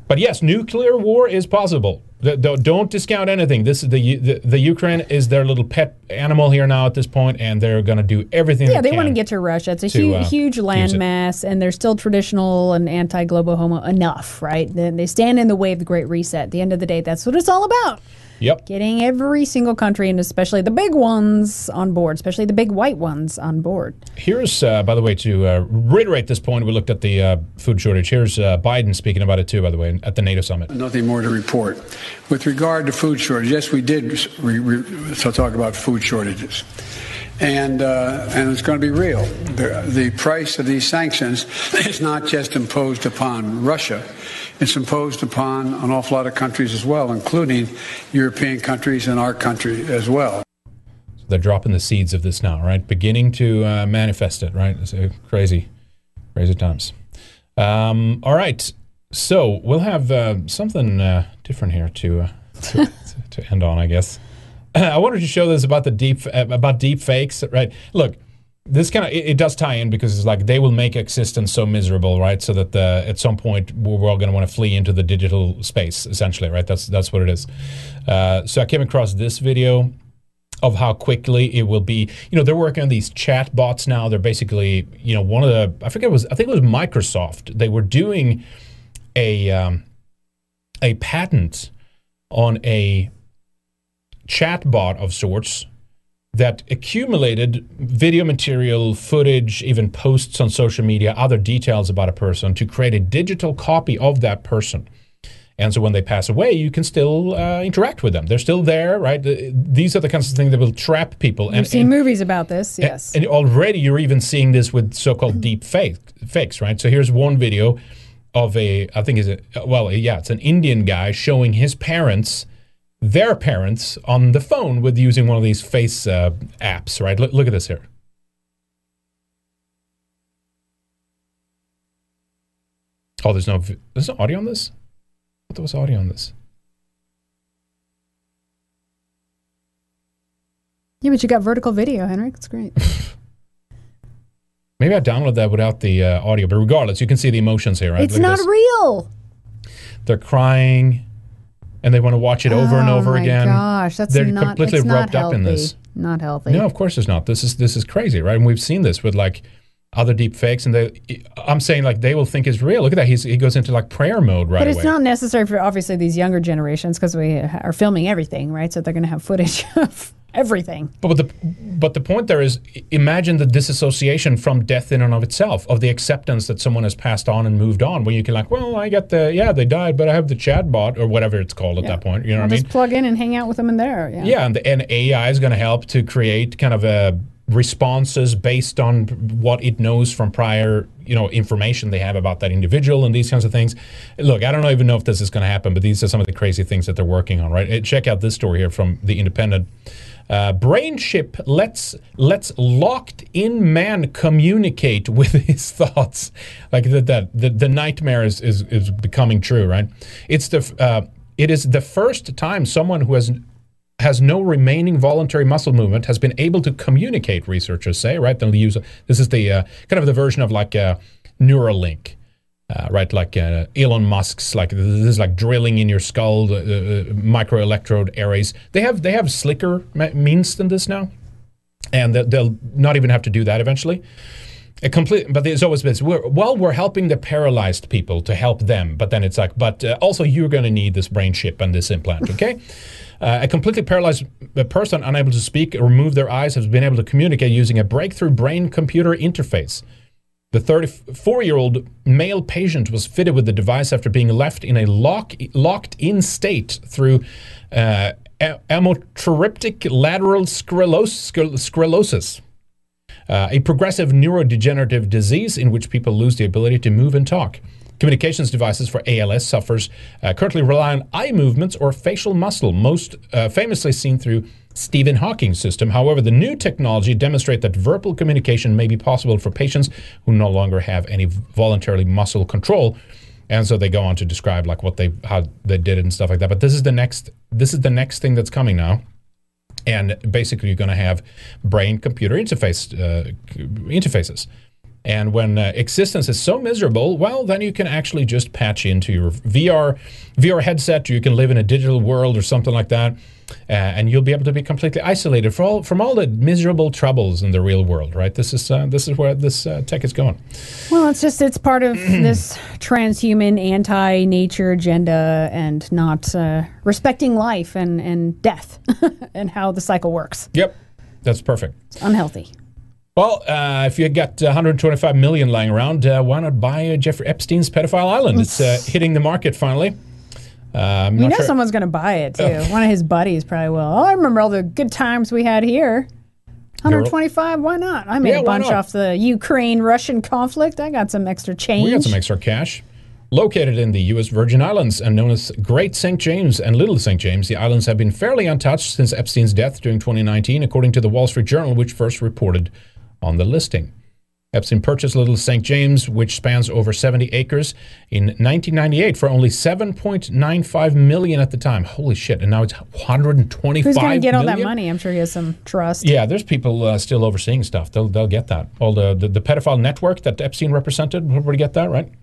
But yes, nuclear war is possible. The, the, don't discount anything. This is the, the the Ukraine is their little pet animal here now at this point, and they're going to do everything. Yeah, they, they can want to get to Russia. It's a to, hu- uh, huge landmass, and they're still traditional and anti-global homo enough, right? They, they stand in the way of the Great Reset. At the end of the day, that's what it's all about. Yep. Getting every single country, and especially the big ones, on board, especially the big white ones on board. Here's, uh, by the way, to uh, reiterate this point, we looked at the uh, food shortage. Here's uh, Biden speaking about it too, by the way, at the NATO summit. Nothing more to report. With regard to food shortage, yes, we did re- re- so talk about food shortages. And uh, and it's going to be real. The, the price of these sanctions is not just imposed upon Russia. It's imposed upon an awful lot of countries as well, including European countries and our country as well. So they're dropping the seeds of this now, right? Beginning to uh, manifest it, right? It's uh, crazy, crazy times. Um, all right. So we'll have uh, something uh, different here to, uh, to, to end on, I guess. I wanted to show this about the deep uh, about deep fakes, right? Look, this kind of it, it does tie in because it's like they will make existence so miserable, right? So that the, at some point we're all going to want to flee into the digital space, essentially, right? That's that's what it is. Uh, so I came across this video of how quickly it will be. You know, they're working on these chat bots now. They're basically, you know, one of the I forget it was I think it was Microsoft. They were doing a um, a patent on a chatbot of sorts that accumulated video material, footage, even posts on social media, other details about a person to create a digital copy of that person. And so when they pass away, you can still uh, interact with them. They're still there, right? These are the kinds of things that will trap people. We've and, seen and, movies about this, yes. And, and already you're even seeing this with so-called deep fake, fakes, right? So here's one video of a, I think is a, well, yeah, it's an Indian guy showing his parents their parents on the phone with using one of these face uh, apps, right? Look, look at this here. Oh, there's no there's no audio on this? I thought there was audio on this. Yeah, but you got vertical video, Henrik. That's great. Maybe I downloaded that without the uh, audio, but regardless, you can see the emotions here, right? It's look not real. They're crying. And they want to watch it over oh and over my again. Gosh, that's They're not, completely it's roped not up in this. Not healthy. No, of course it's not. This is this is crazy, right? And we've seen this with like other deep fakes, and they. I'm saying like they will think it's real. Look at that. He's, he goes into like prayer mode right away. But it's away. not necessary for obviously these younger generations because we are filming everything, right? So they're going to have footage of everything. But the but the point there is, imagine the disassociation from death in and of itself, of the acceptance that someone has passed on and moved on. When you can like, well, I got the yeah, they died, but I have the chat bot or whatever it's called at yeah. that point. You know I'll what I mean? Just plug in and hang out with them in there. Yeah, yeah, and the, and A I is going to help to create kind of a responses based on what it knows from prior, you know, information they have about that individual and these kinds of things. Look, I don't even know if this is going to happen, but these are some of the crazy things that they're working on, right? Check out this story here from The Independent. Uh, brain chip lets lets locked in man communicate with his thoughts. Like that, that the, the nightmare is, is is becoming true, right? It's the uh, it is the first time someone who has has no remaining voluntary muscle movement has been able to communicate, researchers say, right? They'll use, this is the uh, kind of the version of like uh, Neuralink, uh, right? Like uh, Elon Musk's, like this is like drilling in your skull, uh, uh, microelectrode arrays. They have they have slicker means than this now, and they'll not even have to do that eventually. A complete, but there's always been, we're, well, we're helping the paralyzed people to help them, but then it's like, but uh, also you're going to need this brain chip and this implant, okay? Uh, a completely paralyzed person unable to speak or move their eyes has been able to communicate using a breakthrough brain-computer interface. The thirty-four-year-old male patient was fitted with the device after being left in a lock, locked-in state through uh, amyotrophic lateral sclerosis, sclerosis uh, a progressive neurodegenerative disease in which people lose the ability to move and talk. Communications devices for A L S sufferers uh, currently rely on eye movements or facial muscle, most uh, famously seen through Stephen Hawking's system. However, the new technology demonstrates that verbal communication may be possible for patients who no longer have any voluntarily muscle control. And so they go on to describe like what they how they did it and stuff like that. But this is the next this is the next thing that's coming now. And basically, you're going to have brain-computer interface uh, interfaces. And when uh, existence is so miserable, well, then you can actually just patch into your V R V R headset, or you can live in a digital world or something like that, uh, and you'll be able to be completely isolated from all, from all the miserable troubles in the real world, right? This is uh, this is where this uh, tech is going. Well, it's just it's part of this transhuman, anti-nature agenda, and not uh, respecting life and and death, and how the cycle works. Yep, that's perfect. It's unhealthy. Well, uh, if you got one hundred twenty-five million dollars lying around, uh, why not buy uh, Jeffrey Epstein's Pedophile Island? It's uh, hitting the market finally. Uh, I'm you not know sure. someone's going to buy it, too. One of his buddies probably will. Oh, I remember all the good times we had here. one hundred twenty-five, why not? I made Yeah, a why bunch not? off the Ukraine-Russian conflict. I got some extra change. We got some extra cash. Located in the U S Virgin Islands and known as Great Saint James and Little Saint James, the islands have been fairly untouched since Epstein's death during twenty nineteen, according to the Wall Street Journal, which first reported on the listing. Epstein purchased Little Saint James, which spans over seventy acres, in nineteen ninety-eight for only seven point nine five million dollars at the time. Holy shit! And now it's one hundred twenty-five Who's going to get all that million? money? I'm sure he has some trust. Yeah, there's people uh, still overseeing stuff. They'll they'll get that. All the, the the pedophile network that Epstein represented, everybody get that, right?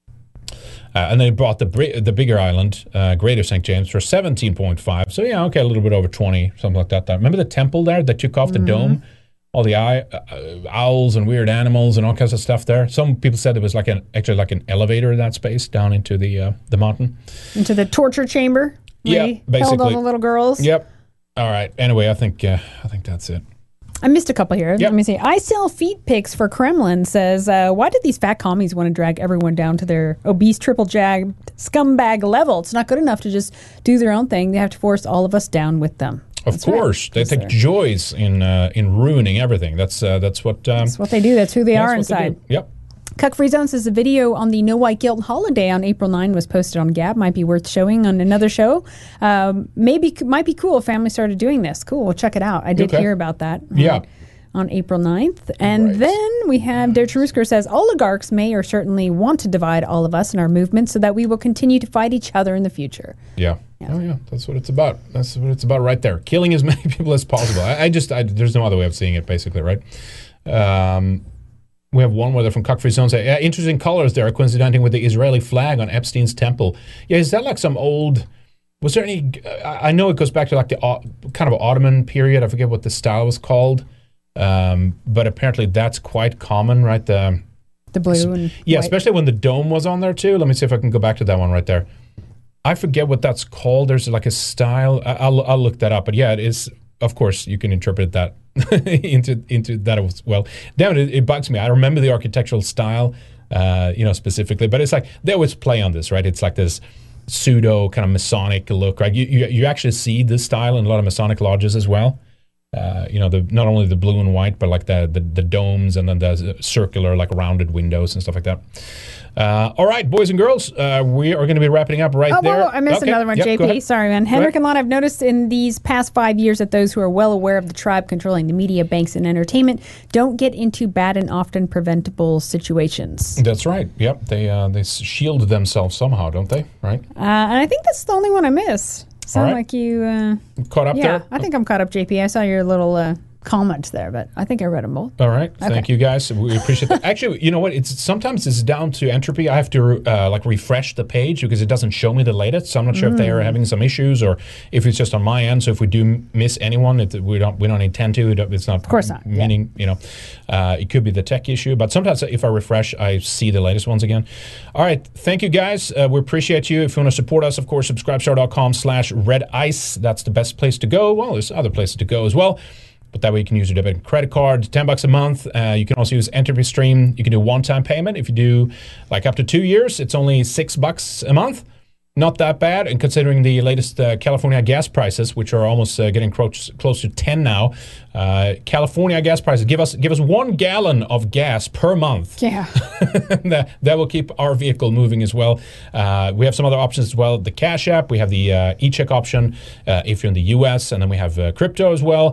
Uh, and they bought the br- the bigger island, uh, Greater Saint James, for seventeen point five. So yeah, okay, a little bit over twenty, something like that. Remember the temple there that took off the Mm-hmm. dome? All the eye, uh, owls and weird animals and all kinds of stuff there. Some people said it was like an actually like an elevator in that space down into the uh, the mountain. Into the torture chamber. where Yeah, he held basically. all the little girls. Yep. All right. Anyway, I think uh, I think that's it. I missed a couple here. Yep. Let me see. I sell feet pics for Kremlin says, uh, why did these fat commies want to drag everyone down to their obese triple jagged scumbag level? It's not good enough to just do their own thing. They have to force all of us down with them. Of That's right. course, they Yes, take sir. joys in uh, in ruining everything. That's uh, that's what. Um, That's what they do. That's who they that's are what they inside. do. Yep. Cuck Free Zone says a video on the No White Guilt holiday on April ninth was posted on Gab. Might be worth showing on another show. Um, maybe might be cool if families started doing this. Cool, we'll check it out. I did Okay. hear about that. Yeah. On, on April ninth. And then we have Der Cherusker says oligarchs may or certainly want to divide all of us in our movement so that we will continue to fight each other in the future. Yeah. Oh yeah, that's what it's about. That's what it's about right there. Killing as many people as possible. I, I just I, there's no other way of seeing it, basically, right? Um, we have one where from Cuck Free Zone say, yeah, interesting colors there, coinciding with the Israeli flag on Epstein's temple. Yeah, is that like some old? Was there any? I I know it goes back to like the Au- kind of Ottoman period. I forget what the style was called, um, but apparently that's quite common, right? The The blue and yeah, white. especially when the dome was on there too. Let me see if I can go back to that one right there. I forget what that's called. There's like a style. I- I'll I'll look that up. But yeah, it is. Of course, you can interpret that into into that as well. Damn it, it bugs me. I remember the architectural style, uh, you know, specifically. But it's like they always play on this, right? It's like this pseudo kind of Masonic look, right? You you, you actually see this style in a lot of Masonic lodges as well. Uh, you know, the not only the blue and white, but like the the, the domes and then the circular, like rounded windows and stuff like that. Uh, all right, boys and girls, uh, we are going to be wrapping up right Oh, there. whoa, whoa, I missed Okay, another one, yep, go J P. ahead. Sorry, man. Go Henrik ahead. and Lon, I've noticed in these past five years that those who are well aware of the tribe controlling the media, banks, and entertainment don't get into bad and often preventable situations. That's right. Yep, they uh, they shield themselves somehow, don't they? Right? Uh, and I think that's the only one I missed. Sound right. like you... Uh, Caught up yeah, there? I think I'm caught up, J P. I saw your little uh, comments there, but I think I read them both. All right. Okay. Thank you, guys. We appreciate that. Actually, you know what? It's sometimes it's down to entropy. I have to uh, like refresh the page because it doesn't show me the latest. So I'm not sure if they are Mm. having some issues or if it's just on my end. So if we do miss anyone, it, we don't we don't intend to. It- It's not. Of course not. Yeah. Meaning, you know, uh, it could be the tech issue. But sometimes if I refresh, I see the latest ones again. All right. Thank you, guys. Uh, we appreciate you. If you want to support us, of course, subscribestar.com slash red ice. That's the best place to go. Well, there's other places to go as well. But that way you can use your debit and credit card, ten bucks a month. Uh, you can also use Entropy Stream. You can do one-time payment. If you do like up to two years, it's only six bucks a month. Not that bad. And considering the latest uh, California gas prices, which are almost uh, getting close, close to ten now, uh, California gas prices, give us give us one gallon of gas per month. Yeah. that, that will keep our vehicle moving as well. Uh, we have some other options as well. The Cash App. We have the uh, e-check option uh, if you're in the U S. And then we have uh, crypto as well.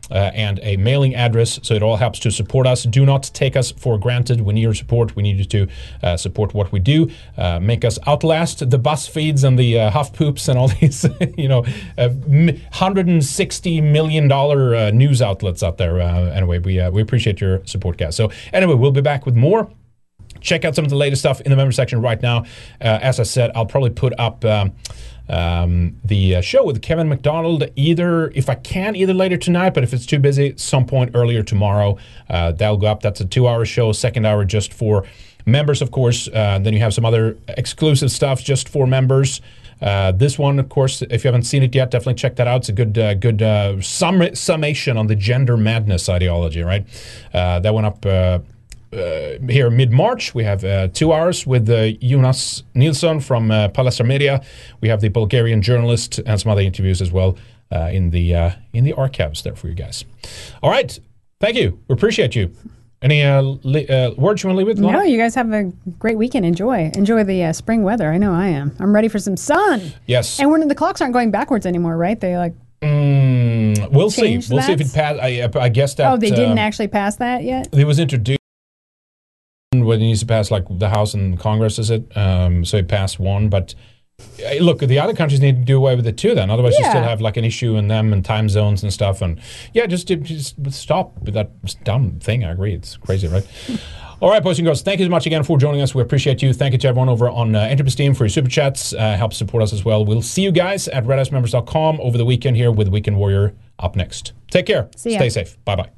uh, and a mailing address. So it all helps to support us. Do not take us for granted. We need your support. We need you to uh, support what we do. Uh, make us outlast the BuzzFeeds and the uh, HuffPoops and all these, you know, uh, one hundred sixty million dollars uh, news outlets out there. Uh, anyway, we uh, we appreciate your support, guys. So anyway, we'll be back with more. Check out some of the latest stuff in the member section right now. Uh, as I said, I'll probably put up um, um, the uh, show with Kevin McDonald either, if I can, either later tonight, but if it's too busy, some point earlier tomorrow. Uh, that'll go up. That's a two-hour show, second hour just for members, of course. Uh, then you have some other exclusive stuff just for members. Uh, this one, of course, if you haven't seen it yet, definitely check that out. It's a good uh, good uh, sum- summation on the gender madness ideology, right? Uh, that went up... Uh, Uh, here mid-March. We have uh, two hours with uh, Jonas Nilsson from uh, Palestra Media. We have the Bulgarian journalist and some other interviews as well uh, in the uh, in the archives there for you guys. All right. Thank you. We appreciate you. Any uh, li- uh, words you want to leave with? No, you guys have a great weekend. Enjoy. Enjoy the uh, spring weather. I know I am. I'm ready for some sun. Yes. And when the clocks aren't going backwards anymore, right? They like... Mm, we'll see. Change We'll that? see if it passed. I, I guess that... Oh, they didn't um, actually pass that yet? It was introduced when it needs to pass, like the House and Congress, is it? Um, so it passed one, but uh, look, the other countries need to do away with it too. Then, otherwise, you Yeah. still have like an issue in them and time zones and stuff. And yeah, just just stop with that dumb thing. I agree, it's crazy, right? All right, boys and girls, thank you so much again for joining us. We appreciate you. Thank you to everyone over on uh, Entropy Steam for your super chats. Uh, help support us as well. We'll see you guys at red ice members dot com over the weekend here with Weekend Warrior up next. Take care. See ya. Stay safe. Bye bye.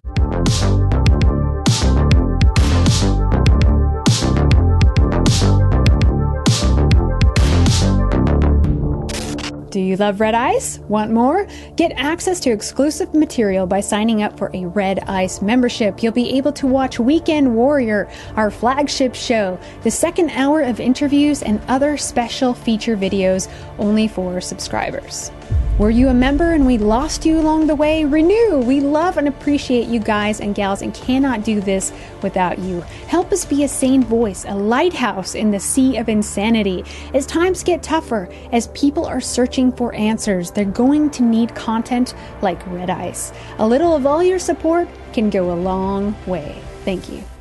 Do you love Red Ice? Want more? Get access to exclusive material by signing up for a Red Ice membership. You'll be able to watch Weekend Warrior, our flagship show, the second hour of interviews, and other special feature videos only for subscribers. Were you a member and we lost you along the way? Renew! We love and appreciate you guys and gals and cannot do this without you. Help us be a sane voice, a lighthouse in the sea of insanity. As times get tougher, as people are searching for answers, they're going to need content like Red Ice. A little of all your support can go a long way. Thank you.